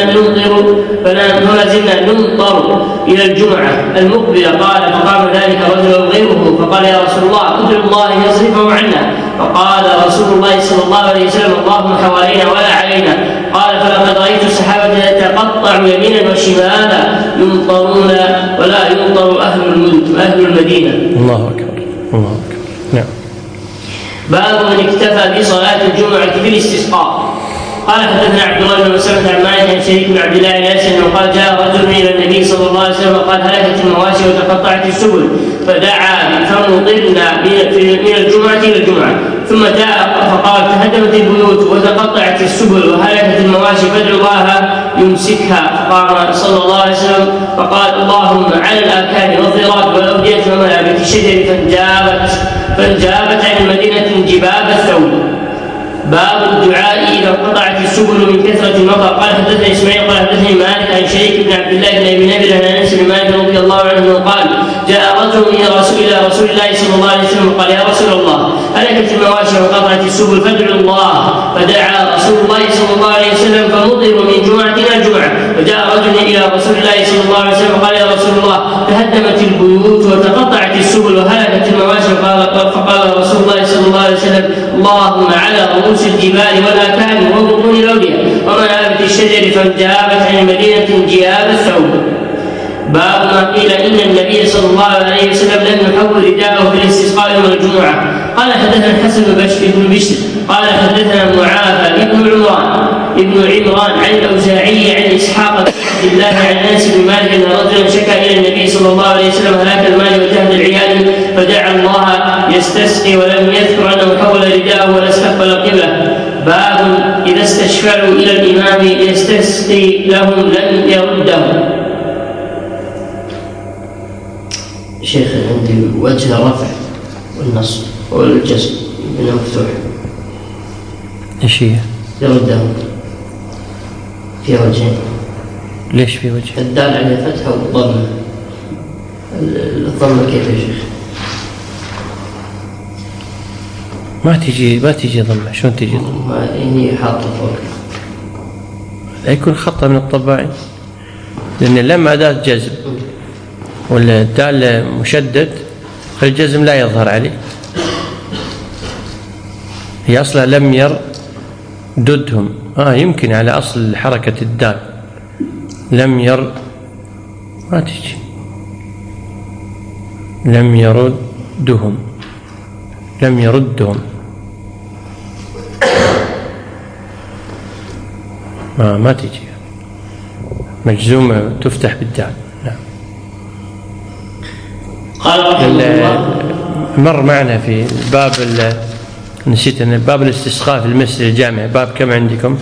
زلنا نمطر إلى الجمعة المقبلة. قال فقام ذلك رجل غيره فقال يا رسول الله ادعوا الله يصرفه عنا. فقال رسول الله صلى الله عليه وسلم اللهم حوالينا ولا علينا. قال فلقد رأيت السحابة تتقطع يمينا وشمالا يمطرون ولا يمطر أهل المدينة. الله أكبر الله أكبر. نعم. باب من اكتفى بصلاة الجمعة بالاستسقاء. قال حدثنا عبد الله بن مسعود عن مالك عن شريك بن عبد الله بن انس انه قال جاء رجل الى النبي صلى الله عليه وسلم وقال هلكت المواشي وتقطعت السبل فدعا فمطرنا من الجمعة الى الجمعة. ثم جاء فقال تهدمت البيوت وتقطعت السبل وهلكت المواشي فادعوا الله يمسكها. فقام صلى الله عليه وسلم فقال اللهم على الآكام والضراب والأودية ومنابت الشجر فانجابت عن المدينة جباب الثوب. باب الدعاء إذا انقطعت السبل من كثرة المطر. قال حدثنا إسماعيل قال حدثني مالك عن شريك بن عبد الله بن أبي نبيل عن أنس بن مالك رضي الله عنه قال جاء رجل إلى رسول الله صلى الله عليه وسلم قال يا رسول الله هلكت المواشي وانقطعت السبل فادعوا الله. فدعا رسول الله صلى الله عليه وسلم فمطروا من جمعة إلى جمعة. وجاء رجل إلى رسول الله صلى الله عليه وسلم قال يا رسول الله تهدمت البيوت وتقطعت السبل وهلكت المواشي. فقال رسول الله صلى الله عليه وسلم اللهم على رؤوس الجبال والآكام وبطون الأودية ومنابت الشجر فانجابت عن المدينة جياب الثوب. باب ما قيل إن النبي صلى الله عليه وسلم لم يحول رداءه في الاستسقاء يوم الجمعة. قال حدثنا الحسن بن بشر قال حدثنا معافى ابن عمران عن الأوزاعي عن إسحاق بن عبد الله عن انس بن مالك ان رجلا شكا الى النبي صلى الله عليه وسلم هلاك المال وجهد العيال فدعا الله يستسقي ولم يذكر انه حول رداءه ولا استقبل القبله. باب اذا استشفعوا الى الامام يستسقي لهم لم يردهم. شيخ عندي وجه الرفع والنصب والجزم من مفتوح. ايش هي؟ يردهم في وجهين. ليش في وجه؟ الدال عليه فتحة والضمة. الضمة كيف يا شيخ؟ ما تجي ضمة. شلون تجي ضمة؟ ما إني حاطة فوق. لا يكون خطأ من الطباعين، لأن اللام أداة جزم والدال مشدد فالجزم لا يظهر عليه. هي أصلا لم يرددهم. يمكن على أصل حركة الدال لم ما تجي لم يردهم ما تجي مجزومة تفتح بالدال. نعم. مر معنا في باب نسيت أن باب الاستسقاء في المسجد الجامع باب كم عندكم؟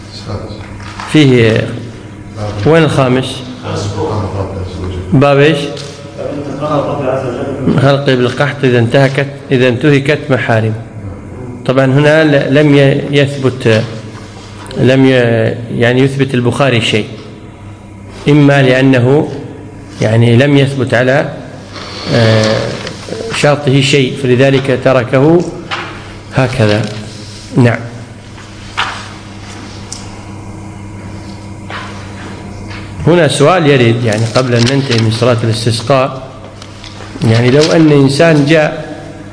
فيه وين الخامس؟ باب ايش؟ خلق بالقحط إذا انتهكت محارم. طبعا هنا لم يثبت البخاري شيء، إما لأنه لم يثبت على شرطه شيء فلذلك تركه هكذا. نعم. هنا سؤال يرد قبل أن ننتهي من صلاة الاستسقاء، لو أن إنسان جاء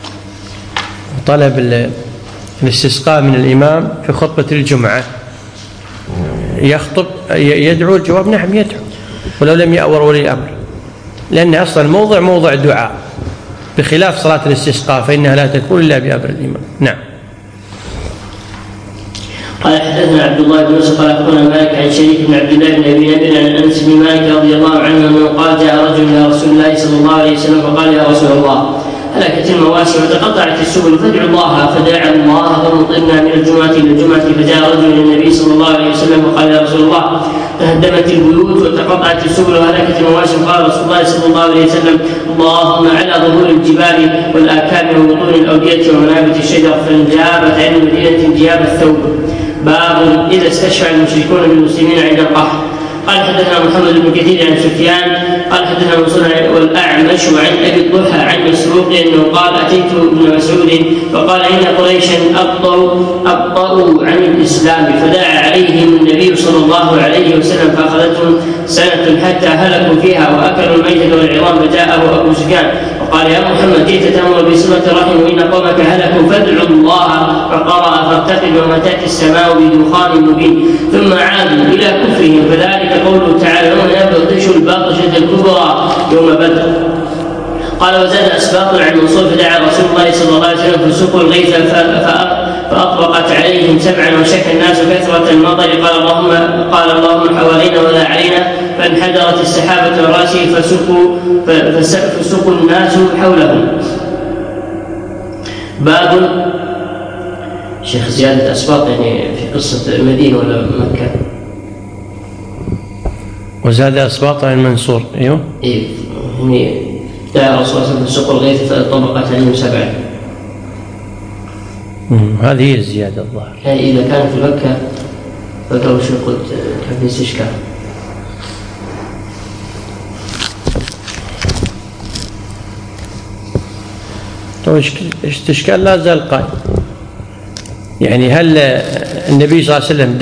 وطلب الاستسقاء من الإمام في خطبة الجمعة يخطب يدعو، الجواب نعم يدعو ولو لم يأور ولي الأمر، لأن أصلا موضع دعاء بخلاف صلاة الاستسقاء فإنها لا تكون إلا بأمر الإمام. نعم. قال حدثنا عبد الله بن يوسف قال اخبرنا مالك عن شريك بن عبد الله بن ابي نبيل عن انس بن مالك رضي الله عنه انه قال جاء رجل الى رسول الله صلى الله عليه وسلم فقال يا رسول الله هلكت المواشي وتقطعت السبل فادعوا الله، فدعا الله فمطرنا من الجمعه الى الجمعه، فجاء رجل الى النبي صلى الله عليه وسلم وقال يا رسول الله تهدمت البيوت وتقطعت السبل وهلكت المواشي، فقال رسول الله صلى الله عليه وسلم اللهم على ظهور الجبال والاكام وبطون الاوديه ومنابت الشجر فانجابت عن المدينه انجاب الثوب. باب اذا استشفع المشركون بالمسلمين عند القحط. قال حدثنا محمد بن كثير عن سفيان قال حدثنا منصور والاعمش عن ابي الضحى عن مسروق انه قال اتيت ابن مسعود فقال ان قريشا ابطأوا عن الاسلام فدعا عليهم النبي صلى الله عليه وسلم فاخذتهم سنه حتى هلكوا فيها واكلوا الميتة والعظام، فجاءه ابو سفيان وقال يا محمد كيف تأمر بصلة الرحم وإن قومك هلكوا فادعوا الله، فقرأ فارتقب يوم تأتي السماء بدخان مبين، ثم عادوا إلى كفرهم، فذلك قوله تعالى يوم يبطش البطشة الكبرى يوم بدر. قال وزاد أسباط عن منصور فدعا رسول الله صلى الله عليه وسلم فسقوا الغيث فأطبقت عليهم سبعا وشك الناس كثرة المطر، قال اللهم حوالينا ولا علينا، فانحدرت السحابة وراسه فسقوا الناس حولهم. باب شيخ زيادة أسباط في قصة المدينة ولا مكة؟ وزاد أسباط عن منصور. أيوه دعا رسول الله صلى الله عليه وسلم فسقوا الغيث فطبقت عليهم سبعا. هذه هي الزيادة الظاهر. إذا كان في مكة فقالوا شو قلت كان في استشكال. استشكال لا زال قائم. هل النبي صلى الله عليه وسلم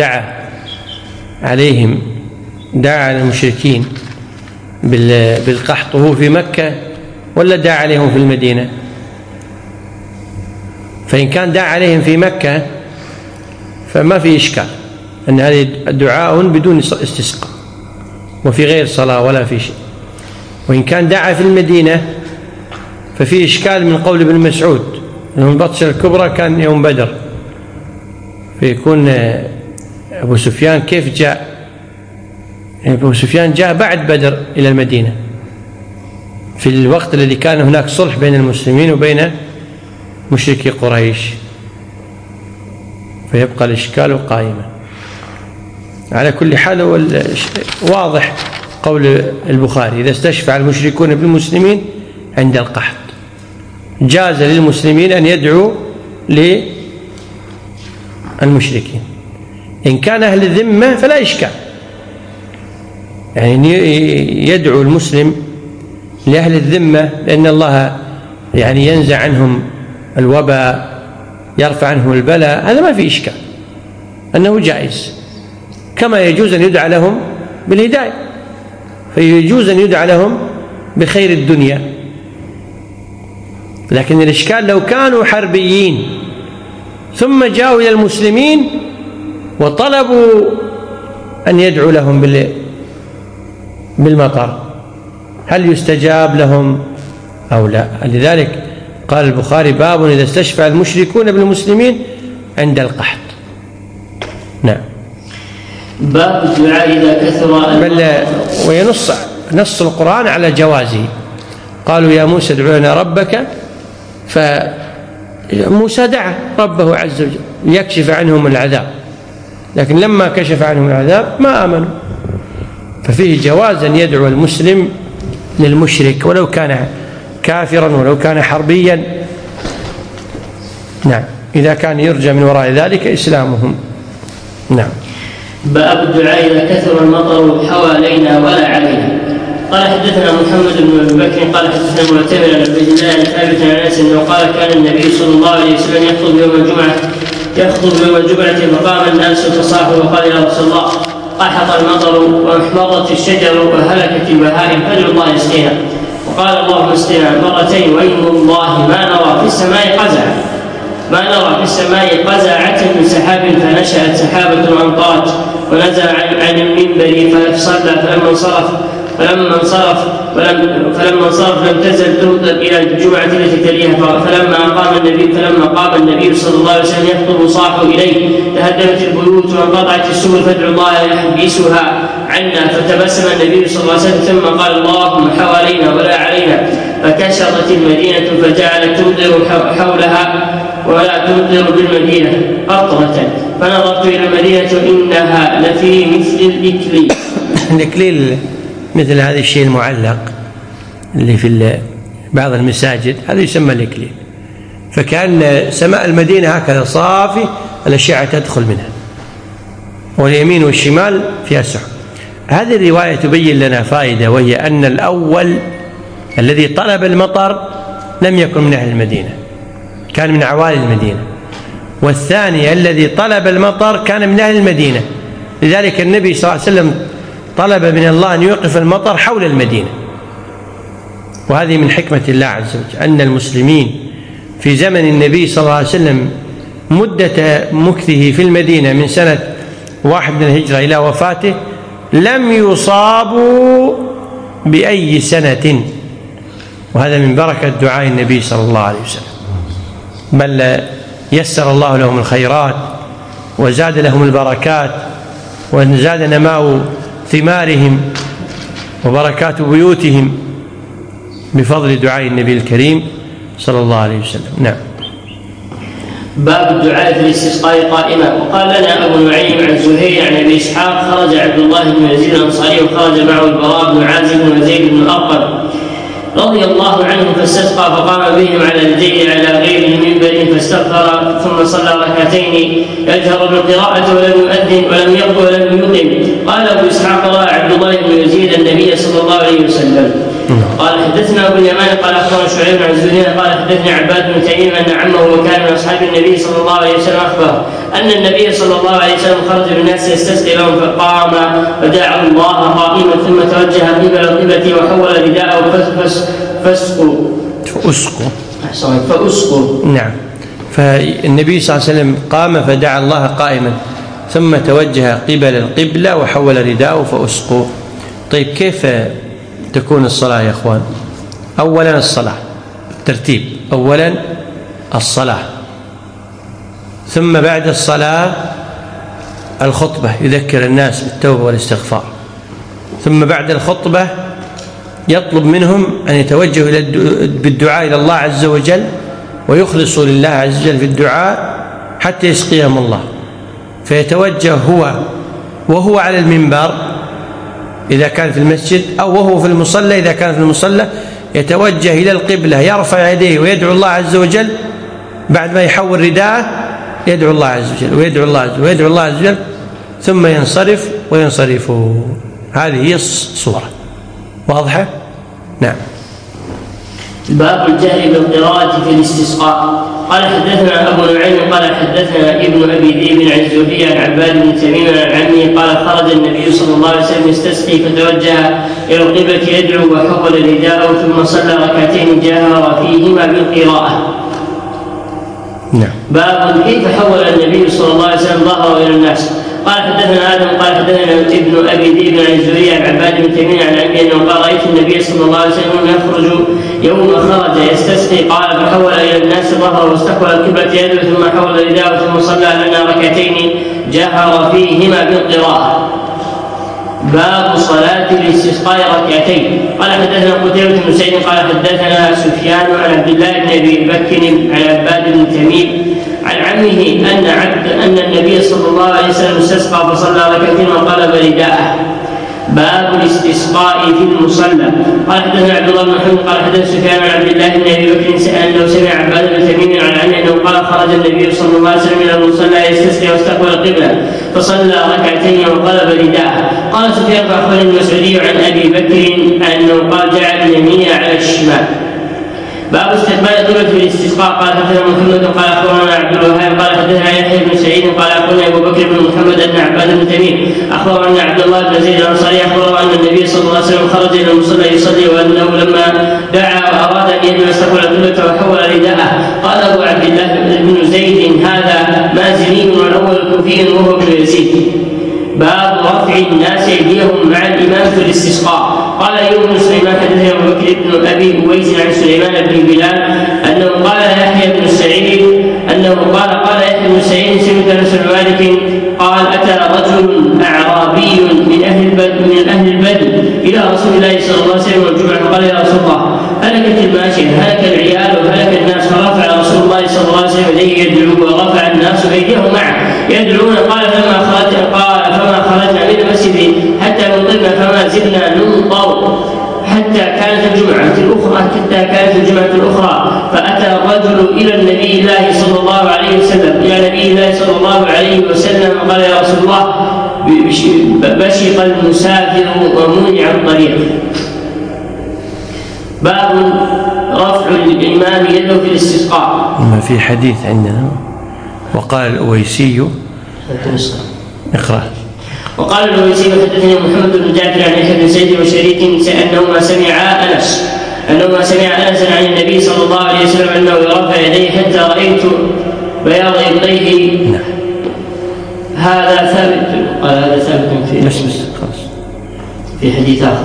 دعا على المشركين بالقحط وهو في مكة ولا دعا عليهم في المدينة؟ فإن كان دعا عليهم في مكة فما في إشكال أن هذه دعاء بدون استسقاء وفي غير صلاة ولا في شيء. وإن كان دعا في المدينة ففي إشكال من قول ابن مسعود أن البطشة الكبرى كان يوم بدر، فيكون أبو سفيان كيف جاء أبو سفيان جاء بعد بدر إلى المدينة في الوقت الذي كان هناك صلح بين المسلمين وبين مشركي قريش، فيبقى الإشكال قائما. على كل حال واضح قول البخاري: إذا استشفع المشركون بالمسلمين عند القحط جاز للمسلمين أن يدعوا للمشركين. إن كان أهل الذمة فلا إشكال، يعني يدعو المسلم لأهل الذمة لأن الله يعني ينزع عنهم الوباء، يرفع عنهم البلاء، هذا ما في إشكال، أنه جائز. كما يجوز أن يدعى لهم بالهداية، فيجوز أن يدعى لهم بخير الدنيا. لكن الإشكال لو كانوا حربيين ثم جاءوا إلى المسلمين وطلبوا أن يدعوا لهم بالمطر، هل يستجاب لهم أو لا؟ لذلك قال البخاري: باب إذا استشفع المشركون بالمسلمين عند القحط. نعم. باب الدعاء إذا كثر بل وينص القرآن على جوازه. قالوا: يا موسى ادع لنا ربك، فموسى دعا ربه عز وجل ليكشف عنهم العذاب، لكن لما كشف عنهم العذاب ما آمنوا. ففيه جواز أن يدعو المسلم للمشرك ولو كان كافرا ولو كان حربيا، نعم، إذا كان يرجى من وراء ذلك إسلامهم. نعم. باب الدعاء إذا كثر المطر حوالينا ولا علينا. قال حدثنا محمد بن أبي بكر قال حدثنا معتمر عن عبد الله ثابت عن أنس أنه قال: كان النبي صلى الله عليه وسلم يخطب يوم الجمعة فقام الناس فصاحوا وقال: يا رسول الله، قحط المطر واحمرت الشجر وهلكت البهائم فادعوا الله يسقينا. وقال: اللهم اسقنا مرتين، وإن الله ما نرى في السماء قزعة من سحاب فنشأت سحابة وأمطرت ونزل عن المنبر فصلى فلما انصرف لم تزل تمطر إلى الجمعة التي تليها. فلما قام النبي صلى الله عليه وسلم يخطب صاحوا إليه تهدمت البيوت وانقطعت السبل فادعوا الله يحبسها عنا. فتبسم النبي صلى الله عليه وسلم ثم قال: اللهم حوالينا ولا علينا. فكشطت المدينة فجعلت تمطر حولها ولا تمطر بالمدينة قطرة. فنظرت إلى المدينة إنها لفي مثل الإكليل. الإكليل مثل هذا الشيء المعلق اللي في بعض المساجد، هذا يسمى الإكليل. فكأن سماء المدينة هكذا صافي، الأشعة تدخل منها، واليمين والشمال فيها سحب. هذه الرواية تبين لنا فائدة، وهي أن الأول الذي طلب المطر لم يكن من أهل المدينة، كان من عوالي المدينة. والثاني الذي طلب المطر كان من أهل المدينة، لذلك النبي صلى الله عليه وسلم طلب من الله أن يوقف المطر حول المدينة. وهذه من حكمة الله عز وجل، أن المسلمين في زمن النبي صلى الله عليه وسلم مدة مكثه في المدينة من سنة 1 من الهجرة إلى وفاته لم يصابوا بأي سنة، وهذا من بركة دعاء النبي صلى الله عليه وسلم، بل يسر الله لهم الخيرات وزاد لهم البركات وزاد نماء ثمارهم وبركات بيوتهم بفضل دعاء النبي الكريم صلى الله عليه وسلم. نعم. باب الدعاء في الاستسقاء قائما. وقال لنا أبو نعيم عن زهير عن أبي إسحاق: خرج عبد الله بن يزيد الأنصاري وخرج معه البراء بن عازب وزيد بن أرقم رضي الله عنهم فاستسقى، فقام بهم على يديه على غير المنبر فاستغفر ثم صلى ركعتين يجهر بالقراءة ولم يؤذن ولم يقم ولم يقم. قال أبو إسحاق: رأى عبد الله بن يزيد النبي صلى الله عليه وسلم. قال حدثنا أبو اليمان قال أخبرنا شعيب عن زهير قال حدثني عباد بن تميم أن عمه وكان من أصحاب النبي صلى الله عليه وسلم أخبر أن النبي صلى الله عليه وسلم خرج بالناس يستسقي لهم فقام فدعا الله قائما ثم توجه قبل القبلة وحول رداءه فأسقوا. نعم. فالنبي صلى الله عليه وسلم قام فدعا الله قائما ثم توجه قبل القبلة وحول رداءه فأسقوا. طيب، كيف تكون الصلاة يا أخوان؟ أولا الصلاة ترتيب، أولا الصلاة، ثم بعد الصلاة الخطبة يذكر الناس بالتوبة والاستغفار، ثم بعد الخطبة يطلب منهم أن يتوجهوا بالدعاء إلى الله عز وجل ويخلصوا لله عز وجل في الدعاء حتى يسقيهم الله، فيتوجه هو وهو على المنبر إذا كان في المسجد، أو وهو في المصلى إذا كان في المصلى، يتوجه إلى القبلة يرفع يديه ويدعو الله عز وجل. بعد ما يحول رداءه يدعو الله عز وجل ويدعو الله عز وجل ويدعو الله عز وجل، ثم ينصرف وينصرفوا. هذه هي الصورة. واضحة؟ نعم. باب الجهر بالقراءة في الاستسقاء. قال حدثنا أبو نعيم قال حدثنا ابن أبي ذئب عن الزهري عن عباد بن تميم عن عمه قال خرج النبي صلى الله عليه وسلم يستسقي فتوجه إلى القبلة يدعو وحول رداءه ثم صلى ركعتين جهر فيهما بالقراءة. نعم. باب كيف حول النبي صلى الله عليه وسلم ظهره إلى الناس. قال حدثنا آدم قال حدثنا ابن أبي ذئب عن الزهري عن عباد بن تميم عن عمه أنه قال رأيت النبي صلى الله عليه وسلم يخرج يوم خرج يستسقي قال فحول إلى الناس ظهره واستقبل القبلة يده ثم حول رداءه ثم صلى لنا ركعتين جهر فيهما بالقراءة. باب صلاة الاستسقاء ركعتين. قال حدثنا قتيبة بن سعيد قال حدثنا سفيان عن عبد الله بن أبي بكر عن عباد بن تميم عن عمه أن النبي صلى الله عليه وسلم استسقى فصلى ركعتين وقلب رداءه. باب الاستسقاء في المصلى. قال حدثنا عبد الله بن محمد قال حدثنا سفيان عن عبد الله بن ابي بكر انه سمع عباد بن تميم عن عمه انه قال خرج النبي صلى الله عليه وسلم الى المصلى يستسقي واستقبل القبله فصلى ركعتين وقلب رداءه. قال سفيان فاخبرني المسعودي عن ابي بكر انه قال جعل اليمين على الشمال. باب استقبال القبلة في الاستسقاء. قال حدثنا محمد قال اخبرنا عبد الوهاب قال حدثنا يحيى بن سعيد قال اخبرنا ابو بكر بن محمد ان عباد بن تميم اخبر ان عبد الله بن زيد الانصاري اخبره ان النبي صلى الله عليه وسلم خرج الى المصلى يصلي وانه لما دعا واراد ان يدعو استقبل القبلة وحول رداءه. قال ابو عبد الله بن زيد هذا مازني والاول كوفي وهو ابن يزيد. باب رفع الناس ايديهم مع الامام في الاستسقاء. قال ايوب بن سليمان حدثنا ابو بكر بن ابي اويس عن سليمان بن بلال انه قال يحيى بن سعيد قال يحيى بن سعيد سمعت انس بن مالك قال اتى رجل اعرابي من اهل البدو الى رسول الله صلى الله عليه وسلم والجمعه فقال يا رسول الله هلكت الماشيه هلك العيال وهلك الناس فرفع رسول الله صلى الله عليه وسلم يديه يدعو ورفع الناس ايديهم معه يدعون. قال فما خرجنا من المسجد حتى نطلنا فما زلنا ننطر حتى كانت الجمعة الأخرى فأتى الرجل إلى نبي الله صلى الله عليه وسلم وقال يا رسول الله بشق المسافر ومنع الطريق. باب رفع الإمام يده في الاستسقاء. ما في حديث عندنا وقال الأويسي اقرأ. وقال الأويسي حدثني محمد بن جعفر عن يحيى بن سعيد وشريك أنهما سمع أنس عن النبي صلى الله عليه وسلم أنه يرفع يديه حتى رأيت بياض يديه. هذا ثابت. قال هذا ثابت في حديث آخر.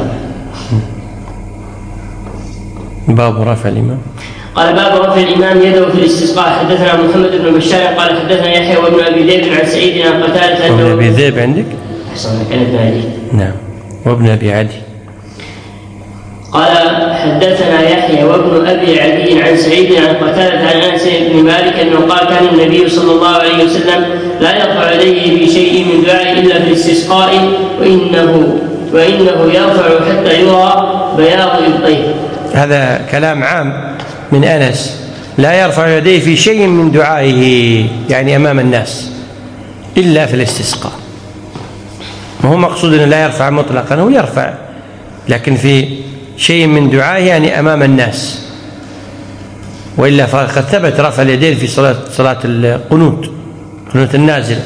باب رفع الإمام. قال باب رفع الإمام يده في الاستسقاء. حدثنا محمد بن بشار قال حدثنا يحيى وابن أبي ذئب عن سعيد عن قتادة وابن أبي ذئب عندك؟ كان ابن عدي. نعم. وابن أبي عدي. قال حدثنا يحيى وابن أبي عدي عن سعيد عن قتادة عن أنس بن مالك أنه قال كان النبي صلى الله عليه وسلم لا يرفع يديه في شيء من دعاء إلا في الاستسقاء وإنه يرفع حتى يرى بياض إبطيه. هذا كلام عام من أنس، لا يرفع يديه في شيء من دعائه يعني أمام الناس إلا في الاستسقاء. وهو مقصود أنه لا يرفع مطلقا، هو يرفع لكن في شيء من دعائه يعني أمام الناس، وإلا فقد ثبت رفع اليدين في صلاة القنوت، قنوت النازل،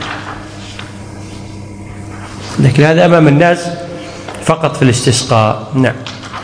لكن هذا أمام الناس فقط في الاستسقاء. نعم.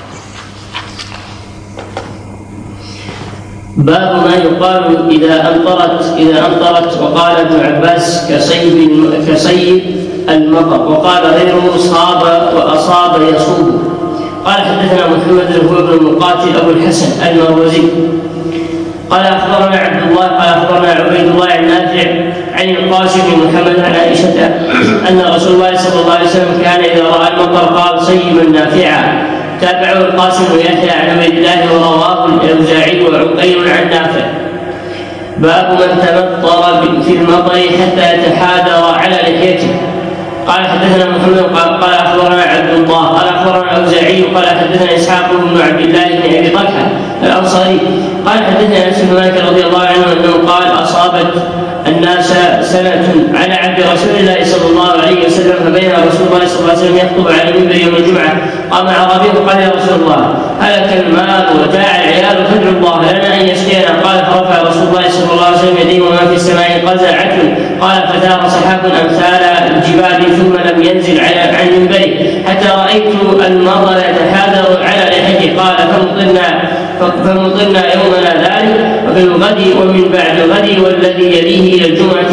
باب ما يقال إذا أمطرت وقال ابن عباس كصيب المطر وقال غيره صاب وأصاب يصوب. قال حدثنا محمد هو ابن المقاتل أبو الحسن المروزي قال أخبرنا عبد الله قال أخبرنا عبيد الله عن نافع عن القاسم بن محمد عن عائشة أن رسول الله صلى الله عليه وسلم كان إذا رأى المطر قال صيبا نافعا. تابعه القاسم يحيى عن عبيد الله ورواه الأوزاعي وعقيل عن نافع. باب من تمطر في المطر حتى يتحاذر على لحيته. قال حدثنا محمد قال أخبرنا عبد الله قال أخبرنا الأوزاعي قال حدثنا إسحاق بن عبد الله بن أبي طلحة الأنصاري قال حدثنا أنس بن مالك رضي الله عنه أنه قال أصابت الناس سنة على عهد رسول الله صلى الله عليه وسلم فبين رسول الله صلى الله عليه وسلم يخطب على المنبر يوم الجمعة قام أعرابي قال يا رسول الله هلك المال وجاع العيال فادعوا الله لنا أن يسقينا. قال فرفع رسول الله صلى الله عليه وسلم يديه وما في السماء قزعة قال فدار سحاب أمثال الجبال ثم لم ينزل عن منبره حتى رأيت المطر يتحاذر على لحيته. قال فمطرنا يومنا ذلك وفي الغد ومن بعد الغد والذي يليه إلى الجمعة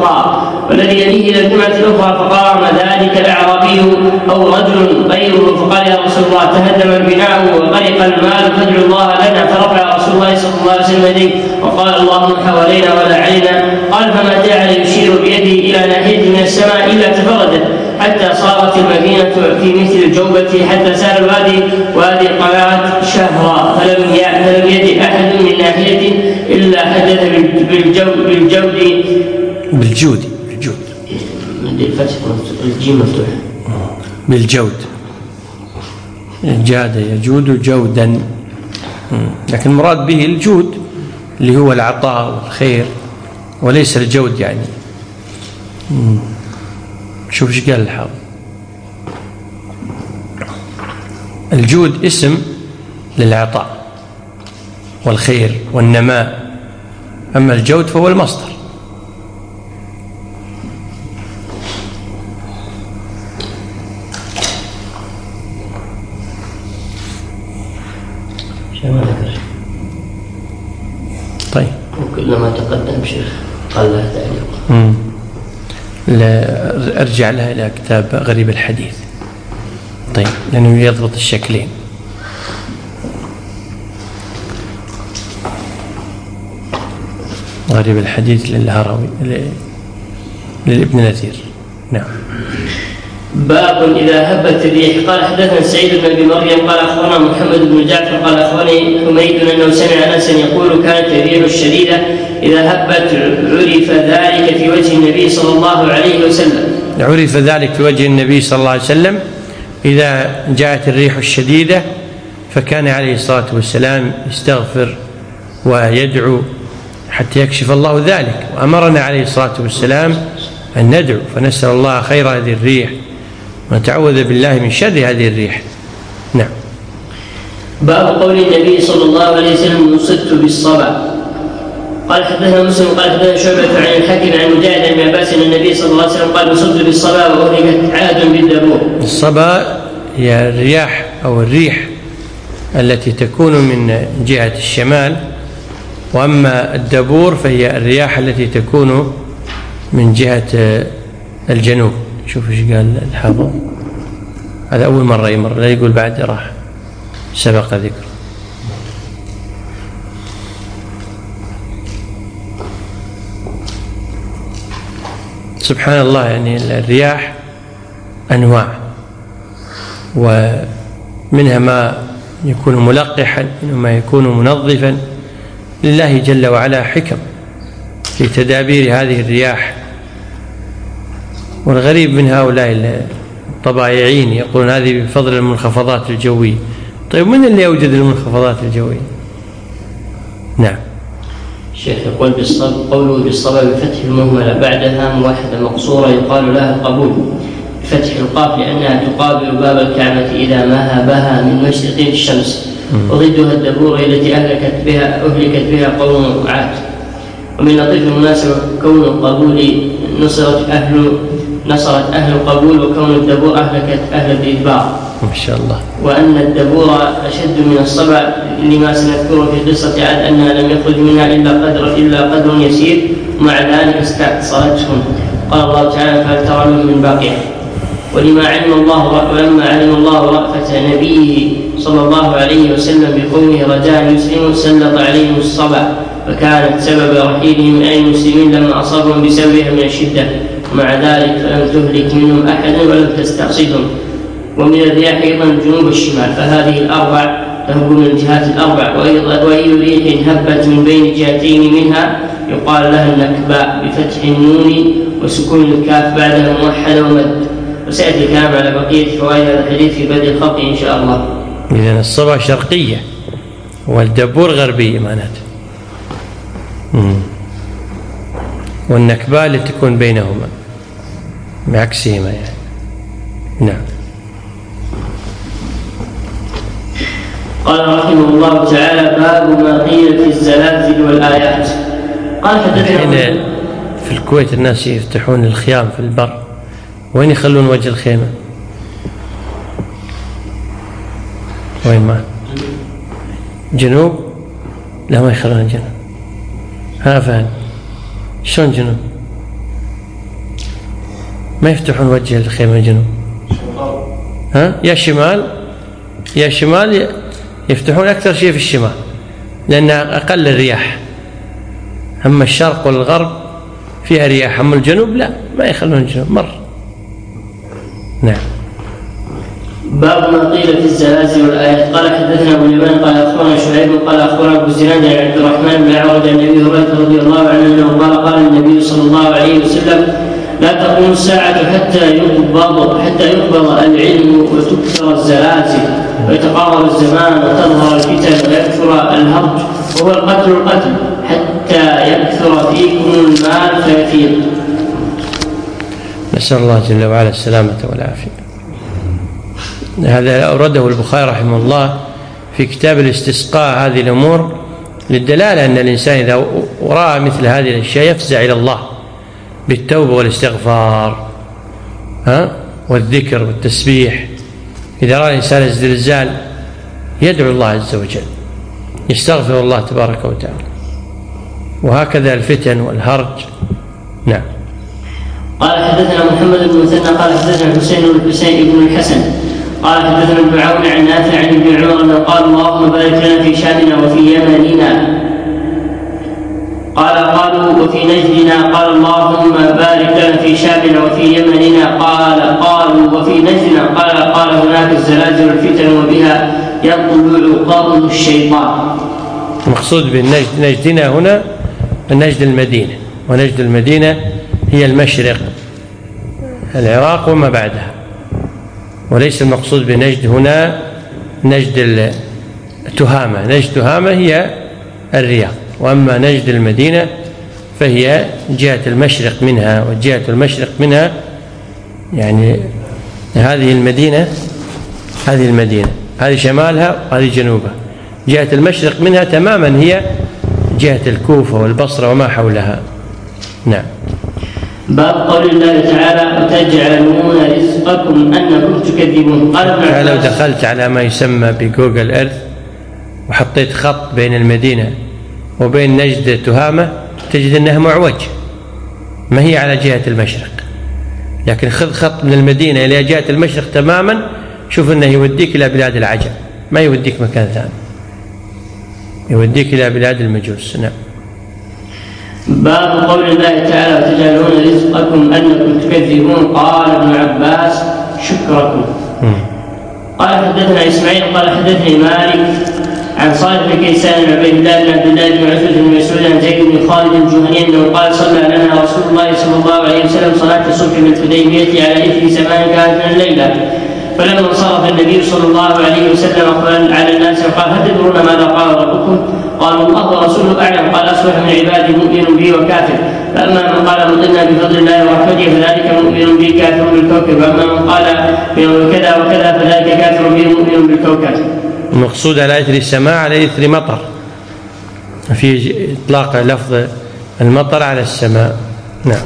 الأخرى فقام ذلك الأعرابي أو رجل غيره فقال يا رسول الله تهدم البناء وغرق المال فادعوا الله لنا. فرفع رسول الله صلى الله عليه وسلم يديه وقال اللهم حوالينا ولا علينا. قال فما جعل يشير بيده إلى ناحية من السماء إلا تفردت حتى صارت المدينة في مثل الجوبة حتى سار الوادي وادي قناة شهرا فلم يجد أحد من ناحية إلا حدث بالجود الجيم مفتوح بالجود جاد يجود جودا لكن المراد به الجود اللي هو العطاء والخير وليس الجود يعني. شوف ايش قال الحافظ الجود اسم للعطاء والخير والنماء أما الجود فهو المصدر. طيب وكلما تقدم شيخ قال له تعليق أرجع لها إلى كتاب غريب الحديث. طيب لأنه يضبط الشكلين. غريب الحديث للهروي للابن نذير. نعم. باب إذا هبت الريح. قال حدثنا سعيد بن أبي مريم قال أخبرنا محمد بن جعفر قال أخبرني حميد أنه سمع أنسا يقول كانت الريح الشديدة إذا هبت عرف ذلك في وجه النبي صلى الله عليه وسلم. عرف ذلك في وجه النبي صلى الله عليه وسلم إذا جاءت الريح الشديدة فكان عليه الصلاة والسلام يستغفر ويدعو حتى يكشف الله ذلك. وأمرنا عليه الصلاة والسلام أن ندعو فنسأل الله خير هذه الريح ونتعوذ بالله من شر هذه الريح. نعم. باب قول النبي صلى الله عليه وسلم نصرت بالصبا. قال حدثنا مسلم قال حدثنا شعبة عن الحكم عن مجاهد عن عباس ان النبي صلى الله عليه وسلم قال نصرت بالصبا واهلكت عاد بالدبور. الصبا هي الرياح او الريح التي تكون من جهة الشمال، واما الدبور فهي الرياح التي تكون من جهة الجنوب. شوف ايش قال الحافظ، هذا اول مرة يمر، لا يقول بعد راح سبق ذكر. سبحان الله، يعني الرياح أنواع، ومنها ما يكون ملقحا وما يكون منظفا. لله جل وعلا حكم في تدابير هذه الرياح. والغريب من هؤلاء الطبائعيين يقولون هذه بفضل المنخفضات الجوية. طيب من اللي يوجد المنخفضات الجوية؟ نعم. الشيخ يقول قوله بالصبا بفتح المهملة بعدها موحدة مقصورة يقال لها القبول بفتح القاف لأنها تقابل باب الكعبة إذا ما هابها من مشرق الشمس، وضدها الدبور التي أهلكت بها قوم عاد. ومن لطيف المناسبة كون القبول نصرت أهل القبول، وكون الدبور أهلكت أهل الإدبار. ما شاء الله. وأن الدبور أشد من الصبا لما سنذكره في قصة عاد أنها لم يخرج منها إلا قدر يسير، ومع ذلك استأصلتهم. قال الله تعالى فهل ترى من باقية. ولما علم الله رأفة نبيه صلى الله عليه وسلم بقومه رجاء يسلموا سلط عليهم الصبا فكانت سبب رحيلهم من أي المسلمين لما أصابهم بسببها من الشدة، ومع ذلك فلم تهلك منهم أحدا ولم تستقصدهم. ومن الرياح أيضا الجنوب الشمال، فهذه الأربع تهب من الجهات الأربع. وأي ريح هبت من بين جهتين منها يقال لها النكباء بفتح النون وسكون الكاف بعدها موحدة ومد. وسيأتي الكلام على بقية فوائد هذا الحديث في بدء الخلق إن شاء الله. إذن الصبا شرقية والدبور غربية معناته، والنكباء اللي تكون بينهما بعكسهما يعني. نعم. قال رحمه الله تعالى: باب ما قيل في الزلازل والآيات. قال حدثنا في الكويت الناس يفتحون الخيام في البر، وين يخلون وجه الخيمة؟ وين ما جنوب؟ لا ما يخلون جنوب. ها فهم شلون جنوب؟ ما يفتحون وجه الخيمة جنوب، ها يا شمال يا شمال، يفتحون أكثر شيء في الشمال لأن أقل الرياح. أما الشرق والغرب فيها رياح، أما الجنوب لا، ما يخلون الجنوب مر. نعم. باب ما قيل في الزلازل والآيات. قال حدثنا أبو اليمان قال أخبرنا شعيب قال أخبرنا أبو زناد عن عبد الرحمن بن عوض عن أبي هريرة رضي الله عنه أنه قال النبي صلى الله عليه وسلم: لا تقوم الساعة حتى يقبض العلم وتكثر الزلازل ويتقارب الزمان وتظهر الفتن ويكثر الهرج وهو القتل حتى يكثر فيكم المال فيفيض. نسأل الله جل وعلا السلامة والعافية. هذا أورده البخاري رحمه الله في كتاب الاستسقاء هذه الأمور للدلالة أن الإنسان إذا رأى مثل هذه الأشياء يفزع إلى الله بالتوبة والاستغفار والذكر والتسبيح. إذا رأى الإنسان الزلزال يدعو الله عز وجل، يستغفر الله تبارك وتعالى، وهكذا الفتن والهرج. نعم. قال حدثنا محمد بن مثنى قال حدثنا حسين بن الحسن قال حدثنا ابن عون عن نافع عن ابن عمر انه قال: اللهم بارك لنا في شامنا وفي يمننا. قالوا وفي نجدنا. قال: اللهم بارك لنا في شامنا وفي يمننا. قالوا وفي نجدنا. قال هناك الزلازل والفتن وبها يطلع قرن الشيطان. المقصود بالنجد نجدنا هنا نجد المدينة، ونجد المدينة هي المشرق العراق وما بعدها، وليس المقصود بنجد هنا نجد التهامة. نجد تهامة هي الرياض، وأما نجد المدينة فهي جهة المشرق منها، وجهة المشرق منها يعني هذه المدينة هذه شمالها وهذه جنوبها. جهة المشرق منها تماما هي جهة الكوفة والبصرة وما حولها. نعم. باب قول الله تعالى: وتجعلون رزقكم أنكم تكذبون. قال لو دخلت على ما يسمى بجوجل إيرث وحطيت خط بين المدينة وبين نجد تهامة تجد أنها معوج، ما هي على جهة المشرق. لكن خذ خط من المدينة إلى جهة المشرق تماما، شوف أنه يوديك إلى بلاد العجم، ما يوديك مكان ثاني، يوديك إلى بلاد المجوس. نعم. باب قول الله تعالى: وتجعلون رزقكم أنكم تكذبون. قال ابن عباس: شكركم. قال حدثنا إسماعيل قال حدثني مالك عن صالح بن كيسان عن عبيد الله بن عبد الله بن عتبة بن مسعود عن زيد بن خالد الجهني انه قال: صلى لنا رسول الله صلى الله عليه وسلم صلاة الصبح بالحديبية على إثر زمان كانت من الليلة، فلما انصرف النبي صلى الله عليه وسلم أقبل على الناس وقال: هل تدرون ماذا قال ربكم؟ قالوا: الله ورسوله أعلم. قال: أصبح من عبادي مؤمن بي وكافر، فأما من قال مطرنا بفضل الله ورحمته فذلك مؤمن بي كافر بالكوكب، وأما من قال كذا وكذا فذلك كافر بي مؤمن بالكوكب. المقصود على إثر السماء على إثر مطر، في إطلاق لفظ المطر على السماء. نعم.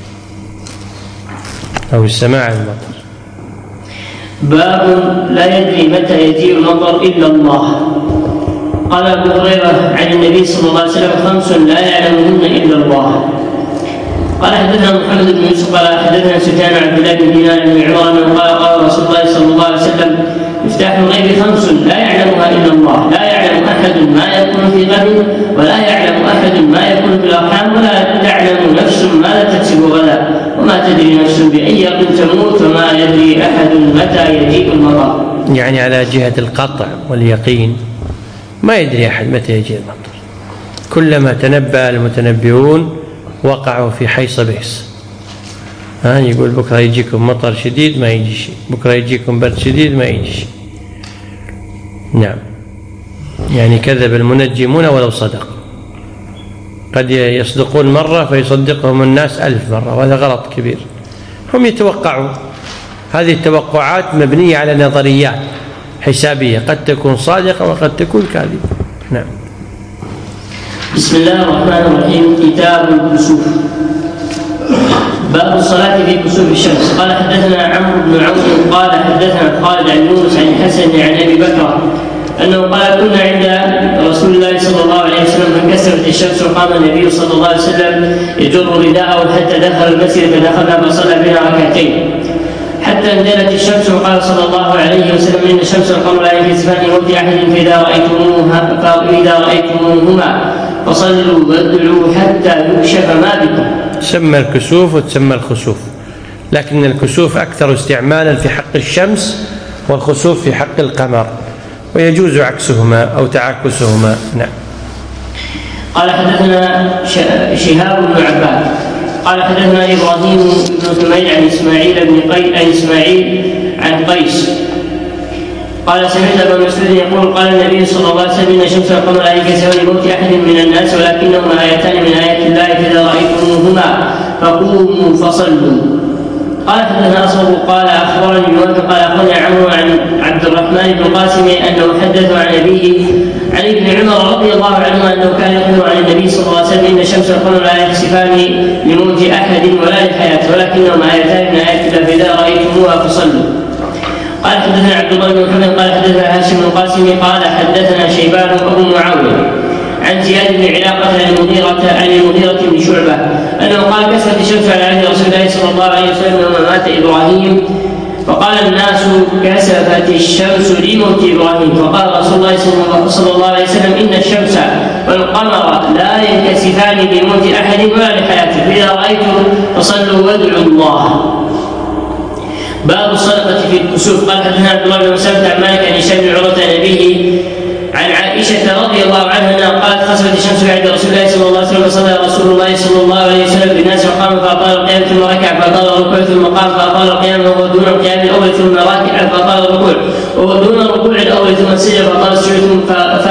أو السماء على المطر. باب لا يدري متى يجيء المطر إلا الله. قال أبو هريرة عن النبي صلى الله عليه وسلم: 5 لا يعلمهن إلا الله. قال حدثنا محمد بن يوسف قال حدثنا سفيان عن عبد الله بن دينار بن عمر انه قال رسول الله صلى الله عليه وسلم: مفتاح الغيب 5 لا يعلمها إلا الله، لا يعلم أحد ما يكون في غد، ولا يعلم أحد يدري أحد متى يجيء المطر. يعني على جهة القطع واليقين ما يدري أحد متى يجيء المطر، كلما تنبأ المتنبئون وقعوا في حيص بئس. يقول بكرة يجيكم مطر شديد ما يجي شيء، بكرة يجيكم برد شديد ما يجي شيء. نعم، يعني كذب المنجمون ولو صدق، قد يصدقون مرة فيصدقهم الناس 1000 مرة، وهذا غلط كبير. هم يتوقعون، هذه التوقعات مبنية على نظريات حسابية، قد تكون صادقة وقد تكون كاذبة. نعم. بسم الله الرحمن الرحيم. كتاب الكسوف. باب الصلاة في كسوف الشمس. قال حدثنا عمرو بن عون قال حدثنا خالد عن يونس عن الحسن عن أبي بكر أنه قال كنا عند رسول الله صلى الله عليه وسلم فانكسرت الشمس وقام النبي صلى الله عليه وسلم يجر رداءه حتى دخل المسجد فدخلنا فصلى بنا ركعتين حتى انزلت الشمس وقال صلى الله عليه وسلم إن الشمس والقمر لا ينكسفان لموت أحد فإذا رأيتموهما فصلوا وادعوا حتى يكشف ما بكم. تسمى الكسوف وتسمى الخسوف، لكن الكسوف أكثر استعمالا في حق الشمس والخسوف في حق القمر، ويجوز عكسهما أو تعاكسهما. نعم. قال حدثنا شهاب بن عباد قال حدثنا إبراهيم بن ثمين عن إسماعيل عن قيس قال سمعت ابا مسعود يقول قال النبي صلى الله عليه وسلم ان الشمس والقمر لا ينكسفان لموت احد من الناس ولكنهما ايتان من ايات الله فاذا رايتموهما فقوموا فصلوا. قال حدثنا اصبر قال اخبرني بن قال اخبرني عمرو عن عبد الرحمن بن القاسم انه حدث عن ابيه عن ابن عمر رضي الله عنهما انه كان يخبر عن النبي صلى الله عليه وسلم ان الشمس والقمر لا ينكسفان لموت احد ولا لحياته ولكنهما ايتان من ايات الله فاذا رايتموها فصلوا. قال حدثنا عبد الله بن محمد قال حدثنا هاشم بن القاسم قال حدثنا شيبان ابو معاويه عن زياد بن علاقه عن المغيرة بن شعبه انه قال كسفت الشمس على عهد رسول الله صلى الله عليه وسلم لما مات ابراهيم فقال الناس كسفت الشمس لموت ابراهيم فقال رسول الله صلى الله عليه وسلم ان الشمس والقمر لا ينكسفان لموت احد ولا لحياته فاذا رايتم فصلوا وادعوا الله. باب الصدقة في الكسوف. قال حدثنا عبد الله بن مسعود عن مالك عن هشام بن عروة عن أبيه عن عائشة رضي الله عنها أنها قالت خسفت الشمس في عهد رسول الله صلى الله عليه وسلم فصلى رسول الله صلى الله عليه وسلم بالناس وقام فأطال القيام ثم ركع فأطال الركوع ثم قام فأطال القيام وهو دون القيام الأول ثم ركع فأطال الركوع وهو دون الركوع الأول ثم سجد فأطال السجود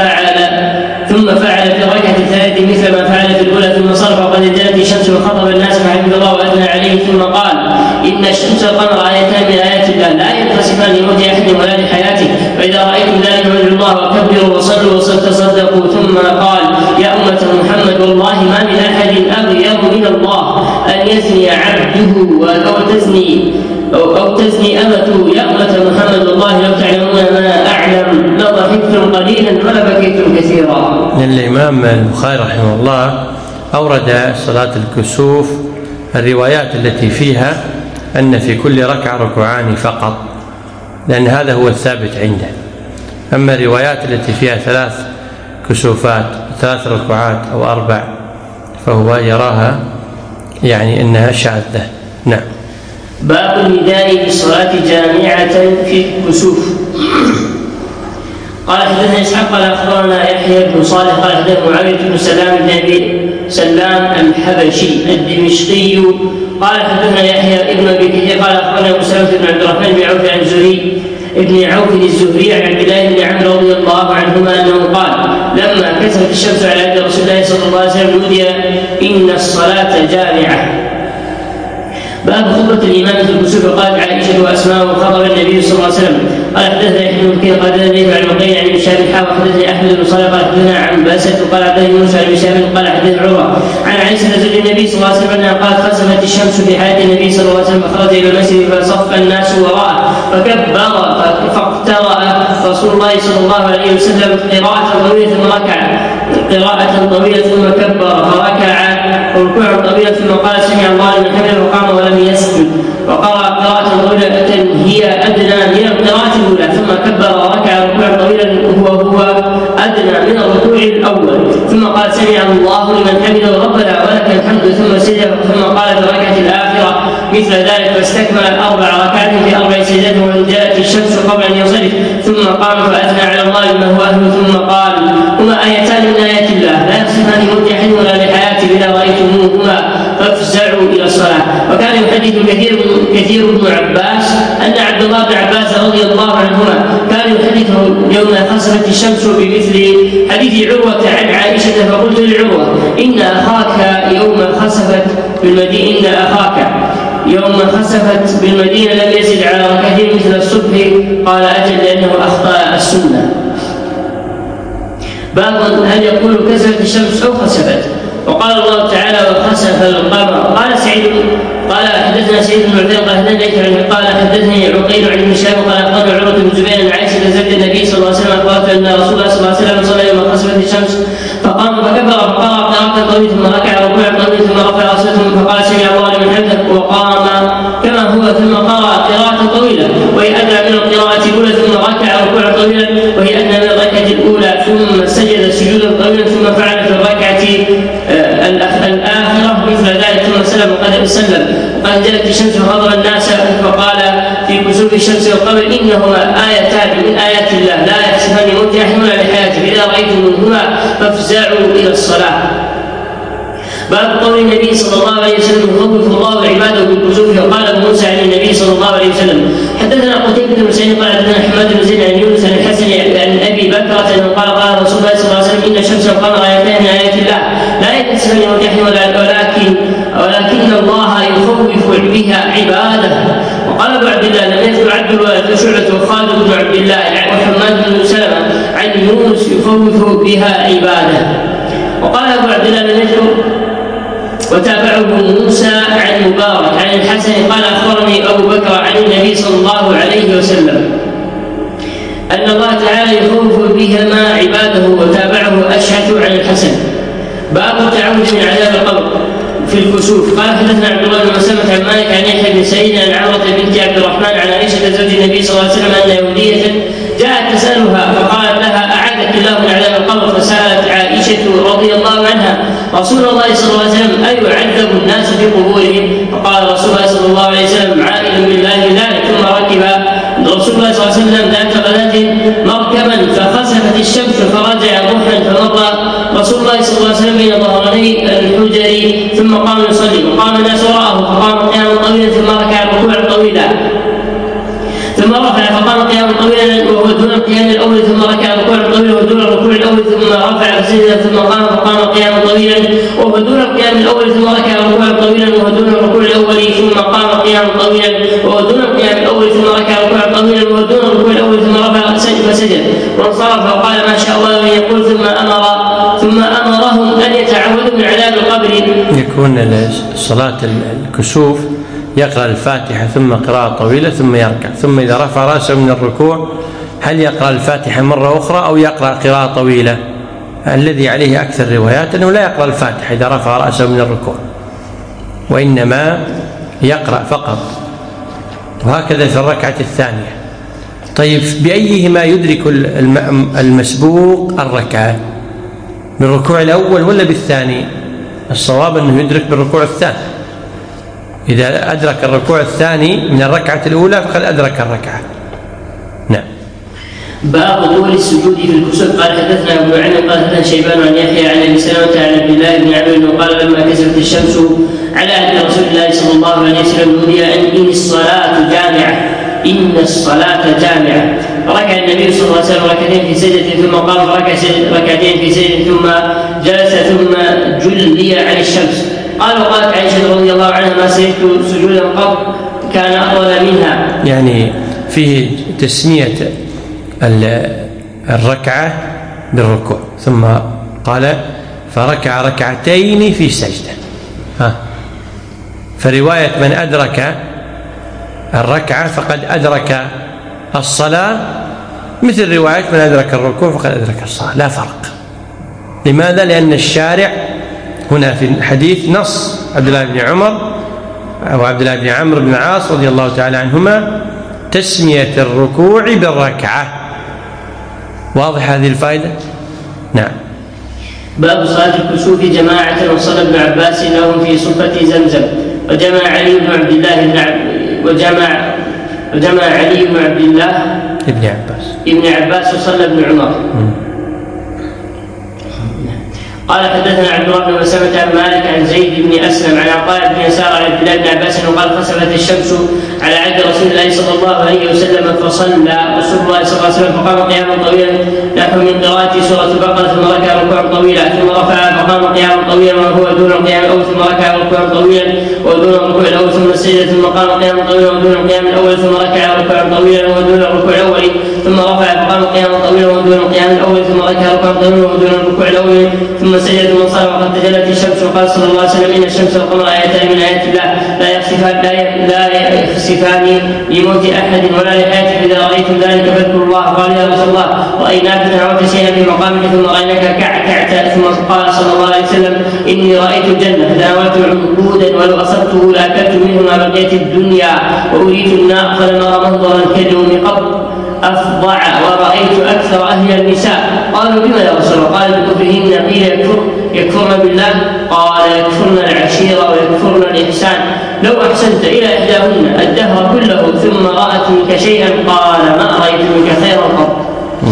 ثم فعل في الركعة الثالثة مثل ما فعل في الأولى ثم صرف وقد انزلت الشمس وخطب الناس فحمد الله وأثنى عليه ثم قال إن الشمس والقمر آيتان من آيات الله لا ينقسمان لموت أحد ولا لحياته فإذا رأيتم ذلك فادعوا الله وكبروا وصلوا وتصدقوا ثم قال يا أمة محمد والله ما من أحد أغير من الله أن يثني عبده أو تزني أمته يا أمة محمد والله لو تعلمون ما أعلم لضحكتم قليلا ولبكيتم كثيرا. الإمام البخاري رحمه الله أورد صلاة الكسوف الروايات التي فيها أن في كل ركعة ركوعان فقط، لأن هذا هو الثابت عنده. أما الروايات التي فيها 3 كسوفات 3 ركوعات أو 4 فهو يراها يعني أنها شاذة. نعم. باب النداء بالصلاة جامعة في الكسوف. قال حدثنا إسحاق قال أخبرنا يحيى بن صالح قال حدثنا معاوية بن سلام بن أبي سلام الحبشي الدمشقي قال حدثنا يحيى ابن أبي كثير قال أخبرنا مسلمة بن عبد الرحمن بن عوف عن زهري ابن عوف الزهري عن عبد الله بن عمرو رضي الله عنهما أنه قال لما كسرت الشمس على يد رسول الله صلى الله عليه وسلم نودي إن الصلاة جامعة. باب خطبة الإمام في الكسوف. قالت عائشة وأسماء وخطب النبي صلى الله عليه وسلم قال حدثنا يحيى بن كثير قال حدثنا عن مقيل عن ابن شهاب وحدثني أحمد بن صالح قال حدثنا عن باسة قال حدثني موسى عن ابن شهاب قال حدثنا عروة عن عائشة زوج النبي صلى الله عليه وسلم أنها قالت خسفت الشمس في حياة النبي صلى الله عليه وسلم فخرج إلى المسجد فصف الناس وراءه فكبر فاقترأ رسول الله صلى الله عليه وسلم قراءة طويلة ثم كبر فركع ركوعا طويلا ثم قال سمع الله لمن حمده وقام ولم يسجد وقرأ قراءة طويلة هي أدنى من القراءة الأولى ثم كبر وركع ركوعا طويلا وهو أدنى من الركوع الأول ثم قال سمع الله لمن حمده ربنا ولك الحمد ثم سجد ثم قال في الركعة الآخرة من مثل ذلك واستكمل 4 ركعات في 4 سجدات وانجلت الشمس قبل ان ينصرف ثم قام فاثنى على الله بما هو اهله ثم قال: هما ايتان من ايات الله لا يصفان موت احد ولا لحياته اذا رايتموهما فافزعوا الى الصلاه. وكان يحدث كثير بن عباس ان عبد الله بن عباس رضي الله عنهما كان يحدثه يوم خسفت الشمس بمثل حديث عروه عن عائشه فقلت لعروه: ان اخاك يوم خسفت بالمدينه لم يزد على ركعتين مثل الصبح. قال: اجل لانه اخطا السنه. باب هل يقول كسفت الشمس او خسفت؟ وقال الله تعالى: وخسف القمر. قال حدثنا سعيد بن عثمان قال حدثنا ليث قال حدثني عقيل عن ابن شهاب قال اخبرني عروه بن الزبير عن عائشه زوج النبي صلى الله عليه وسلم اخبرته ان رسول الله صلى الله عليه وسلم صلى يوم خسفت الشمس فقام فكبر فقرأ قراءة طويلة ثم ركع ركوعا طويلا ثم رفع رأسه فقال: سمع الله لمن حمده وقام كما هو ثم قرأ قراءة طويلة وهي أدنى من القراءة الأولى ثم ركع ركوعا طويلا وهي أدنى من الركعة الأولى ثم سجد سجودا طويلا ثم فعل في الركعة الآخرة مثل ذلك ثم سلم وقد سلم. وقد جلت الشمس وحضر الناس فقال في كسوف الشمس والقمر: إنهما آيتان من آيات الله لا يحسبان موت أحد ولا لحياته إذا رأيتموهما فافزعوا إلى الصلاة. باب قول النبي صلى الله عليه وسلم: يخوف الله عباده بالكسوف. وقال ابو موسى عن النبي صلى الله عليه وسلم: حدثنا قتيبة بن سعيد قال حدثنا حماد بن زيد عن يونس عن الحسن عن ابي بكرة انه قال: قال رسول الله صلى الله عليه وسلم: ان الشمس والقمر ايتان من ايات الله لا يحسبان موت احد ولكن الله يخوف بها عباده. وقال ابو عبد الله: لم يذكر عبد الوالد وشعبة وخالد بن عبد الله وحماد بن سلمة عن يونس يخوف بها عباده. وقال ابو عبد الله: لم يذكر وتابعه موسى عن مبارك عن الحسن قال: اخبرني ابو بكر عن النبي صلى الله عليه وسلم ان الله تعالى يخوف بهما عباده. وتابعه اشعث عن الحسن. باب التعوذ من عذاب القبر في الكسوف. قال حدثنا عبد الله بن مسلمة عن مالك عن يحيى بن سعيد عن عروة بنت عبد الرحمن عن عائشة زوج النبي صلى الله عليه وسلم ان يهودية جاءت تسألها فقالت لها: أعاذك الله من عذاب القبر. فسألت عائشة رضي الله عنها رسول الله صلى الله عليه وسلم: أيعذب الناس في قبورهم؟ فقال رسول الله صلى الله عليه وسلم: عائذ بالله من ذلك. ثم ركب رسول الله صلى الله عليه وسلم ذات غداة مركبا فخسفت الشمس فرجع ضحى فمر رسول الله صلى الله عليه وسلم بين ظهراني الحجر ثم قام يصلي وقام الناس وراءه فقام قياما طويلا ثم ركع ركوعا طويلا ثم رفع فقام قياما طويلا وهو دون القيام الاول ثم ركع ركوعا طويلا وهو دون الركوع الاول ثم رفع سجدا ثم قام فقام قياما طويلا وهو دون القيام الاول ثم ركع ركوعا طويلا وهو دون الركوع الاول ثم قام قياما طويلا وهو دون القيام الاول ثم ركع ركوعا طويلا وهو دون الركوع الاول ثم رفع فسجد وانصرف وقال: ما شاء الله ان يقول. ثم امرهم ان يتعوذوا من عذاب القبر. يكون صلاة الكسوف يقرأ الفاتحة ثم قراءة طويلة ثم يركع، ثم إذا رفع رأسه من الركوع هل يقرأ الفاتحة مرة أخرى أو يقرأ قراءة طويلة؟ الذي عليه أكثر روايات أنه لا يقرأ الفاتحة إذا رفع رأسه من الركوع، وإنما يقرأ فقط، وهكذا في الركعة الثانية. طيب، بأيهما يدرك المسبوق الركعة؟ بالركوع الأول ولا بالثاني؟ الصواب أنه يدرك بالركوع الثاني. إذا أدرك الركوع الثاني من الركعة الأولى فقد أدرك الركعة. نعم. باب طول السجود في الكسوف. قال حدثنا ابو عمرو قال حدثنا شيبان عن يحيى عن ابي سلمة عن عبد الله بن عمرو انه قال: لما كسفت الشمس على عهد رسول الله صلى الله عليه وسلم نودي ان الصلاة جامعة، إن الصلاة جامعة. ركع النبي صلى الله عليه وسلم ركعتين في سجدة ثم قام فركع ركعتين في سجدة ثم جلس ثم جلي عن الشمس. قال: وقالت عائشة رضي الله عنها: ما سجدت سجودا قط كان أطول منها. يعني فيه تسمية الركعة بالركوع، ثم قال: فركع ركعتين في سجدة. فرواية من أدرك الركعة فقد أدرك الصلاة مثل رواية من أدرك الركوع فقد أدرك الصلاة، لا فرق. لماذا؟ لأن الشارع هنا في الحديث نص عبد الله بن عمر أو عبد الله بن عمرو بن العاص رضي الله تعالى عنهما تسمية الركوع بالركعة. واضح هذه الفائدة؟ نعم. باب صلاة الكسوف جماعة. وصلى ابن عباس لهم في صفة زمزم. وجمع علي بن عبد الله ابن عباس وصلى ابن عمر. قال حدثنا عبد الله بن مسلمة عن مالك عن زيد بن أسلم عن عطاء بن يسار عن عبد الله بن عباس وقال خسفت الشمس على عهد رسول الله صلى الله عليه وسلم فصلى رسول الله صلى الله عليه وسلم فقام قياما طويلا نحو من قراءة سورة البقرة ثم ركع ركوعا طويلا ثم رفع فقام قياما طويلا وهو دون القيام الأول ثم ركع ركوعا طويلا ودون الركوع الأول ثم سجد ثم قام قياما طويلا ودون القيام الأول ثم ركع ركوعا طويلا ودون الركوع الأول ثم رفع فقام قياما طويلا ودون القيام الأول ثم ركع ركوعا طويلا ودون الركوع الأول ثم سجد ثم صلى وقد تجلت الشمس وقال صلى الله عليه وسلم إن الشمس والقمر آيتان من آيات الله لا يخسفان لموت أحد ولا لحياته إذا رأيتم ذلك فاذكروا الله. قال يا رسول الله رأيناك تنعوت شيئا في مقامك ثم رأيناك كعكعت ثم قال صلى الله عليه وسلم إني رأيت الجنة فتناولت عنقودا ولو أصبته لأكلت منه ما بقيت الدنيا وأريد النار فلم أرى منظرا كاليوم قط أفضع ورأيت أكثر أهل النساء. قالوا بما يا رسول الله؟ قال بكفرهن. قيل يكفرن بالله؟ قال يكفرن العشيرة ويكفرن الإحسان. لو أحسنت إلى إحداهن الدهر كله ثم رأت منك شيئا قال ما رأيت منك خيرا قط.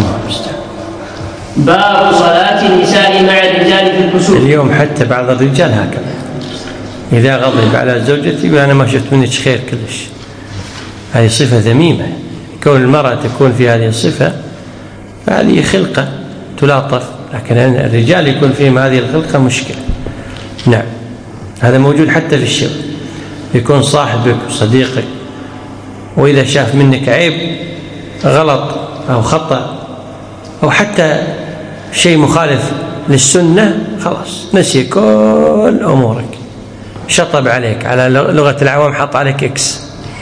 باب صلاة النساء مع الرجال في الكسوف. اليوم حتى بعض الرجال هكذا إذا غضب على زوجتي أنا ما شفت منك خير كلش. هذه صفة ذميمة. كون المرأة تكون في هذه الصفة فهذه خلقة تلاطف، لكن الرجال يكون فيهم هذه الخلقة مشكلة. نعم هذا موجود حتى في الشغل، يكون صاحبك وصديقك وإذا شاف منك عيب غلط أو خطأ أو حتى شيء مخالف للسنة خلاص نسي كل أمورك، شطب عليك، على لغة العوام حط عليك إكس.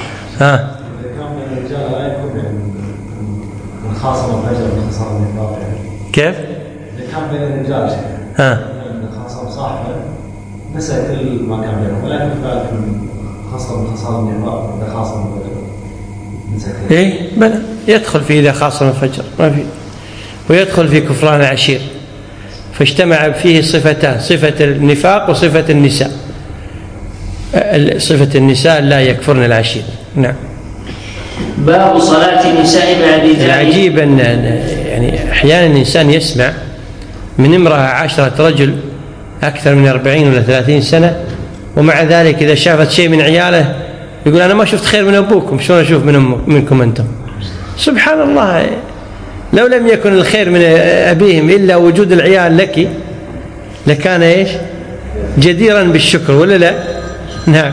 كيف؟ إذا كان بين الرجال خاصة صاحبه نسى كل ما كان بينهم، ولكن خاصة من خصام النفاق إذا خاصة من الفجر. إيه بلى يدخل في إذا خاصة من الفجر ما في، ويدخل في كفران العشير، فاجتمع فيه صفتان، صفة النفاق وصفة النساء. صفة النساء لا يكفرن العشير. نعم. باب صلاة النساء مع الرجال. العجيب أن يعني أحيانا الإنسان يسمع من امرأة عاشرة رجل أكثر من 40 ولا 30 سنة، ومع ذلك إذا شافت شيء من عياله يقول أنا ما شفت خير من أبوكم، شلون أشوف منكم أنتم؟ سبحان الله، لو لم يكن الخير من أبيهم إلا وجود العيال لك لكان إيش؟ جديرا بالشكر ولا لا؟ نعم.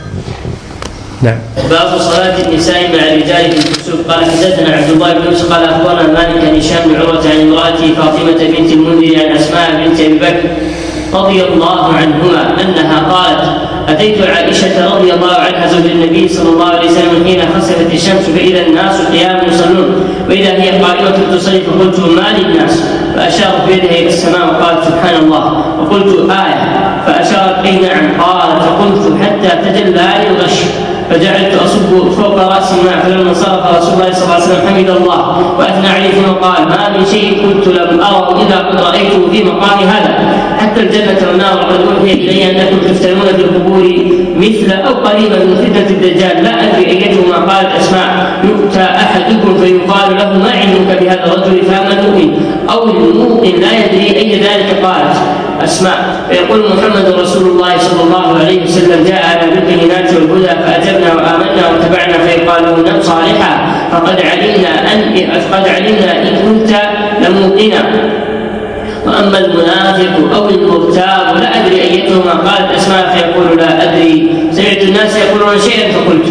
نعم. باب صلاة النساء مع الرجال في الكسوف. قال حدثنا عبد الله بن يوسف قال أخبرنا مالك عن هشام بن عروة عن امرأته فاطمة بنت المنذر عن أسماء بنت أبي بكر رضي الله عنهما أنها قالت أتيت عائشة رضي الله عنها زوج النبي صلى الله عليه وسلم حين خسفت الشمس فإذا الناس قيام يصلون وإذا هي قائمة تصلي فقلت ما للناس؟ فأشارت بيدها إلى السماء وقالت سبحان الله، وقلت آية، فأشارت أي نعم، قالت فقلت حتى تجلى للغش فجعلت أصب فوق رأسي الماء، فلما صرف رسول الله صلى الله عليه وسلم حمد الله وأثنى عليه ثم قال ما من شيء كنت لم أره إلا قد رأيته في مقام هذا حتى الجنة والنار قد أوحي إلي أنكم تفتنون في القبور مثل أو قريبا من فتنة الدجال لا أدري أيتهما. قالت أسماء يؤتى أحدكم فيقال له ما علمك بهذا الرجل فأما المؤمن أو الموقن لا يدري أي ذلك. قالت أسماء فيقول محمد رسول الله صلى الله عليه وسلم جاءنا بالبينات والهدى فأجبنا وآمنا واتبعنا فيقال نعم صالحا فقد علمنا إن كنت لموقنا. وأما المنافق أو المرتاب لا أدري أيتهما. قالت أسماء فيقول لا أدري سمعت الناس يقولون شيئا فقلت.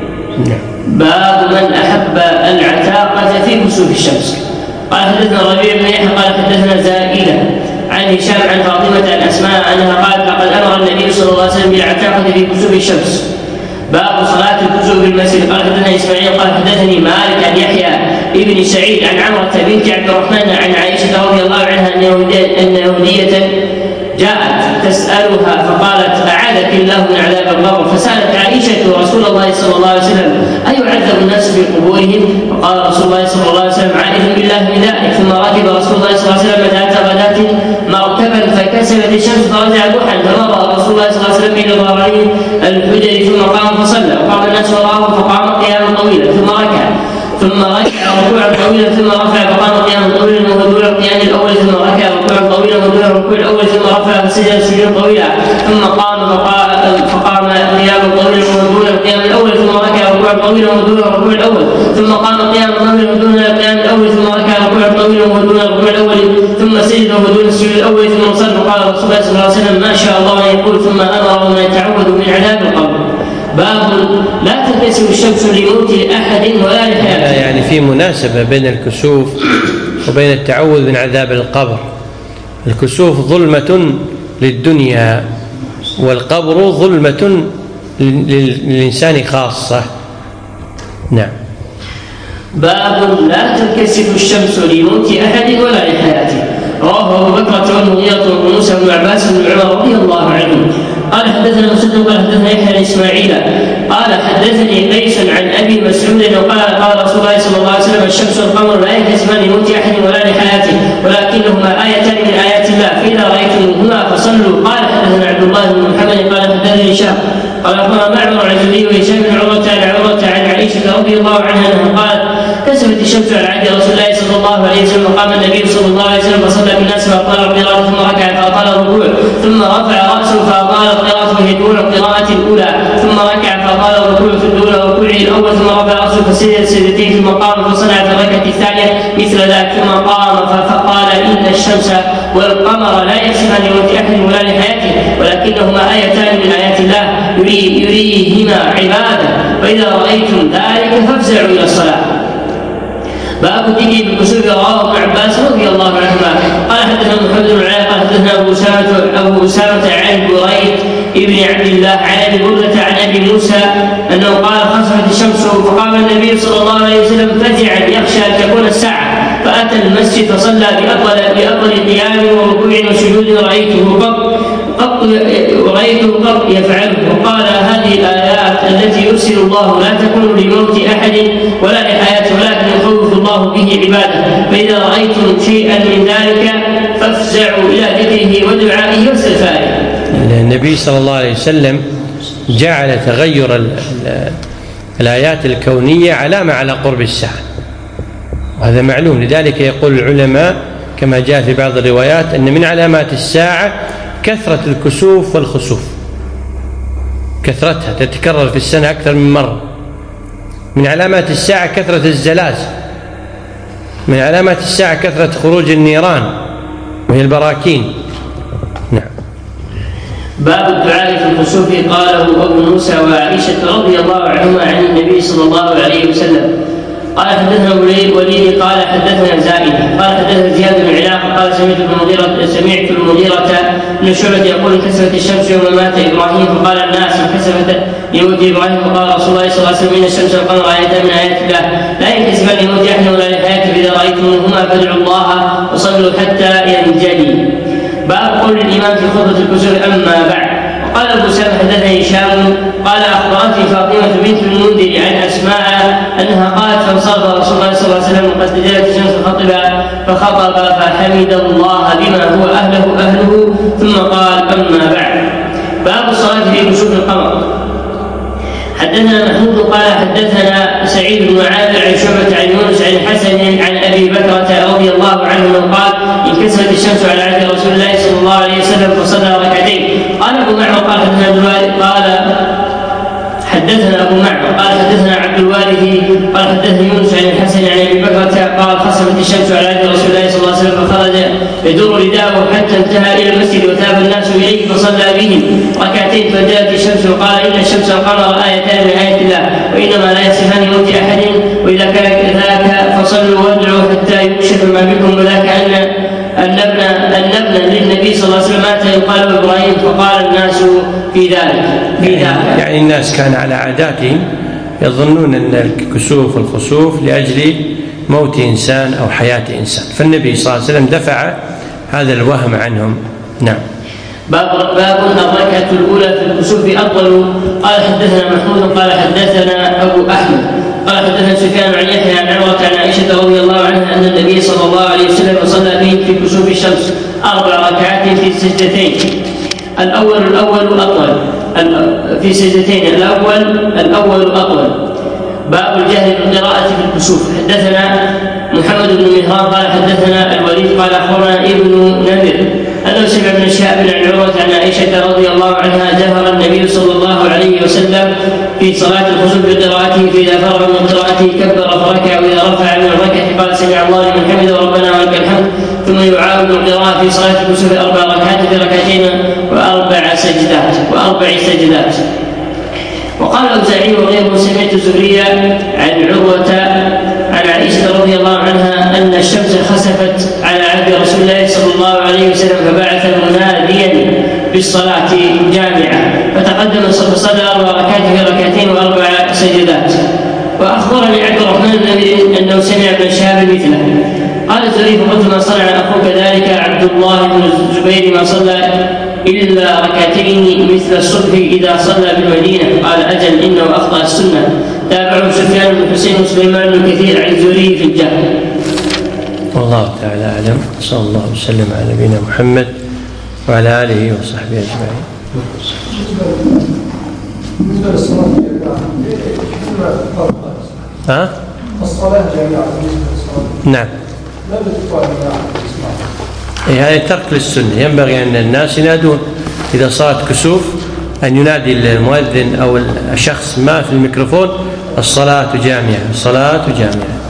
باب من أحب العتاقة في كسوف الشمس. قال حدثنا ربيع بن يحيى قال حدثنا زائدة عن هشام عن فاطمة عن أسماء أنها قالت لقد أمر النبي صلى الله عليه وسلم بالعتاقة في كسوف الشمس. باب صلاة الكسوف في المسجد. قال حدثنا إسماعيل قال حدثني مالك عن يحيى ابن سعيد عن عمرة بنت عبد الرحمن عن عائشة رضي الله عنها أن يهودية جاءت تسألها فقالت أعاذك الله من عذاب القبر، فسألت عائشة رسول الله صلى الله عليه وسلم أيعذب الناس في قبورهم؟ فقال رسول الله صلى الله عليه وسلم عائذ بالله من ذلك. ثم ركب رسول الله صلى الله عليه وسلم ذات غداة مركبا فكسبت الشمس فرجع بوحا فمضى رسول رسول الله صلى الله عليه وسلم بين ظهراني الحجر ثم قام فصلى، وقام الناس وراءه فقام قياما طويلا ثم ركع ركوعا طويلا ثم رفع فقام قياما طويلا ودون القيام الاول ثم ركع ركوعا طويلا ودون الركوع الاول ثم رفع فسجد سجودا طويلا ثم قام فقام قياما طويلا ودون القيام الاول ثم ركع ركوعا طويلا ودون الركوع الاول ثم قام قياما طويلا ودون القيام الاول ثم ركع ركوعا طويلا ودون الركوع الاول ثم سجد ودون السجود الاول ثم صلى. قال رسول الله صلى الله عليه وسلم ما شاء الله ان يقول ثم امر من يتعوذ من عذاب القبر. باب لا تنكسف الشمس لموت احد ولا لحياته. يعني في مناسبه بين الكسوف وبين التعوذ من عذاب القبر. الكسوف ظلمه للدنيا والقبر ظلمه للانسان خاصه. نعم. باب لا تنكسف الشمس لموت احد ولا لحياته. رواه ابو بكر والمغيرة وموسى بن عباس بن عمر رضي الله عنهم. قال حدثنا مسدد قال حدثنا يحيى بن اسماعيل قال حدثني قيس عن ابي مسعود قال رسول الله صلى الله عليه وسلم الشمس والقمر لا ينكسفان لموت احد ولا لحياته ولكنهما ايتان من ايات الله فاذا رايتموهما فصلوا. قال حدثنا عبد الله بن محمد قال حدثني هشام قال اخبرنا معمر عن الزهري وهشام بن عروه عن عائشه رضي الله عنها انها قالت كسفت الشمس على عهد رسول الله صلى الله عليه وسلم وقام النبي صلى الله عليه وسلم فصلى بالناس فاطال القراءه ثم ركع فاطال الركوع ثم رفع راسه فاطال القراءه وهي دون القراءه الاولى ثم ركع فاطال الركوع في دون ركوعه الاول ثم رفع راسه فسجد سجدتين ثم قام فصنع في الركعه الثانيه مثل ذلك ثم قام فقال ان الشمس والقمر لا ينكسفان لموت احد ولا لحياته ولكنهما ايتان من ايات الله يريهما عباده فاذا رايتم ذلك فافزعوا الى الصلاه. باب الذكر بالكسوف. رواه ابن عباس رضي الله عنهما قال حدثنا محمد بن علاء قال حدثنا ابو اسامه عن بريد ابن عبد الله عن ابي برده عن ابي موسى انه قال خسفت الشمس فقام النبي صلى الله عليه وسلم فزعا يخشى ان تكون الساعه فاتى المسجد فصلى بافضل قيام وركوع وسجود رايته قط يفعله. وقال هذه الايات التي يرسل الله لا تكون لموت احد ولا لحياته ولكن يخوف الله به عباده فاذا رايتم شيئا من ذلك فافزعوا الى ذكره ودعائه واستغفاره. النبي صلى الله عليه وسلم جعل تغير الآيات الكونية علامة على قرب الساعة وهذا معلوم. لذلك يقول العلماء كما جاء في بعض الروايات أن من علامات الساعة كثرة الكسوف والخسوف، كثرتها تتكرر في السنة أكثر من مرة. من علامات الساعة كثرة الزلازل، من علامات الساعة كثرة خروج النيران وهي البراكين. نعم. باب الدعاء في الكسوف. قاله ابو موسى وعائشه رضي الله عنهما عن النبي صلى الله عليه وسلم. قال حدثنا وليد قال حدثنا زائدة قال حدثنا زياد بن علاقة قال سمعت المغيرة بن شعبة يقول انكسفت الشمس يوم مات ابراهيم فقال الناس انكسفت لموت ابراهيم فقال رسول الله صلى الله عليه وسلم ان الشمس والقمر ايتان من ايات الله لا ينكسفان لموت احد ولا لحياته فاذا رايتموهما فادعوا الله وصلوا حتى ينجلي. باب قول الامام في خطبة الكسوف. اما بعد. قال ابو سلمة حدثنا هشام قال اخبرتني فاطمة بنت المنذر عن اسماء انها قالت فانصرف رسول الله صلى الله عليه وسلم وقد تجلت الشمس فخطب فحمد الله بما هو اهله ثم قال اما بعد. باب الصلاة في كسوف القمر. حدثنا محمود قال حدثنا سعيد بن عامر عن شعبة عن يونس عن الحسن عن ابي بكرة رضي الله عنه قال انكسرت الشمس على عهد رسول الله صلى الله عليه وسلم فصلى ركعتين. قال ابو معمر قال حدثنا ابو معمر قال حدثنا عبد الوارث قال حدثنا يونس عن الحسن عن ابي بكرة قال خسفت الشمس على عهد رسول الله صلى الله عليه وسلم فخرج يدور رداءه حتى انتهى الى المسجد وتاب الناس اليه فصلى بهم ركعتين فجاءت الشمس وقال ان الشمس والقمر ايتان من ايات الله وانما لا يصفان لموت احد واذا كان كذاك فصلوا وادعوا حتى يكشف ما بكم وذاك ان ابنا للنبي صلى الله عليه وسلم مات يقال ابراهيم فقال الناس في ذلك. يعني الناس كان على عاداتهم يظنون ان الكسوف والخسوف لاجل موت انسان او حياه انسان، فالنبي صلى الله عليه وسلم دفع هذا الوهم عنهم. نعم. باب الركعة الأولى في الكسوف أفضل. قال حدثنا محمود قال حدثنا أبو أحمد قال حدثنا سفيان عن يحيى عن عمرة عن عائشة رضي الله عنها أن النبي صلى الله عليه وسلم صلى بهم في كسوف الشمس 4 ركعات في السجدتين. الأول أطول في سجدتين، الأول أطول. باب الجهل بالقراءة في الكسوف. حدثنا محمد بن مهران قال حدثنا الوليد قال أخبرنا ابن نمر أنه سمع ابن شهاب عن عروة عن عائشة رضي الله عنها جهر النبي صلى الله عليه وسلم في صلاة الخسوف بقراءته، فإذا فرغ من قراءته كبر فركع، وإذا رفع من الركعة قال سمع الله لمن حمده ربنا ولك الحمد، ثم يعاود القراءة في صلاة الكسوف 4 ركعات في ركعتين وأربع سجدات. وقال الأوزاعي وغيره سمعت الزهري عن عروة عن عائشة رضي الله عنها أن الشمس خسفت على عهد رسول الله صلى الله عليه وسلم فبعث مناديا بالصلاة جامعة، فتقدم فصلى 4 ركعات في ركعتين و4 سجدات. وأخبرني عبد الرحمن النمري أنه سمع ابن شهاب مثله. قال الزهري فقلت ما صنع أخوك ذلك عبد الله بن الزبير ما صلى إلا ركعتين مثل الصبح إذا صلى بالمدينة. قال أجل إنه أخطأ السنة. تابعه سفيان بن حسين وسليمان بن كثير عن الزهري في الجهل. والله تعالى أعلم. صلى الله وسلم على نبينا محمد وعلى آله وصحبه أجمعين. بالنسبة للصلاة الصلاة جميعا نعم. هذا ترك للسنة. ينبغي أن الناس ينادون إذا صارت كسوف أن ينادي المؤذن أو الشخص ما في الميكروفون الصلاة جامعة، الصلاة جامعة.